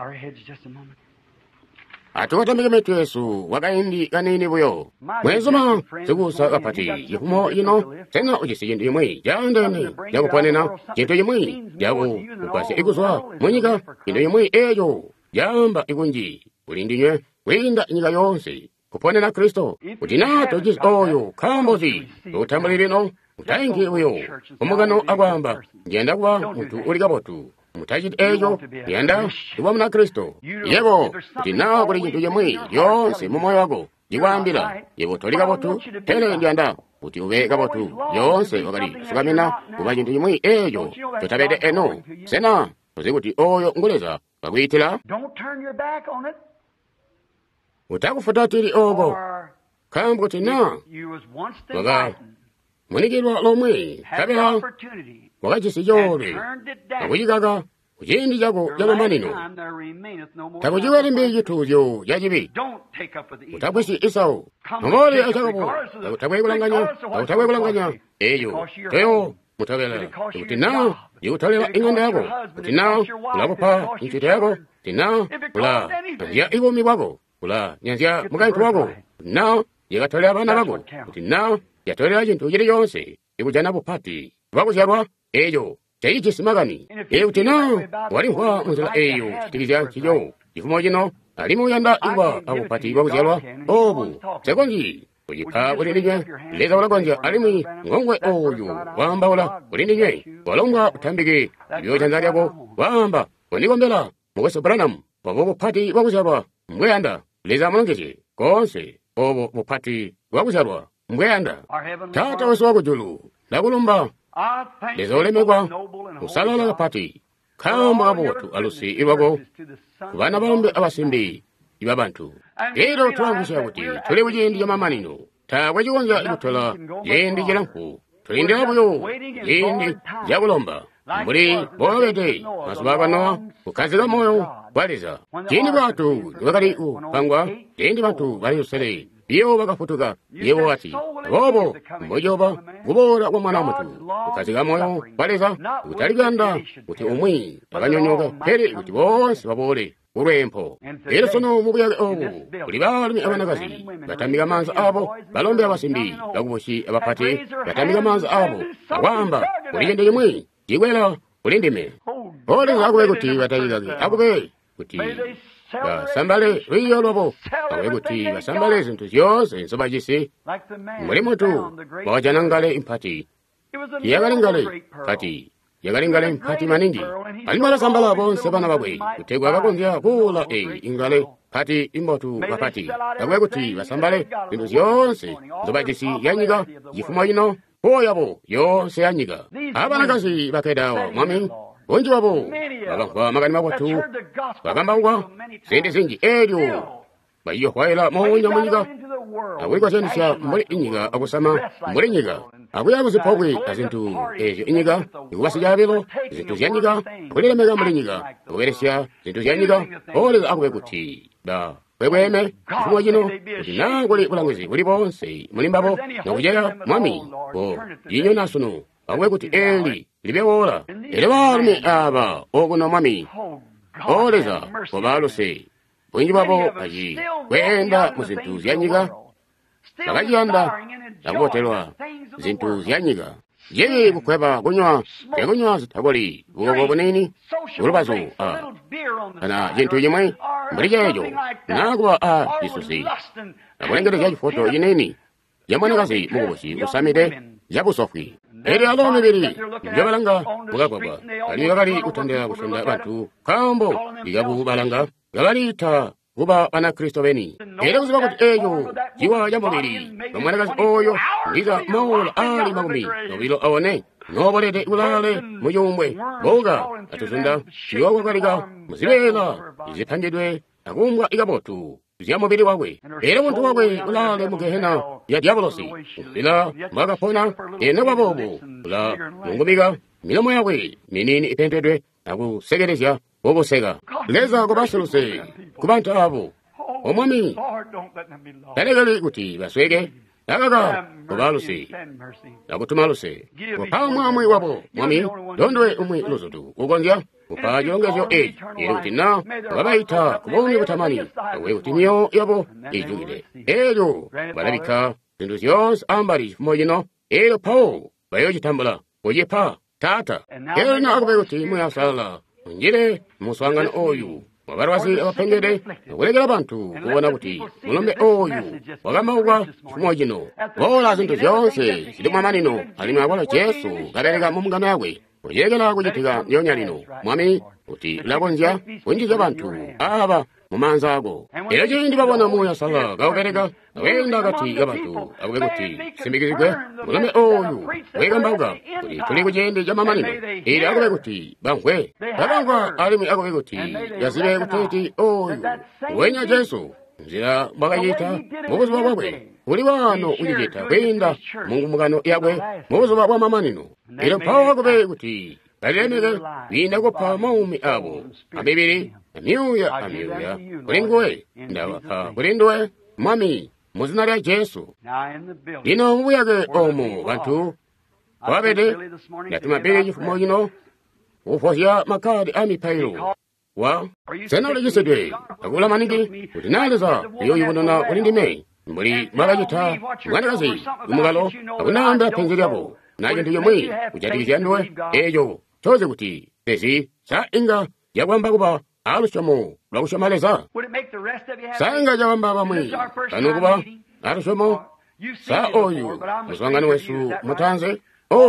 atuwatamike metu Yesu wakaindi kanini buyo mwezoma sigusa kapati yifumo ino sena ujisi jintu imwe jandeni yakuponena jintu imwe yaku upasi iguswa mwenyika jintu imwe eyo jamba ikunji ulindinywe winda inyika yonse kuponena Kristo utinato jisi oyo kambozi utambulirino utaingi uyo umugano agwamba ngenda kuba mutu ulikabotu mutajid eyo yenda iwa muna Kristo yego utina kuli jintu yemwe yonse mumoyo wako jiwambila yego tolikabotu tele ngenda uti ube kabotu yonse wakali sukamina kuba jintu yemwe eyo tutabede eno sena uzikuti oyo nguleza wakuitila utakufutatili ogo kambo tina waka munikilwa lomwe kabela wakachisi yore wakujikaga kujindi jako jamamanino takujiwele mbeji tuyo yajibi utakwisi Esau ngole achakapo utabwekulanganya eyo teyo mutabela utina yutalela ing'anda yako utina ulakupa nchite yako tina ula nyanzia ibomi wako ula nyanzia mukantu wako na yekatolera abana bako utina yatolera jintu jiri yonse ikujana bupati bakusyalwa eyo chaichisimagani utina walihwa munzila eyo chitikizya chiyo ifumo jino alimu yanda iwa abupati bakusyalwa obu sekonji ujipa ulininywe leza walagonja alimi ngongwe oyo wamba wala ulininywe walongwa utambike ibyojanza lyako wamba wanigombela muweso Branham obo bupati bakusyalwa mweyanda leza mulongeje konse obo bupati bakusyalwa mweyanda tata wesu wako julu nakulumba leza ulemegwa usalala kapati kamba abotu alusi iwako kubana balombe abasimbi ibabantu ero twangusya kuti tule bujendi yamamanino takwe chikonza ikutola yendi jelanku tulindira buyo yendi jakulomba mbuli bowete masubakano kukazika moyo bwaliza chini batu niwakali upangwa yendi bantu bali usele iyo bakafutuka yewo wati bobo mbojoba gubora kwa mwana mutu ukazika moyo bwaliza utaliganda kuti umwi akanyonyoka pere kuti bonse babole urempo ero sono mubuyage obu kuli balimi abanakazi batambika manza abo balombe abasimbi bakuboshi abapati batambika manza abo awamba kuligende yemwe jiwela kulindime ole zakube kuti batayigage akube kuti basambale riyo lobo akube kuti basambale zintu zyose nsobajisi muli mutu bawajanangale impati yagalingale kati yagalingale mpati manindi alimala sambala bonse bana babwe kutegwa bakonzya kula ingale pati imbotu bapati akube kuti basambale zintu zyonse nsobajisi yanyiga jifumo ino poyabo yonse yanyiga abanakazi bakedawo mwami bonji wabo babankwa magani mabotu bagambangwa sente zinji eryo bayiyo hwaila monya munyiga awekwa sendisya mbuli inyiga akusama mbuli nyiga akuyabuzipogwe azintu ezo inyiga ikubasijabilo zintu zyanyiga akulilemega mbuli nyiga akuweresya zintu zyanyiga oleza akube kuti da kwebweme ifumo jino kuti nanguli bulangizi buli bonse mulimbabo nokujera mwami bo yinyo nasuno akube kuti eli libewola ele balumi aba okuno mwami oleza obaluse bwinji babo aji kwenda mu zintu zyanyiga bakajiyanda akubotelwa zintu zyanyiga yewe bukweba kunywa zitagoli ubwo bunini ulubazo kana zintu yimwe murijeyo nakuba isusi akulengera foto yeneni yamanakazi mukubusi usamide yabusofi eri alomebiri njabalanga mugagwagwa ali bakali kutendera kusonda bantu kambo igabu balanga gabalita kuba anakristo beni era kuziba kuti eyo jiwa jamubiri omwanakazi oyo ndiza maula ali magumi nobilo awone nobalete ulale muyumbwe boga atuzunda chiwakwakalika muzibela izipangidwe akumbwa igabotu ziyamubiri wawe era muntu wawe ulale mugehena ya diabolosi ila magapona ena wabobo ula mungumiga milomo yawe minini ipentedwe akusegerezya obosega leza kubasuluse kubantu abo omwami talegali kuti baswege agaga kubaluse akutumaluse kupa mwamwe wabo mwami dondwe umwe luzutu ugonzya kupa jolongezo eri kuti na wabaita kubonye butamani awe kuti miyo yabo ijugire eyo balabika zintu zyonse ambali moyino eyo pawo bayojitambula oyepa tata eyo na akube kuti muyasala njire muswangano oyu wabarwasi abapengede okulegera abantu kubona kuti mulombe oyu wagamawugwa chifumo jino bola zintu zyonse zilimu amanino alimu akola Yesu gabereka mumugano yawe oyegera kujitika nyonya lino mwami kuti lakonzya kunjiza abantu aba mumanza ago era chindi babona muya sala gabereka wenda kati abantu abuge kuti simbikizigwe mulombe oyu wegambauga kuti tuli kujende jamamanino ili akobe kuti bankwe babangwa alimu akobe kuti yazire kuti oyu wenya Yesu nzira bagayita mubuzo bwabwe uli wano ujita kwenda mungu mugano yabwe mubuzo bwa mamanino ilo pawo akobe kuti balemege binda kupa maumi abo abibiri amyuya kulingwe ndawapa kulindwe mwami muzina lya Yesu lino mubuyage omu bantu kwabede natumabiri chifumo jino ufosya makadi amipailo wa sena ulejisedwe akula manigi kuti naleza iyo yibunona kulindime mbuli magajita mwanakazi umugalo akunamba penzi lyabo naje ndiyo mwi kujatikizyanduwe eyo choze kuti pesi sa inga yagwamba kuba alushomo lwakushomaleza sa inga jawamba bamwi kanu kuba alushomo sa oyu muswangano wesu mutanze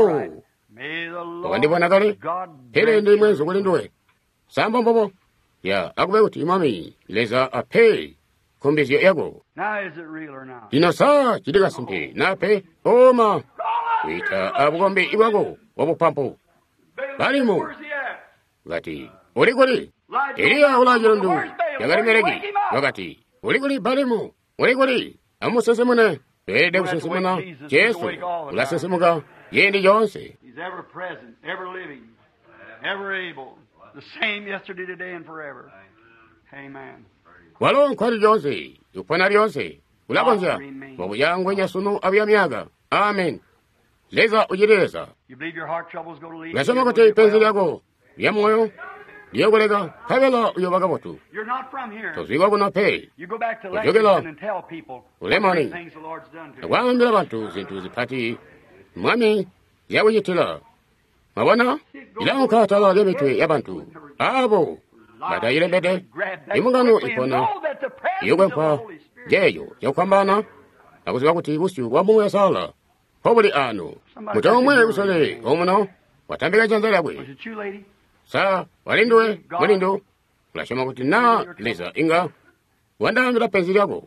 wakandibona kale hele ndi mwenzo kulinduwe sambombobo ya akube kuti mami leza ape kumbizyo yago ino sa chidika simpi nape oma wita abugombe iwago wabupampo balimo gati oligoli eriya ulajirondu yagari meregi wagati oligoli balimo oligoli amusesemune twede kusesemuna Yesu ulasesemuka yendi yonse He's ever present, ever living, ever able, the same yesterday, today, and forever. Amen. walo nkwali lyonse yupana lyonse ulakonza wabuyangwe nyasunu abyamyaga amen leza ujireza You believe your heart troubles go to leave? nasoma kote ipenzi lyako lyamoyo lyekoleka kabela uyobaga botu You're not from here. tozigwa kuno pe You go back to Ujogela. Lexington and tell people what Ulemani. great things the Lord's done to you. nakwambira bantu zintu zipati mwami yawuyitila mabona ilankatala lyemitwe yabantu abo batayilembede imungano ipona yogwempa jeyo yakwambana akuziba kuti busyu bwamuya sala pobuli ano mutomwe usole omuno watambika chanza lyabwe Was it you, lady? sa walindwe mulindu ulashoma kuti na leza inga wandambira penzi lyako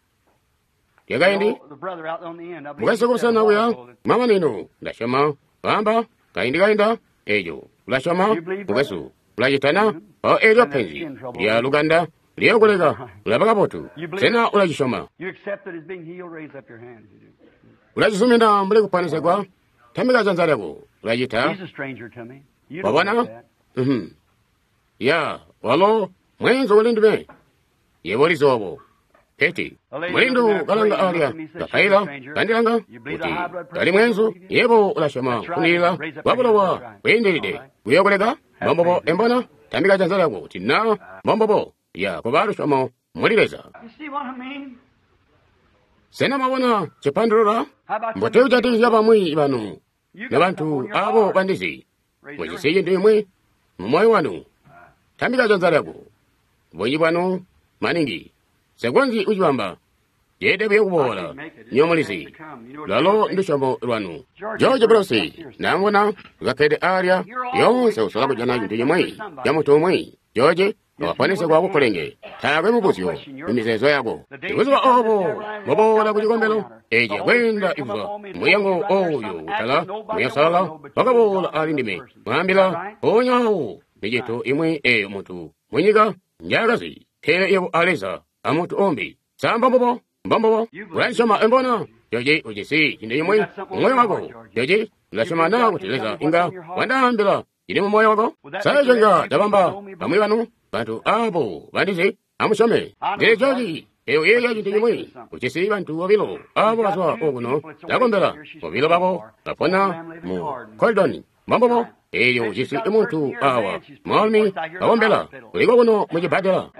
lyagaindi The brother out on the end. I believe mugase he said kusana a while uya ago that mama nino ndashoma gamba kaindi ejo ulashoma mugasu ulajitana o eryo penzi lya luganda lyekoleka ulabaga botu sena ulajishoma you accept that as being healed, raise up your hand. if you do. ulajisumina mbule kupanisegwa tambika chanza lyako ulajita He's a stranger to me. You don't know wabona that. ya walo mwenzo ulindume yebolizobo peti mulindu kalanga alya kapaila kandilanga kuti kali mwenzo yebo ulashoma kunila wabulawa wendelide kuyokoleka mombobo embona tambika chanza lyako tina mombobo ya kubalushomo mulileza You see what I mean? sena mabona chipandulula How about mbote ujatikizya bamwi banu You ne got bantu something on your abo heart. bandizi Raise your hand. mweziseye ndimwe mumoyo wanu tambika chanza lyako bwenyi bwanu maningi sekwenzi uchibamba yedebe kubola nyomolisi lalo ndishomo lwanu George Brosi nangona zakede area yonse usalabo jana ndije mwei yamuto mwei George wapanise kwa kukolenge tawe mubusyo imizezo yabo ibuzo obo bobola kujikombelo eje kwenda ibuzo muyango oyo utala muyasala bakabola alindime mwambila onyawo nijeto imwe omuntu mwenyiga njagazi kele yebo aleza amuntu ombi samba bobo mbambo urashoma embona George ujisi inde imwe moyo wako George urashoma na kuteleza inga wandambila ine moyo wako sajenga dabamba bamwe banu bantu abo bandize amushome George yeya jindi imwe ujisi bantu wabilo abo baswa oguno dagombela wabilo babo apona mu koldoni mbambo eyo ujisi umuntu awa mwami bagombela uligo kuno mujibadela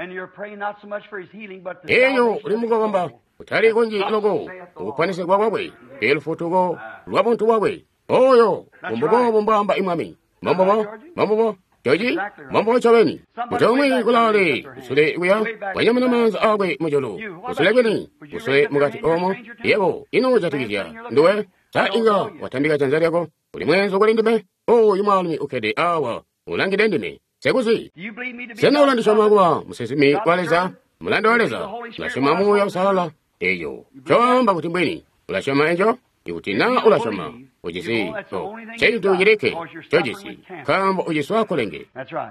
eyo ulimugomba utari kunji logo ukwanise kwa wabwe elfutugo lwabuntu wabwe oyo umbugo mbamba imami mambo George mambo chabeni mutomwe kulale usule uya wanyamana manza agwe mujolo usule gweni usule mugati omo yebo ino jatigija ndowe ta inga watambika Tanzania yako ulimwenzo kwalindime imali ukede awa ulangide ndime sekuzi sena ulandishoma kwa musesimi waleza mulando waleza lashoma mu ya usala eyo chomba kuti mbweni ulashoma enjo yutina ulashoma ujisi cheitu yireke chojisi kamba ujiswa kolenge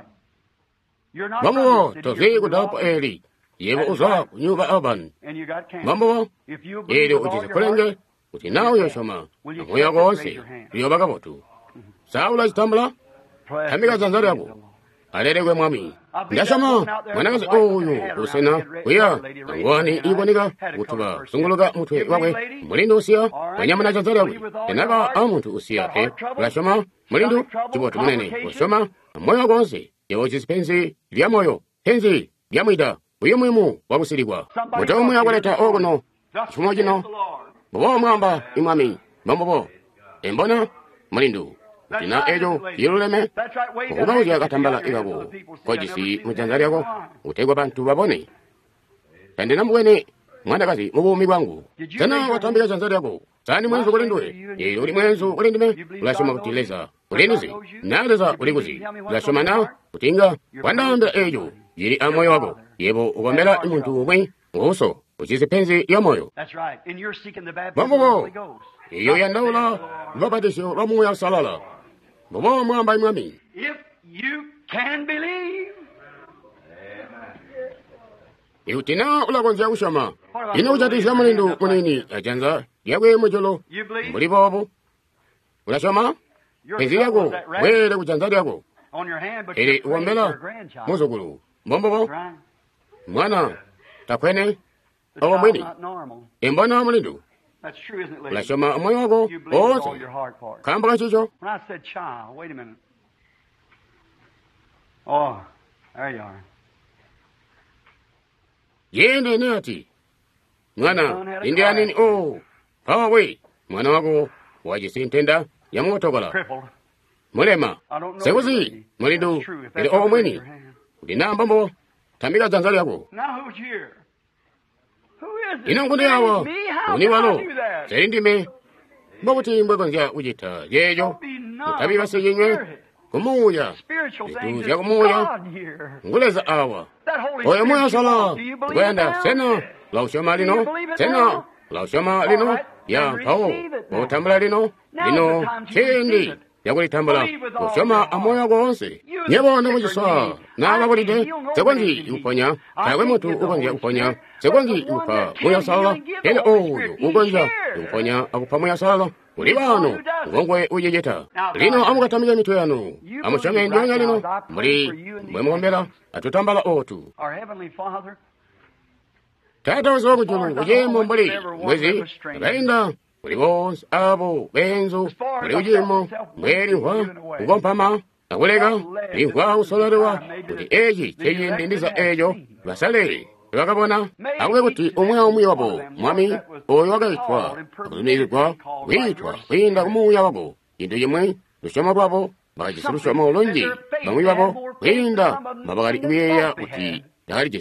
mambo tozi kudapo eli yebo uzwa kunyuba aban mambo eli ujisi kolenge utina uyashoma amoya gose riyobaga botu saula jitambula tamika zanzari yako aleregwe mwami ndashama mwanagazi oyo usena uya ngwani ibonika utuba sunguluga mutwe wawe mulindu usia wanyamana zanzari yawe tenaga amuntu usia ke ulashoma mulindu chibotu munene ushoma moyo gonse yewo jisipenzi lya moyo penzi lya mwida uyo mwimu wabusirigwa mutomu yagoleta ogono chumo jino bobo mwamba imwami mambobo embona mulindu tina ejo yiruleme ugauje akatambala igago kojisi mutanzari yako utegwa bantu babone kandi namwene mwandakazi mubumi bwangu tena watambika tanzari yako tani mwenzo kulindwe yero uli mwenzo kulindime ulashoma kutileza ulinizi naleza uliguzi ulashoma na kutinga wandambila ejo yiri amoyo wako yebo ugombela imuntu umwe uso uchize penzi ya moyo mambo iyo yandaula vabatisho vamuya salala bobo mwamba imwami if you can believe yutina ulagonza ushama ina ujatisha mulindu munini ajanza yawe mujolo muri bobo ulashama penzi yako wele kujanzari yako ili uombela muzugulu mbombo mwana takwene awa mwini imbona mulindu That's true, isn't it, lady? Ulashoma moyo wako You believe with all ose your heart for it. kamba kachicho When I said child, wait a minute. Oh, there you are. yende nati mwana indianini hawe mwana wako wajisintenda yamutogola Crippled. mulema I don't know. sekuzi mulindu That's true. If ili that's owo in mweni your hand. udinambambo tambika zanzali yako Now who's here? Who is it? inongundi It yawo is me. How uni can I walo do that? serindime mbobuti mbwegonja ujita yejo Don't be numb mutabi of the baseyenywe spirit. kumuya Spiritual Itu things. ya It's kumuya. God here. nguleza awa That Holy oyo Spirit moyo you sala want. Do you believe it gwenda now? sena laushoma Do you lino believe it sena now? laushoma All lino right, ya then pao receive it now. otambula lino Now's lino the time to receive chendi it. yakulitambula Believe with all ushoma your heart. amoyo gonse You the nyebonde sick mujiswa are needy. nababulide I can heal no sekwangi man can heal. uponya I tawe can mutu give the ukonja Holy uponya Spirit, sekwangi but the one upa that can moya heal sala and give the hele Holy oyo Spirit, he's ukonja here. uponya akupa moya sala uli He's the bano one who does it. ngongwe ujejeta Now, lino Father, amukatamika mitwe yanu you amushome believe ndionya right now lino as I pray muri for you and these mwemuombela atutambala otu Our Heavenly Father, tata wose wakujulu As far as I ujemo know, mbuli every one mwezi of us strangers. againda muli bonse abo benzu As far as muli I ujimo felt myself mweri moving hwa you in a way. ugompama nakulega That led linkwa to usolerewa the time kuti maybe eji the cheyindindiza elected ejo have seen. basale wakabona Maybe akuke kuti each umwe and umwe every wabo one of them, mwami Lord, that was oyo wakaitwa called and akutumizidwa permitted to be called by witwa your kuyinda Spirit. kumuya wabo indu yemwe lushoma rwabo bakajisa lushoma olungi bamwe babo kuyinda babakali iweya kuti yahaligisi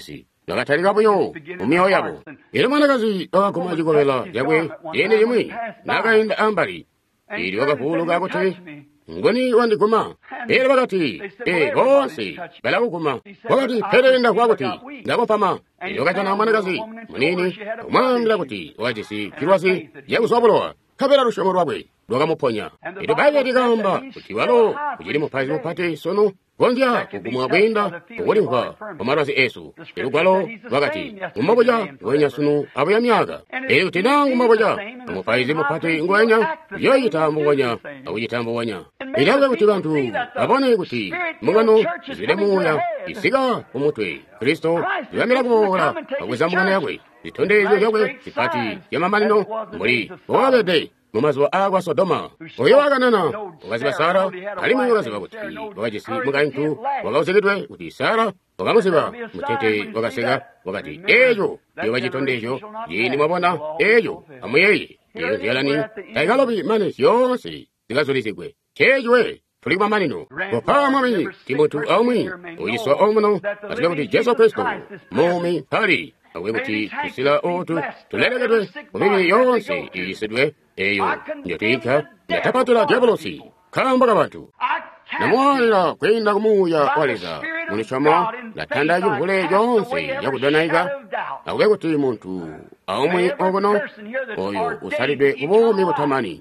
nakatalikapoyo mumioyo yabo era mwanakazi akakumajikopela yakwe yene yemwe nakayenda ambali ili wakafulu kakuti ngoni wandikuma era wakati bonse balakukuma wakati perenda kwakuti ndakopama ili wakatana mwanakazi munini kumwambila kuti wachisi kirwasi yakusopolowa kapera rushomo rwabwe rwakamuponya ili baya tikamba kuti walo kuchili mupazi mupate sono kondya kugumwa bwenda kukulimva pamarasi esu ili kwalo wakati mumaboja ngwenya sunu abo ya myaka ili utinangu maboja mupaizi mupate ngwenya yoyitambo wanya akuyitambo wanya ilawe kuti bantu abone kuti mungano zile muya isiga kumutwe Kristo yamira kumora akweza mungano yakwe zitondezo yakwe zipati yamamanino muri wabede mumazo agwa Sodoma oyo wakanana wakaziba Sara alimu wakaziba kuti wakajisi mukaintu wakauzeketwe kuti Sara wakamuziba mutete wakasega wakati eyo yokachitondezo yini mwabona eyo amuyeye eyo ziyalani taikalobi mane yonse zikazolizikwe chejwe tulikuma manino kopamwami timotu aumwi uyiswa omuno asibe kuti Yesu Kristo mumi pali awe kuti kusila otu tulelegedwe kumimi yonse iyisidwe eyo nyotika natapatula diabolosi kamba kabantu namwalira kwenda kumuya waleza munishamo latanda yuvule yonse yakudonaika awe kuti muntu aumwi ogono oyo usalidwe ubomi butamani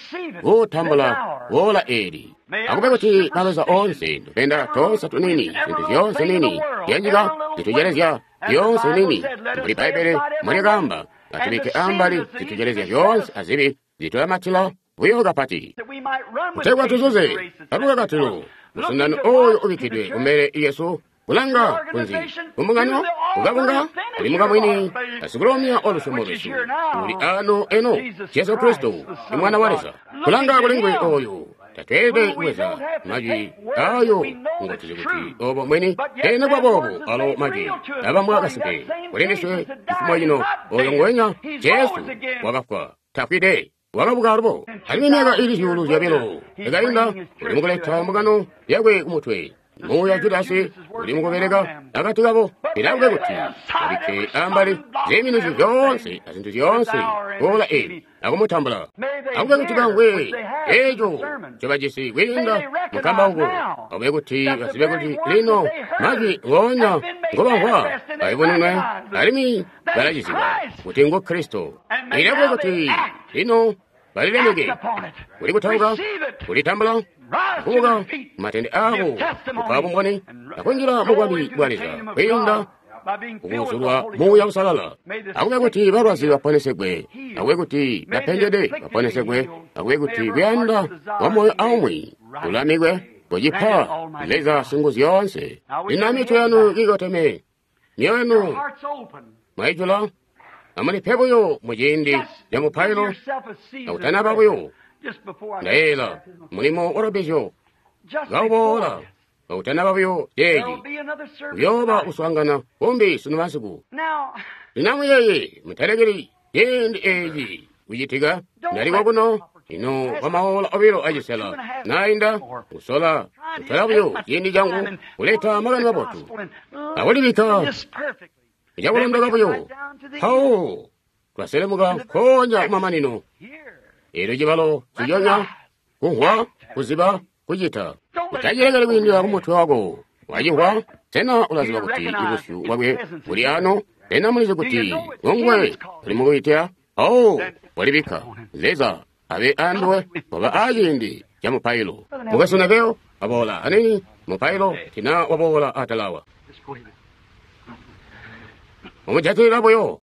utambula wola eri akube kuti kabeza onse ndupenda tonsa tunini zintu ziyonse nini yenjiga zitujelezya yonse nini muri Baibele muri gamba atibike ambali zitujelezya yonse azibi zitoya matila buyoga pati kutegwa tuzuze akuga katilo musundano oyo ubikidwe umere Yesu ulanga kunzi umungano ugabunga ulimuga mwini asigulomya olushomoresu uli ano eno Yesu Kristo imwana wareza ulanga kulingwe oyo tatwebe uweza maji ayo ngotize kuti obo mwini ene kwa bobo alo maji aba mwakasipe uleneswe ifumo yino oyo ngwenya Yesu wakafwa takwide wakabugarubo halimega ili yulu yabelo egainda ulimuguleta mugano yagwe umutwe Moya Judasi ulimugoberega agatigabo birabwe kuti abike ambali zemino ziyonse azintu ziyonse ola agumutambula agwe kuti bangwe ejo cyabagisi wenda mukamba ngo agwe kuti basibe kuti lino maji ngonya ngobangwa ayibonene alimi baragisiba kuti ngo Kristo irabwe kuti lino baliremege uri gutanga uri tambula kuga matende aho ukabu mwani akonjira mugwabi gwaliza wenda ugusulwa muya usalala agwe kuti barwazi baponesegwe agwe kuti bapenjede baponesegwe agwe kuti byanda wamoyo aumwi ulamigwe gojipa leza singuzi yonse inamicho yanu gigoteme nyanu maijula amani peboyo mujindi yamupailo autana babuyo naela mulimo orobejo gawbola autana babuyo yeji yoba uswangana bombi sunumasugu inamu yeye mutalegeri yendi eji uyitiga nari wabuno ino wamaola obiro ajisela nainda usola utalabuyo yendi jangu uleta magani wabotu awalibika ijabulonda gabuyo hao twaselemuga konya mamanino ero jibalo kiyonya kuhwa kuziba kujita utajiregale kwinjira kumutwe wago wajihwa tena ulaziba kuti ibushu wabwe uri ano tena mulize kuti ngongwe ulimugoyitea walibika leza abe andwe waba ajindi ya mupailo mugasunageo abola anini mupailo tina wabola atalawa omujatira boyo